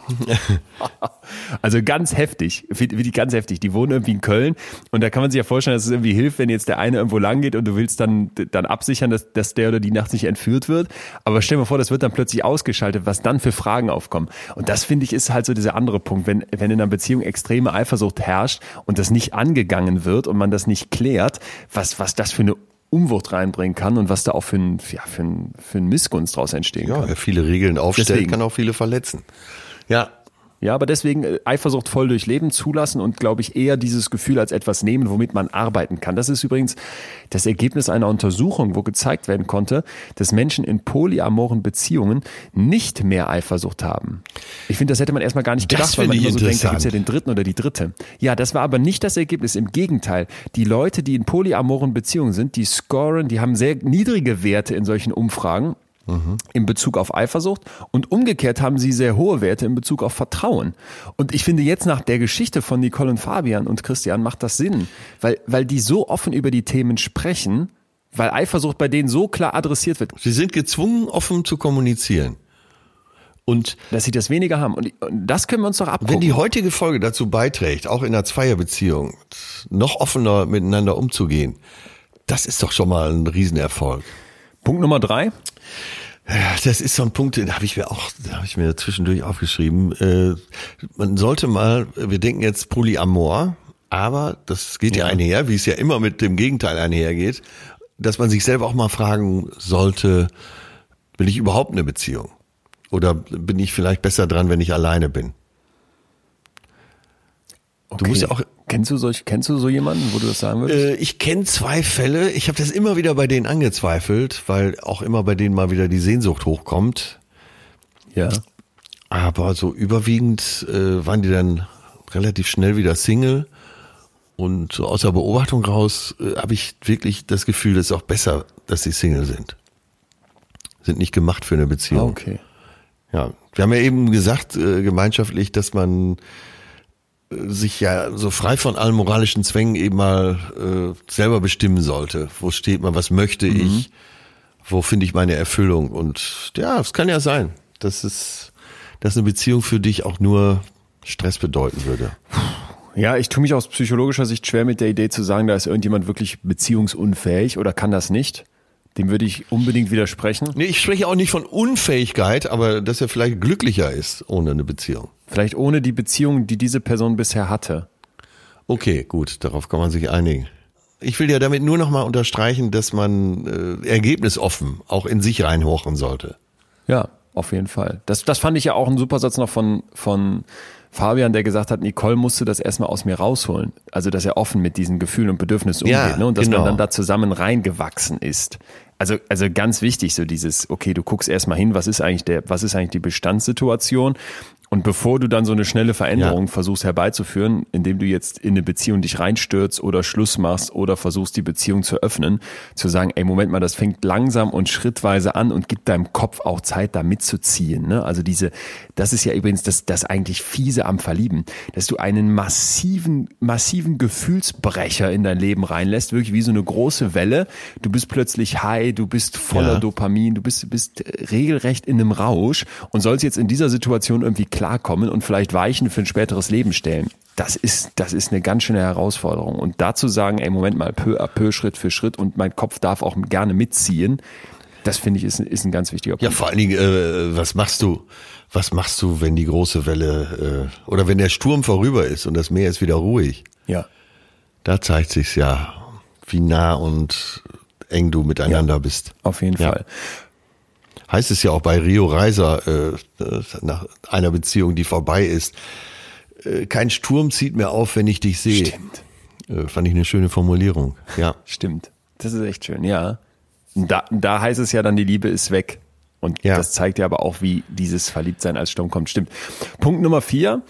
Also ganz heftig, wirklich ganz heftig. Die wohnen irgendwie in Köln und da kann man sich ja vorstellen, dass es irgendwie hilft, wenn jetzt der eine irgendwo lang geht und du willst dann, dann absichern, dass, dass der oder die nachts nicht entführt wird. Aber stell dir mal vor, das wird dann plötzlich ausgeschaltet, was dann für Fragen aufkommen. Und das finde ich ist halt so dieser andere Punkt, wenn, wenn in einer Beziehung extreme Eifersucht herrscht und das nicht angegangen wird und man das nicht klärt, was, was das für eine Umwucht reinbringen kann und was da auch für ein, ja, für ein, für ein Missgunst draus entstehen ja, kann. Wer viele Regeln aufstellt, deswegen. Kann auch viele verletzen. Ja. Ja, aber deswegen Eifersucht voll durchleben, zulassen und, glaube ich, eher dieses Gefühl als etwas nehmen, womit man arbeiten kann. Das ist übrigens das Ergebnis einer Untersuchung, wo gezeigt werden konnte, dass Menschen in polyamoren Beziehungen nicht mehr Eifersucht haben. Ich finde, das hätte man erstmal gar nicht gedacht, das weil man ich immer so denkt, da interessant. gibt's ja den Dritten oder die Dritte. Ja, das war aber nicht das Ergebnis. Im Gegenteil. Die Leute, die in polyamoren Beziehungen sind, die scoren, die haben sehr niedrige Werte in solchen Umfragen. Mhm. In Bezug auf Eifersucht und umgekehrt haben sie sehr hohe Werte in Bezug auf Vertrauen. Und ich finde jetzt nach der Geschichte von Nicole und Fabian und Christian macht das Sinn, weil, weil die so offen über die Themen sprechen, weil Eifersucht bei denen so klar adressiert wird. Sie sind gezwungen, offen zu kommunizieren. Und dass sie das weniger haben. Und das können wir uns doch abgucken. Wenn die heutige Folge dazu beiträgt, auch in einer Zweierbeziehung noch offener miteinander umzugehen, das ist doch schon mal ein Riesenerfolg. Punkt Nummer drei. Ja, das ist so ein Punkt, den habe ich mir auch, da habe ich mir zwischendurch aufgeschrieben. Äh, man sollte mal, wir denken jetzt Polyamor, aber das geht ja, ja einher, wie es ja immer mit dem Gegenteil einhergeht, dass man sich selber auch mal fragen sollte, will ich überhaupt eine Beziehung? Oder bin ich vielleicht besser dran, wenn ich alleine bin? Okay. Du musst ja auch, kennst du solch, kennst du so jemanden, wo du das sagen würdest? Äh, ich kenne zwei Fälle. Ich habe das immer wieder bei denen angezweifelt, weil auch immer bei denen mal wieder die Sehnsucht hochkommt. Ja. Aber so überwiegend äh, waren die dann relativ schnell wieder Single. Und so aus der Beobachtung raus äh, habe ich wirklich das Gefühl, es ist auch besser, dass sie Single sind. Sind nicht gemacht für eine Beziehung. Okay. Ja, wir haben ja eben gesagt, äh, gemeinschaftlich, dass man sich ja so frei von allen moralischen Zwängen eben mal äh, selber bestimmen sollte. Wo steht man, was möchte mhm. ich, wo finde ich meine Erfüllung? Und ja, es kann ja sein, dass es, dass eine Beziehung für dich auch nur Stress bedeuten würde. Ja, ich tue mich aus psychologischer Sicht schwer mit der Idee zu sagen, da ist irgendjemand wirklich beziehungsunfähig oder kann das nicht. Dem würde ich unbedingt widersprechen. Nee, ich spreche auch nicht von Unfähigkeit, aber dass er vielleicht glücklicher ist ohne eine Beziehung. Vielleicht ohne die Beziehung, die diese Person bisher hatte. Okay, gut, darauf kann man sich einigen. Ich will ja damit nur noch mal unterstreichen, dass man äh, ergebnisoffen auch in sich reinhorchen sollte. Ja, auf jeden Fall. Das, das fand ich ja auch ein super Satz noch von, von Fabian, der gesagt hat, Nicole musste das erstmal aus mir rausholen. Also, dass er offen mit diesen Gefühlen und Bedürfnissen umgeht, ja, ne? Und dass genau. man dann da zusammen reingewachsen ist. Also, also ganz wichtig, so dieses, okay, du guckst erstmal hin, was ist eigentlich der, was ist eigentlich die Bestandssituation? Und bevor du dann so eine schnelle Veränderung ja. versuchst herbeizuführen, indem du jetzt in eine Beziehung dich reinstürzt oder Schluss machst oder versuchst, die Beziehung zu öffnen, zu sagen, ey, Moment mal, das fängt langsam und schrittweise an und gibt deinem Kopf auch Zeit, da mitzuziehen. Ne? Also diese, das ist ja übrigens das, das eigentlich Fiese am Verlieben, dass du einen massiven, massiven Gefühlsbrecher in dein Leben reinlässt, wirklich wie so eine große Welle. Du bist plötzlich high, du bist voller ja. Dopamin, du bist, bist regelrecht in einem Rausch und sollst jetzt in dieser Situation irgendwie klarkommen und vielleicht Weichen für ein späteres Leben stellen. Das ist, das ist eine ganz schöne Herausforderung. Und dazu sagen, ey, Moment mal, peu à peu, Schritt für Schritt und mein Kopf darf auch gerne mitziehen, das finde ich ist, ist ein ganz wichtiger Punkt. Ja, vor allen Dingen, äh, was machst du, was machst du, wenn die große Welle, äh, oder wenn der Sturm vorüber ist und das Meer ist wieder ruhig? Ja. Da zeigt sich's ja, wie nah und eng du miteinander ja, bist. Auf jeden ja. Fall. Heißt es ja auch bei Rio Reiser, äh, nach einer Beziehung, die vorbei ist, äh, kein Sturm zieht mir auf, wenn ich dich sehe. Stimmt. Äh, fand ich eine schöne Formulierung. Ja. Stimmt. Das ist echt schön, ja. Da, da heißt es ja dann, die Liebe ist weg. Und ja. das zeigt ja aber auch, wie dieses Verliebtsein als Sturm kommt. Stimmt. Punkt Nummer vier.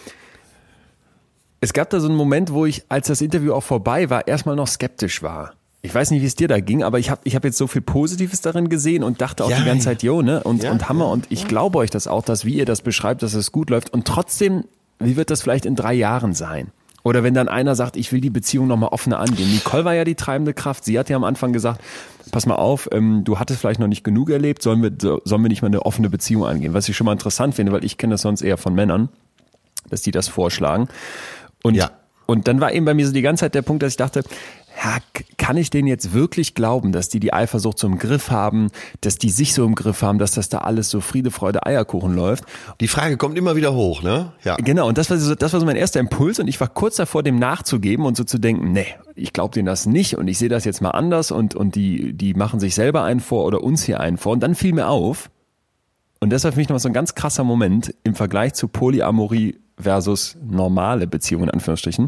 Es gab da so einen Moment, wo ich, als das Interview auch vorbei war, erstmal noch skeptisch war. Ich weiß nicht, wie es dir da ging, aber ich habe ich hab jetzt so viel Positives darin gesehen und dachte auch ja, die ganze Zeit, jo, ne, und, ja, und Hammer. Und ich glaube euch das auch, dass wie ihr das beschreibt, dass es gut läuft. Und trotzdem, wie wird das vielleicht in drei Jahren sein? Oder wenn dann einer sagt, ich will die Beziehung nochmal offener angehen. Nicole war ja die treibende Kraft. Sie hat ja am Anfang gesagt, pass mal auf, ähm, du hattest vielleicht noch nicht genug erlebt, sollen wir, so, sollen wir nicht mal eine offene Beziehung angehen? Was ich schon mal interessant finde, weil ich kenne das sonst eher von Männern, dass die das vorschlagen. Und, ja. und dann war eben bei mir so die ganze Zeit der Punkt, dass ich dachte, ja, kann ich denen jetzt wirklich glauben, dass die die Eifersucht so im Griff haben, dass die sich so im Griff haben, dass das da alles so Friede, Freude, Eierkuchen läuft? Die Frage kommt immer wieder hoch, ne? Ja. Genau, und das war so, das war so mein erster Impuls und ich war kurz davor, dem nachzugeben und so zu denken, nee, ich glaube denen das nicht und ich sehe das jetzt mal anders und, und die, die machen sich selber einen vor oder uns hier einen vor. Und dann fiel mir auf, und das war für mich noch so ein ganz krasser Moment im Vergleich zu Polyamorie versus normale Beziehungen, in Anführungsstrichen.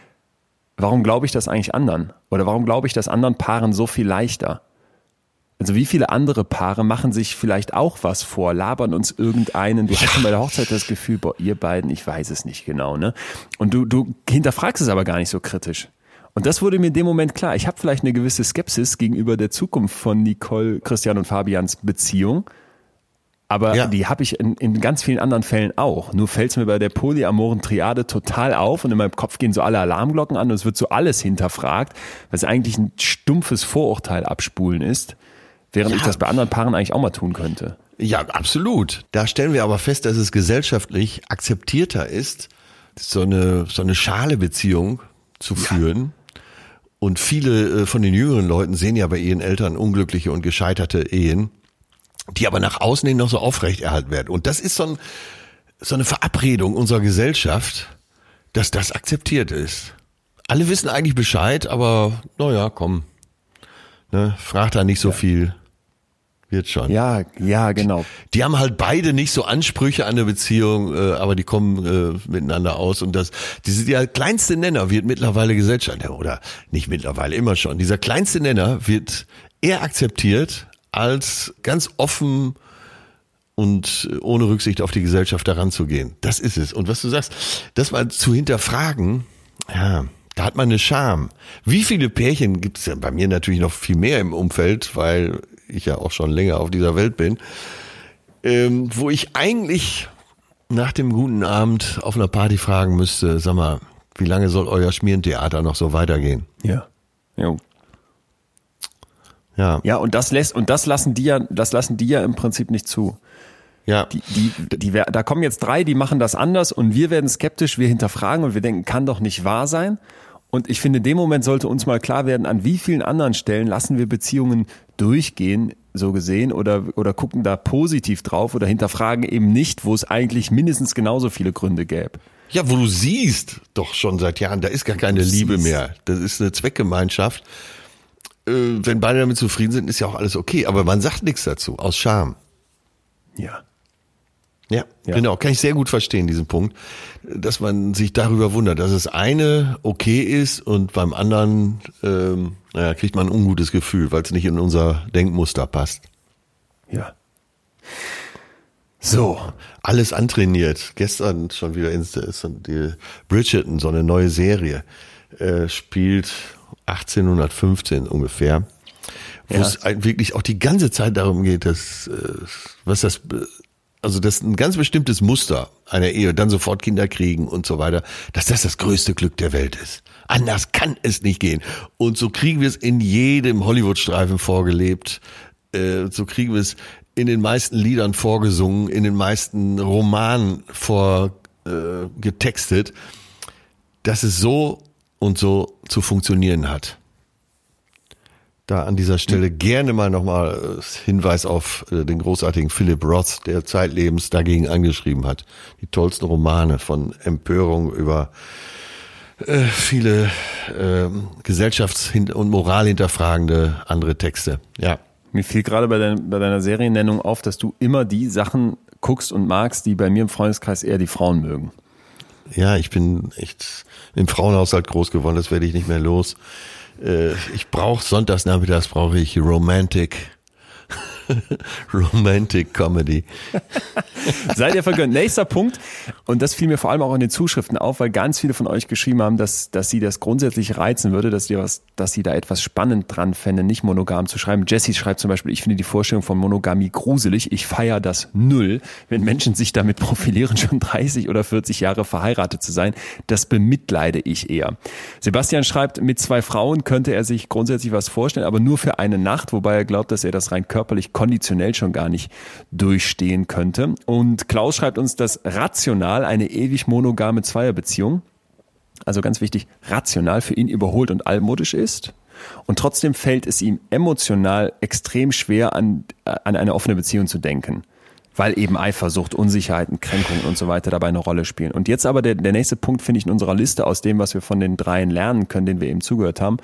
Warum glaube ich das eigentlich anderen? Oder warum glaube ich das anderen Paaren so viel leichter? Also wie viele andere Paare machen sich vielleicht auch was vor, labern uns irgendeinen, du hast schon bei der Hochzeit das Gefühl, boah, ihr beiden, ich weiß es nicht genau, ne? Und du, du hinterfragst es aber gar nicht so kritisch. Und das wurde mir in dem Moment klar. Ich habe vielleicht eine gewisse Skepsis gegenüber der Zukunft von Nicole, Christian und Fabians Beziehung. Aber ja. die habe ich in, in ganz vielen anderen Fällen auch. Nur fällt es mir bei der polyamoren Triade total auf und in meinem Kopf gehen so alle Alarmglocken an und es wird so alles hinterfragt, was eigentlich ein stumpfes Vorurteil abspulen ist, während ja. ich das bei anderen Paaren eigentlich auch mal tun könnte. Ja, absolut. Da stellen wir aber fest, dass es gesellschaftlich akzeptierter ist, so eine, so eine schale Beziehung zu führen. Ja. Und viele von den jüngeren Leuten sehen ja bei ihren Eltern unglückliche und gescheiterte Ehen, die aber nach außen hin noch so aufrechterhalten werden. Und das ist so, ein, so eine Verabredung unserer Gesellschaft, dass das akzeptiert ist. Alle wissen eigentlich Bescheid, aber naja, komm, ne, frag da nicht so ja. viel, wird schon. Ja, ja, genau. Die, die haben halt beide nicht so Ansprüche an der Beziehung, äh, aber die kommen äh, miteinander aus. Und das, diese, der kleinste Nenner wird mittlerweile Gesellschaft, oder nicht mittlerweile, immer schon, dieser kleinste Nenner wird eher akzeptiert, als ganz offen und ohne Rücksicht auf die Gesellschaft daran zu gehen. Das ist es. Und was du sagst, das mal zu hinterfragen, ja, da hat man eine Scham. Wie viele Pärchen gibt es ja bei mir natürlich noch viel mehr im Umfeld, weil ich ja auch schon länger auf dieser Welt bin, ähm, wo ich eigentlich nach dem guten Abend auf einer Party fragen müsste, sag mal, wie lange soll euer Schmierentheater noch so weitergehen? Ja, ja. Ja. Ja, und das lässt, und das lassen die ja, das lassen die ja im Prinzip nicht zu. Ja. Die, die, die, da kommen jetzt drei, die machen das anders und wir werden skeptisch, wir hinterfragen und wir denken, kann doch nicht wahr sein. Und ich finde, in dem Moment sollte uns mal klar werden, an wie vielen anderen Stellen lassen wir Beziehungen durchgehen, so gesehen, oder, oder gucken da positiv drauf oder hinterfragen eben nicht, wo es eigentlich mindestens genauso viele Gründe gäbe. Ja, wo du siehst, doch schon seit Jahren, da ist gar keine Liebe siehst. mehr. Das ist eine Zweckgemeinschaft. Äh, wenn beide damit zufrieden sind, ist ja auch alles okay. Aber man sagt nichts dazu, aus Scham. Ja. Ja, ja, genau, kann ich sehr gut verstehen, diesen Punkt, dass man sich darüber wundert, dass das eine okay ist und beim anderen, ähm, naja, kriegt man ein ungutes Gefühl, weil es nicht in unser Denkmuster passt. Ja. So, alles antrainiert. Gestern schon wieder ins, die Bridgerton, so eine neue Serie, äh, spielt achtzehnhundertfünfzehn ungefähr, wo ja. es wirklich auch die ganze Zeit darum geht, dass, äh, was das, also das ein ganz bestimmtes Muster einer Ehe, dann sofort Kinder kriegen und so weiter, dass das das größte Glück der Welt ist. Anders kann es nicht gehen. Und so kriegen wir es in jedem Hollywood-Streifen vorgelebt, äh, so kriegen wir es in den meisten Liedern vorgesungen, in den meisten Romanen vorgetextet, äh, dass es so und so zu funktionieren hat. Da an dieser Stelle gerne mal nochmal Hinweis auf den großartigen Philip Roth, der zeitlebens dagegen angeschrieben hat. Die tollsten Romane, von Empörung über äh, viele äh, gesellschafts- und moral hinterfragende andere Texte. Ja. Mir fiel gerade bei, dein, bei deiner Seriennennung auf, dass du immer die Sachen guckst und magst, die bei mir im Freundeskreis eher die Frauen mögen. Ja, ich bin echt im Frauenhaushalt groß geworden, das werde ich nicht mehr los. Ich brauche sonntags nachmittags brauche ich Romantic Romantic Comedy. Seid ihr vergönnt. Nächster Punkt, und das fiel mir vor allem auch in den Zuschriften auf, weil ganz viele von euch geschrieben haben, dass, dass sie das grundsätzlich reizen würde, dass sie, was, dass sie da etwas spannend dran fände, nicht monogam zu schreiben. Jessie schreibt zum Beispiel, ich finde die Vorstellung von Monogamie gruselig, ich feiere das null, wenn Menschen sich damit profilieren, schon dreißig oder vierzig Jahre verheiratet zu sein, das bemitleide ich eher. Sebastian schreibt, mit zwei Frauen könnte er sich grundsätzlich was vorstellen, aber nur für eine Nacht, wobei er glaubt, dass er das rein körperlich konditionell schon gar nicht durchstehen könnte. Und Klaus schreibt uns, dass rational eine ewig monogame Zweierbeziehung, also ganz wichtig, rational für ihn überholt und altmodisch ist. Und trotzdem fällt es ihm emotional extrem schwer, an, an eine offene Beziehung zu denken, weil eben Eifersucht, Unsicherheiten, Kränkungen und so weiter dabei eine Rolle spielen. Und jetzt aber der, der nächste Punkt, finde ich, in unserer Liste aus dem, was wir von den dreien lernen können, den wir eben zugehört haben.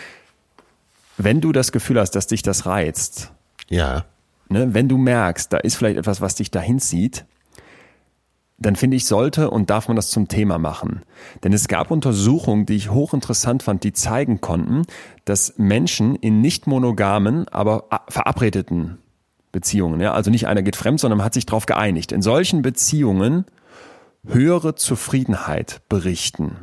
Wenn du das Gefühl hast, dass dich das reizt, ja. Ne, wenn du merkst, da ist vielleicht etwas, was dich dahin zieht, dann finde ich, sollte und darf man das zum Thema machen. Denn es gab Untersuchungen, die ich hochinteressant fand, die zeigen konnten, dass Menschen in nicht monogamen, aber verabredeten Beziehungen, ja, also nicht einer geht fremd, sondern man hat sich darauf geeinigt, in solchen Beziehungen höhere Zufriedenheit berichten.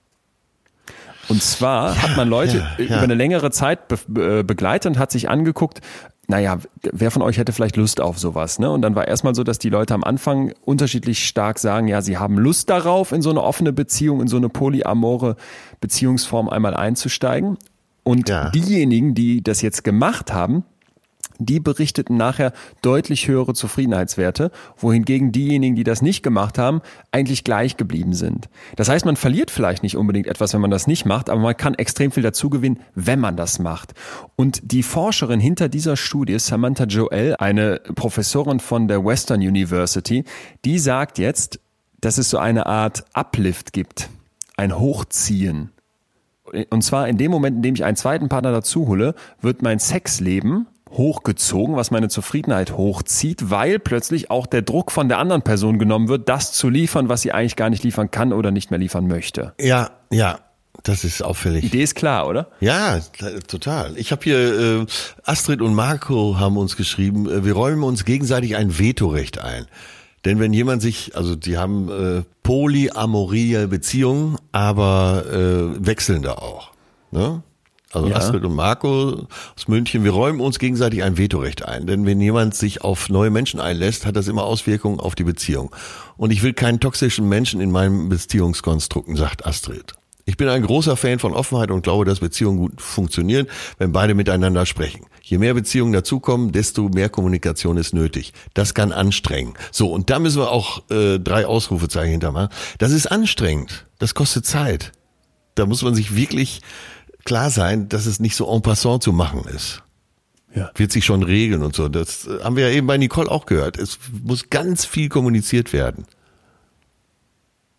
Und zwar ja, hat man Leute ja, ja. über eine längere Zeit be- begleitet und hat sich angeguckt, naja, wer von euch hätte vielleicht Lust auf sowas, ne? Und dann war erstmal so, dass die Leute am Anfang unterschiedlich stark sagen, ja, sie haben Lust darauf, in so eine offene Beziehung, in so eine polyamore Beziehungsform einmal einzusteigen. Und ja. diejenigen, die das jetzt gemacht haben, die berichteten nachher deutlich höhere Zufriedenheitswerte, wohingegen diejenigen, die das nicht gemacht haben, eigentlich gleich geblieben sind. Das heißt, man verliert vielleicht nicht unbedingt etwas, wenn man das nicht macht, aber man kann extrem viel dazu gewinnen, wenn man das macht. Und die Forscherin hinter dieser Studie, Samantha Joel, eine Professorin von der Western University, die sagt jetzt, dass es so eine Art Uplift gibt, ein Hochziehen. Und zwar in dem Moment, in dem ich einen zweiten Partner dazu hole, wird mein Sexleben hochgezogen, was meine Zufriedenheit hochzieht, weil plötzlich auch der Druck von der anderen Person genommen wird, das zu liefern, was sie eigentlich gar nicht liefern kann oder nicht mehr liefern möchte. Ja, ja, das ist auffällig. Die Idee ist klar, oder? Ja, total. Ich habe hier, äh, Astrid und Marco haben uns geschrieben, äh, wir räumen uns gegenseitig ein Vetorecht ein. Denn wenn jemand sich, also die haben äh, polyamorie Beziehungen, aber äh, wechselnde auch, ne? Also ja. Astrid und Marco aus München, wir räumen uns gegenseitig ein Vetorecht ein. Denn wenn jemand sich auf neue Menschen einlässt, hat das immer Auswirkungen auf die Beziehung. Und ich will keinen toxischen Menschen in meinen Beziehungskonstrukten, sagt Astrid. Ich bin ein großer Fan von Offenheit und glaube, dass Beziehungen gut funktionieren, wenn beide miteinander sprechen. Je mehr Beziehungen dazukommen, desto mehr Kommunikation ist nötig. Das kann anstrengen. So, und da müssen wir auch äh, drei Ausrufezeichen hintermachen. Das ist anstrengend. Das kostet Zeit. Da muss man sich wirklich klar sein, dass es nicht so en passant zu machen ist. Ja. Wird sich schon regeln und so. Das haben wir ja eben bei Nicole auch gehört. Es muss ganz viel kommuniziert werden.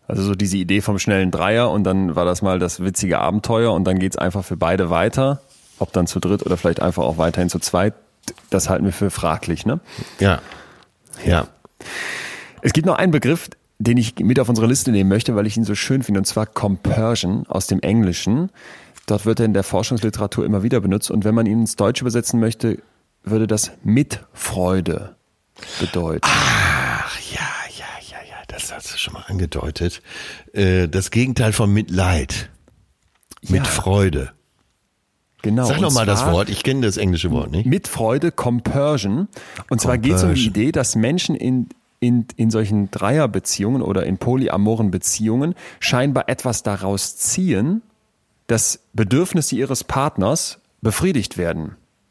Also so diese Idee vom schnellen Dreier und dann war das mal das witzige Abenteuer und dann geht's einfach für beide weiter, ob dann zu dritt oder vielleicht einfach auch weiterhin zu zweit, das halten wir für fraglich, ne? Ja, ja. Es gibt noch einen Begriff, den ich mit auf unsere Liste nehmen möchte, weil ich ihn so schön finde, und zwar Compersion aus dem Englischen. Dort wird er in der Forschungsliteratur immer wieder benutzt und wenn man ihn ins Deutsche übersetzen möchte, würde das Mitfreude bedeuten. Ach ja, ja, ja, ja, das hast du schon mal angedeutet. Äh, das Gegenteil von Mitleid. Mit Ja. Freude. Genau. Sag und noch mal das zwar Wort, ich kenne das englische Wort nicht. Mit Freude, Compersion. Und zwar geht es um die Compersion. Idee, dass Menschen in, in, in solchen Dreierbeziehungen oder in polyamoren Beziehungen scheinbar etwas daraus ziehen, dass Bedürfnisse ihres Partners befriedigt werden.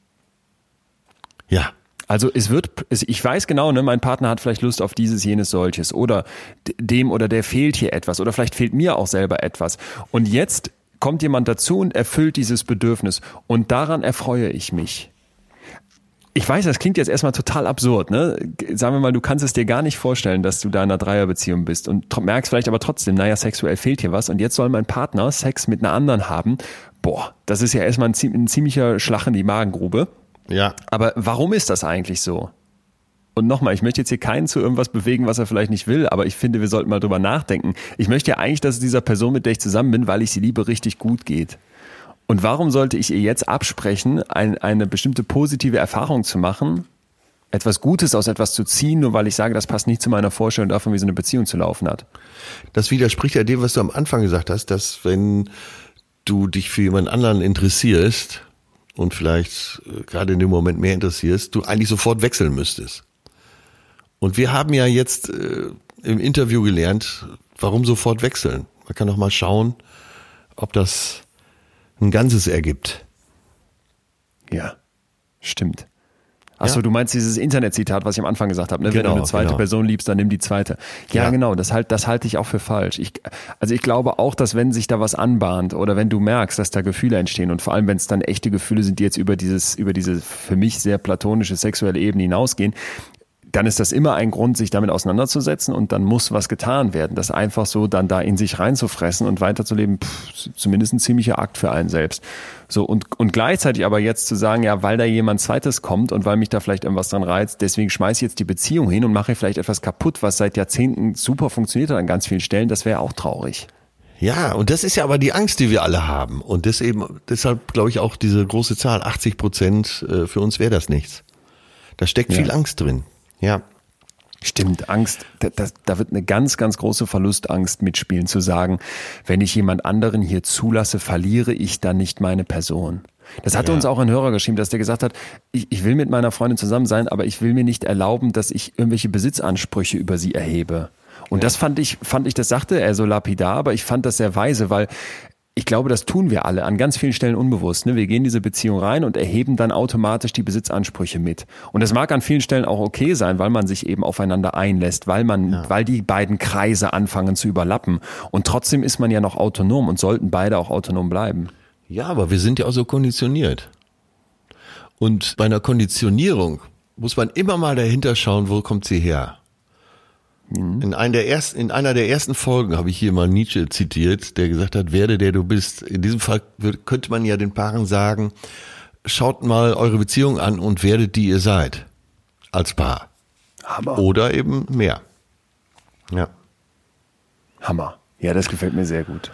Ja. Also es wird, es, ich weiß genau, ne, mein Partner hat vielleicht Lust auf dieses, jenes, solches oder d- dem oder der fehlt hier etwas oder vielleicht fehlt mir auch selber etwas. Und jetzt kommt jemand dazu und erfüllt dieses Bedürfnis und daran erfreue ich mich. Ich weiß, das klingt jetzt erstmal total absurd, ne? Sagen wir mal, du kannst es dir gar nicht vorstellen, dass du da in einer Dreierbeziehung bist und tr- merkst vielleicht aber trotzdem, naja, sexuell fehlt hier was und jetzt soll mein Partner Sex mit einer anderen haben. Boah, das ist ja erstmal ein, zie- ein ziemlicher Schlag in die Magengrube. Ja. Aber warum ist das eigentlich so? Und nochmal, ich möchte jetzt hier keinen zu irgendwas bewegen, was er vielleicht nicht will, aber ich finde, wir sollten mal drüber nachdenken. Ich möchte ja eigentlich, dass es dieser Person, mit der ich zusammen bin, weil ich sie liebe, richtig gut geht. Und warum sollte ich ihr jetzt absprechen, ein, eine bestimmte positive Erfahrung zu machen, etwas Gutes aus etwas zu ziehen, nur weil ich sage, das passt nicht zu meiner Vorstellung davon, wie so eine Beziehung zu laufen hat? Das widerspricht ja dem, was du am Anfang gesagt hast, dass wenn du dich für jemand anderen interessierst und vielleicht äh, gerade in dem Moment mehr interessierst, du eigentlich sofort wechseln müsstest. Und wir haben ja jetzt äh, im Interview gelernt, warum sofort wechseln. Man kann doch mal schauen, ob das ein Ganzes ergibt. Ja, stimmt. Achso, Ja. du meinst dieses Internetzitat, was ich am Anfang gesagt habe, ne? Wenn Genau, du eine zweite genau. Person liebst, dann nimm die zweite. Ja, Ja. genau, das halt, das halte ich auch für falsch. Ich, also ich glaube auch, dass wenn sich da was anbahnt oder wenn du merkst, dass da Gefühle entstehen und vor allem, wenn es dann echte Gefühle sind, die jetzt über dieses, über diese für mich sehr platonische sexuelle Ebene hinausgehen, dann ist das immer ein Grund, sich damit auseinanderzusetzen und dann muss was getan werden. Das einfach so dann da in sich reinzufressen und weiterzuleben, pff, zumindest ein ziemlicher Akt für einen selbst. So und, und gleichzeitig aber jetzt zu sagen, ja, weil da jemand Zweites kommt und weil mich da vielleicht irgendwas dran reizt, deswegen schmeiße ich jetzt die Beziehung hin und mache vielleicht etwas kaputt, was seit Jahrzehnten super funktioniert hat an ganz vielen Stellen, das wäre auch traurig. Ja, und das ist ja aber die Angst, die wir alle haben. Und deswegen, deshalb glaube ich auch diese große Zahl, achtzig Prozent, äh, für uns wäre das nichts. Da steckt Ja. viel Angst drin. Ja. Stimmt, Angst, da, da, da wird eine ganz, ganz große Verlustangst mitspielen, zu sagen, wenn ich jemand anderen hier zulasse, verliere ich dann nicht meine Person. Das hatte Ja. uns auch ein Hörer geschrieben, dass der gesagt hat, ich, ich will mit meiner Freundin zusammen sein, aber ich will mir nicht erlauben, dass ich irgendwelche Besitzansprüche über sie erhebe. Und das fand ich, fand ich, das sagte er so lapidar, aber ich fand das sehr weise, weil ich glaube, das tun wir alle an ganz vielen Stellen unbewusst. Ne? Wir gehen in diese Beziehung rein und erheben dann automatisch die Besitzansprüche mit. Und das mag an vielen Stellen auch okay sein, weil man sich eben aufeinander einlässt, weil man, ja. weil die beiden Kreise anfangen zu überlappen. Und trotzdem ist man ja noch autonom und sollten beide auch autonom bleiben. Ja, aber wir sind ja auch so konditioniert. Und bei einer Konditionierung muss man immer mal dahinter schauen, wo kommt sie her. In, einer der ersten, in einer der ersten Folgen habe ich hier mal Nietzsche zitiert, der gesagt hat, werde der du bist. In diesem Fall könnte man ja den Paaren sagen, schaut mal eure Beziehung an und werdet die ihr seid. Als Paar. Hammer. Oder eben mehr. Ja. Hammer. Ja, das gefällt mir sehr gut.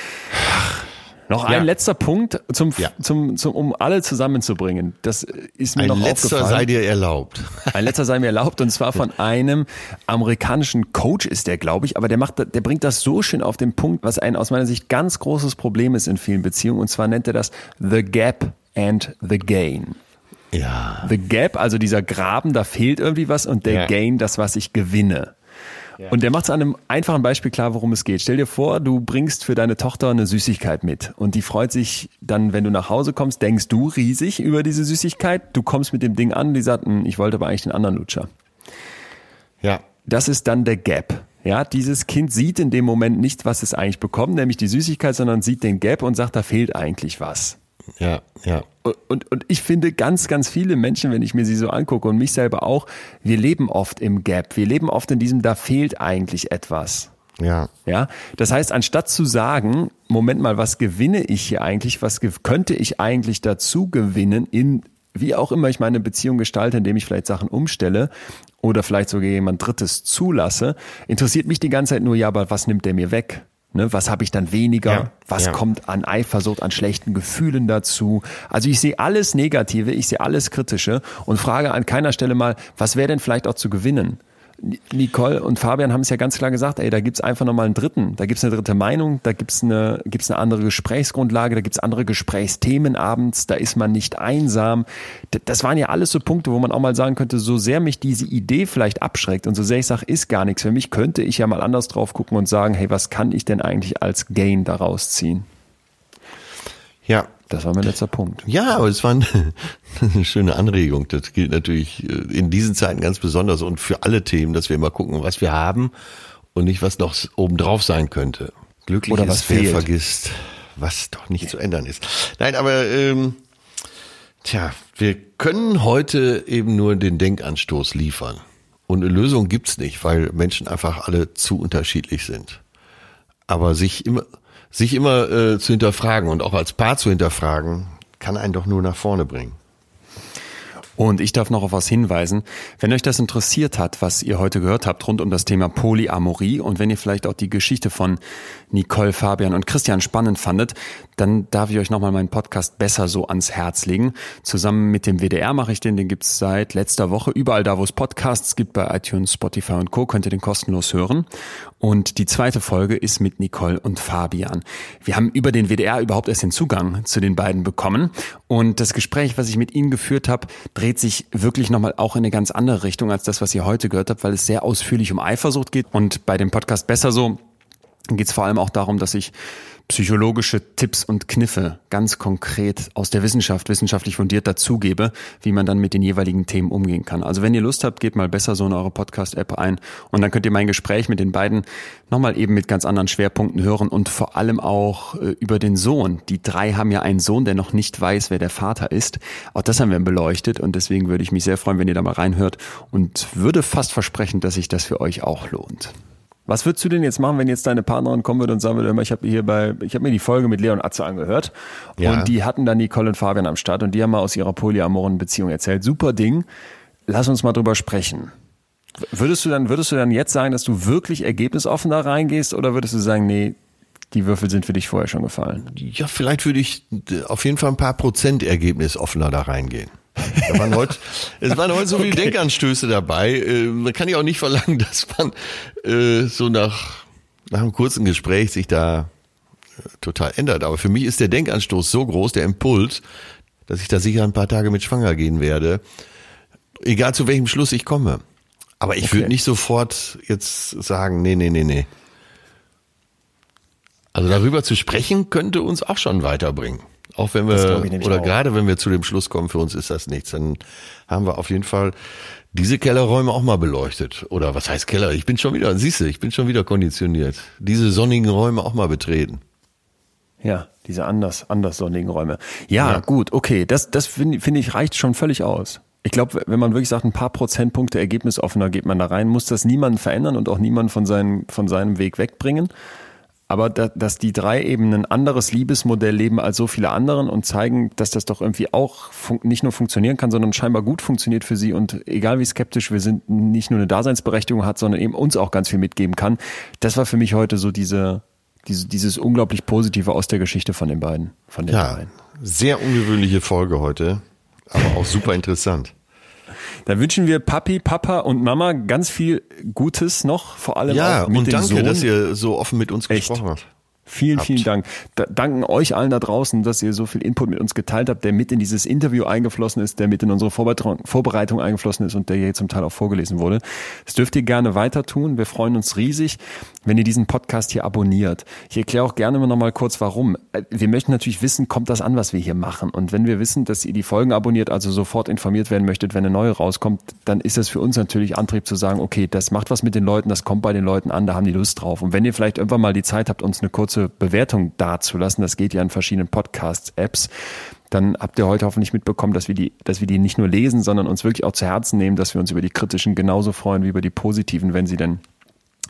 Noch ein Ja. letzter Punkt, zum, Ja. zum, zum, um alle zusammenzubringen. Das ist mir Ein noch letzter aufgefallen. sei dir erlaubt. Ein letzter sei mir erlaubt, und zwar von einem amerikanischen Coach ist der, glaube ich, aber der macht, der bringt das so schön auf den Punkt, was ein aus meiner Sicht ganz großes Problem ist in vielen Beziehungen, und zwar nennt er das The Gap and the Gain. Ja. The Gap, also dieser Graben, da fehlt irgendwie was, und der Ja. Gain, das, was ich gewinne. Und der macht es an einem einfachen Beispiel klar, worum es geht. Stell dir vor, du bringst für deine Tochter eine Süßigkeit mit und die freut sich dann, wenn du nach Hause kommst, denkst du riesig über diese Süßigkeit. Du kommst mit dem Ding an, die sagt, ich wollte aber eigentlich den anderen Lutscher. Ja. Das ist dann der Gap. Ja, dieses Kind sieht in dem Moment nicht, was es eigentlich bekommt, nämlich die Süßigkeit, sondern sieht den Gap und sagt, da fehlt eigentlich was. Ja, ja. Und, und, und ich finde, ganz, ganz viele Menschen, wenn ich mir sie so angucke und mich selber auch, wir leben oft im Gap. Wir leben oft in diesem, da fehlt eigentlich etwas. Ja. Ja, das heißt, anstatt zu sagen, Moment mal, was gewinne ich hier eigentlich, was ge- könnte ich eigentlich dazu gewinnen in, wie auch immer ich meine Beziehung gestalte, indem ich vielleicht Sachen umstelle oder vielleicht sogar jemand Drittes zulasse, interessiert mich die ganze Zeit nur, ja, aber was nimmt der mir weg? Ne, was habe ich dann weniger? Ja, was ja. kommt an Eifersucht, an schlechten Gefühlen dazu? Also ich sehe alles Negative, ich sehe alles Kritische und frage an keiner Stelle mal, was wäre denn vielleicht auch zu gewinnen? Nicole und Fabian haben es ja ganz klar gesagt, ey, da gibt's einfach nochmal einen dritten, da gibt's eine dritte Meinung, da gibt's eine, gibt's eine andere Gesprächsgrundlage, da gibt's andere Gesprächsthemen abends, da ist man nicht einsam. Das waren ja alles so Punkte, wo man auch mal sagen könnte, so sehr mich diese Idee vielleicht abschreckt und so sehr ich sage, ist gar nichts für mich, könnte ich ja mal anders drauf gucken und sagen, hey, was kann ich denn eigentlich als Gain daraus ziehen? Ja. Das war mein letzter Punkt. Ja, aber es war eine, eine schöne Anregung. Das gilt natürlich in diesen Zeiten ganz besonders und für alle Themen, dass wir immer gucken, was wir haben und nicht, was noch obendrauf sein könnte. Glücklich Oder ist, was wer fehlt. vergisst, was doch nicht zu ändern ist. Nein, aber ähm, tja, wir können heute eben nur den Denkanstoß liefern. Und eine Lösung gibt's nicht, weil Menschen einfach alle zu unterschiedlich sind. Aber sich immer sich immer äh, zu hinterfragen und auch als Paar zu hinterfragen, kann einen doch nur nach vorne bringen. Und ich darf noch auf was hinweisen. Wenn euch das interessiert hat, was ihr heute gehört habt rund um das Thema Polyamorie und wenn ihr vielleicht auch die Geschichte von Nicole, Fabian und Christian spannend fandet, dann darf ich euch nochmal meinen Podcast Besser so ans Herz legen. Zusammen mit dem W D R mache ich den, den gibt's seit letzter Woche überall da, wo es Podcasts gibt, bei iTunes, Spotify und Co. könnt ihr den kostenlos hören. Und die zweite Folge ist mit Nicole und Fabian. Wir haben über den W D R überhaupt erst den Zugang zu den beiden bekommen und das Gespräch, was ich mit ihnen geführt habe, dreht sich wirklich nochmal auch in eine ganz andere Richtung als das, was ihr heute gehört habt, weil es sehr ausführlich um Eifersucht geht. Und bei dem Podcast Besser so geht es vor allem auch darum, dass ich psychologische Tipps und Kniffe ganz konkret aus der Wissenschaft, wissenschaftlich fundiert dazugebe, wie man dann mit den jeweiligen Themen umgehen kann. Also wenn ihr Lust habt, geht mal Besser so in eure Podcast-App ein und dann könnt ihr mein Gespräch mit den beiden nochmal eben mit ganz anderen Schwerpunkten hören und vor allem auch äh, über den Sohn. Die drei haben ja einen Sohn, der noch nicht weiß, wer der Vater ist. Auch das haben wir beleuchtet und deswegen würde ich mich sehr freuen, wenn ihr da mal reinhört und würde fast versprechen, dass sich das für euch auch lohnt. Was würdest du denn jetzt machen, wenn jetzt deine Partnerin kommen würde und sagen würde, ich habe hier bei, ich habe mir die Folge mit Lea und Atze angehört Ja. und die hatten dann Nicole und Fabian am Start und die haben mal aus ihrer polyamoren Beziehung erzählt. Super Ding, lass uns mal drüber sprechen. Würdest du dann, würdest du dann jetzt sagen, dass du wirklich ergebnisoffen da reingehst oder würdest du sagen, nee, die Würfel sind für dich vorher schon gefallen? Ja, vielleicht würde ich auf jeden Fall ein paar Prozent ergebnisoffener da reingehen. Da waren heute, es waren heute so viele Okay. Denkanstöße dabei. Äh, man kann ja auch nicht verlangen, dass man äh, so nach, nach einem kurzen Gespräch sich da äh, total ändert. Aber für mich ist der Denkanstoß so groß, der Impuls, dass ich da sicher ein paar Tage mit schwanger gehen werde. Egal zu welchem Schluss ich komme. Aber ich Okay. würde nicht sofort jetzt sagen, nee, nee, nee, nee. Also darüber zu sprechen, könnte uns auch schon weiterbringen. Auch wenn Das wir, glaube ich nämlich oder auch. gerade wenn wir zu dem Schluss kommen, für uns ist das nichts, dann haben wir auf jeden Fall diese Kellerräume auch mal beleuchtet. Oder was heißt Keller? Ich bin schon wieder, siehst du, ich bin schon wieder konditioniert. Diese sonnigen Räume auch mal betreten. Ja, diese anders, anders sonnigen Räume. Ja, Ja. gut, okay, das, das finde finde ich reicht schon völlig aus. Ich glaube, wenn man wirklich sagt, ein paar Prozentpunkte ergebnisoffener geht man da rein, muss das niemanden verändern und auch niemanden von seinem, von seinem Weg wegbringen. Aber da, dass die drei eben ein anderes Liebesmodell leben als so viele anderen und zeigen, dass das doch irgendwie auch fun- nicht nur funktionieren kann, sondern scheinbar gut funktioniert für sie und egal wie skeptisch wir sind, nicht nur eine Daseinsberechtigung hat, sondern eben uns auch ganz viel mitgeben kann. Das war für mich heute so diese, diese dieses unglaublich Positive aus der Geschichte von den beiden. Von den Ja, beiden. sehr ungewöhnliche Folge heute, aber auch super interessant. Dann wünschen wir Papi, Papa und Mama ganz viel Gutes noch, vor allem Ja, auch mit und dem danke, Sohn. dass ihr so offen mit uns Echt? gesprochen habt. Vielen, habt. vielen Dank. Da, danken euch allen da draußen, dass ihr so viel Input mit uns geteilt habt, der mit in dieses Interview eingeflossen ist, der mit in unsere Vorbereitung, Vorbereitung eingeflossen ist und der hier zum Teil auch vorgelesen wurde. Das dürft ihr gerne weiter tun. Wir freuen uns riesig, wenn ihr diesen Podcast hier abonniert. Ich erkläre auch gerne noch mal kurz, warum. Wir möchten natürlich wissen, kommt das an, was wir hier machen? Und wenn wir wissen, dass ihr die Folgen abonniert, also sofort informiert werden möchtet, wenn eine neue rauskommt, dann ist das für uns natürlich Antrieb zu sagen, okay, das macht was mit den Leuten, das kommt bei den Leuten an, da haben die Lust drauf. Und wenn ihr vielleicht irgendwann mal die Zeit habt, uns eine kurze Bewertung dazulassen, das geht ja in verschiedenen Podcast-Apps, dann habt ihr heute hoffentlich mitbekommen, dass wir die, dass wir die nicht nur lesen, sondern uns wirklich auch zu Herzen nehmen, dass wir uns über die kritischen genauso freuen wie über die positiven, wenn sie denn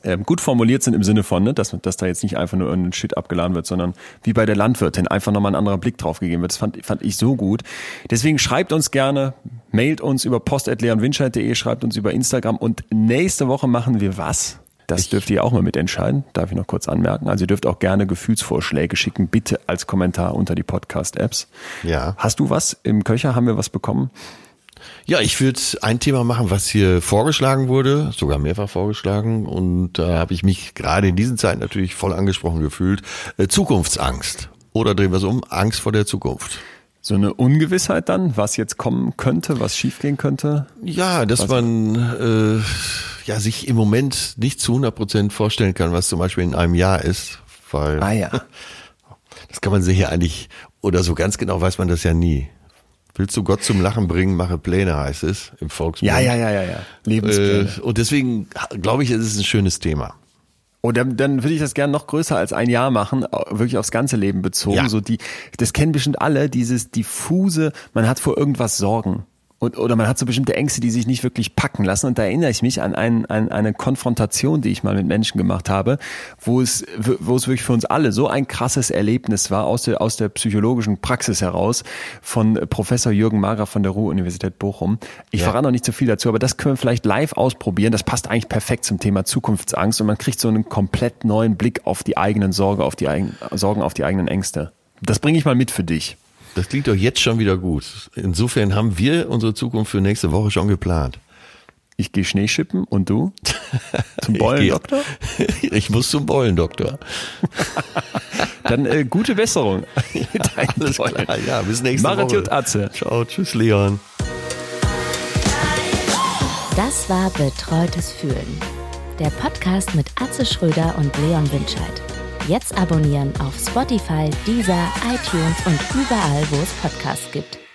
äh, gut formuliert sind im Sinne von, ne, dass, dass da jetzt nicht einfach nur irgendein Shit abgeladen wird, sondern wie bei der Landwirtin einfach nochmal ein anderer Blick drauf gegeben wird. Das fand, fand ich so gut. Deswegen schreibt uns gerne, mailt uns über post at leonwinscheid punkt de, schreibt uns über Instagram und nächste Woche machen wir was? Das ich dürft ihr auch mal mitentscheiden, darf ich noch kurz anmerken. Also ihr dürft auch gerne Gefühlsvorschläge schicken, bitte als Kommentar unter die Podcast-Apps. Ja. Hast du was im Köcher? Haben wir was bekommen? Ja, ich würde ein Thema machen, was hier vorgeschlagen wurde, sogar mehrfach vorgeschlagen. Und da äh, habe ich mich gerade in diesen Zeiten natürlich voll angesprochen gefühlt. Äh, Zukunftsangst. Oder drehen wir es um, Angst vor der Zukunft. So eine Ungewissheit dann, was jetzt kommen könnte, was schiefgehen könnte? Ja, dass was man äh, ja sich im Moment nicht zu hundert Prozent vorstellen kann, was zum Beispiel in einem Jahr ist. Weil ah ja. Das kann man sich ja eigentlich, oder so ganz genau weiß man das ja nie. Willst du Gott zum Lachen bringen, mache Pläne, heißt es im Volksmund. Ja, ja, ja, ja, ja. Lebenspläne. Äh, und deswegen glaube ich, ist es ein schönes Thema. Oh, dann, dann würde ich das gerne noch größer als ein Jahr machen, wirklich aufs ganze Leben bezogen. Ja. So die, das kennen bestimmt alle, dieses diffuse, man hat vor irgendwas Sorgen. Und, oder man hat so bestimmte Ängste, die sich nicht wirklich packen lassen. Und da erinnere ich mich an, ein, an eine Konfrontation, die ich mal mit Menschen gemacht habe, wo es, wo es wirklich für uns alle so ein krasses Erlebnis war, aus der, aus der psychologischen Praxis heraus, von Professor Jürgen Mager von der Ruhr-Universität Bochum. Ich ja. verrate noch nicht so viel dazu, aber das können wir vielleicht live ausprobieren. Das passt eigentlich perfekt zum Thema Zukunftsangst und man kriegt so einen komplett neuen Blick auf die eigenen Sorge, auf die eigenen, Sorgen, auf die eigenen Ängste. Das bringe ich mal mit für dich. Das klingt doch jetzt schon wieder gut. Insofern haben wir unsere Zukunft für nächste Woche schon geplant. Ich gehe Schneeschippen und du? Zum Beulendoktor? Ich, ich muss zum Beulendoktor. Dann äh, gute Besserung. Alles klar, ja, bis nächste Woche. Marit Atze. Ciao, tschüss Leon. Das war Betreutes Fühlen. Der Podcast mit Atze Schröder und Leon Winscheid. Jetzt abonnieren auf Spotify, Deezer, iTunes und überall, wo es Podcasts gibt.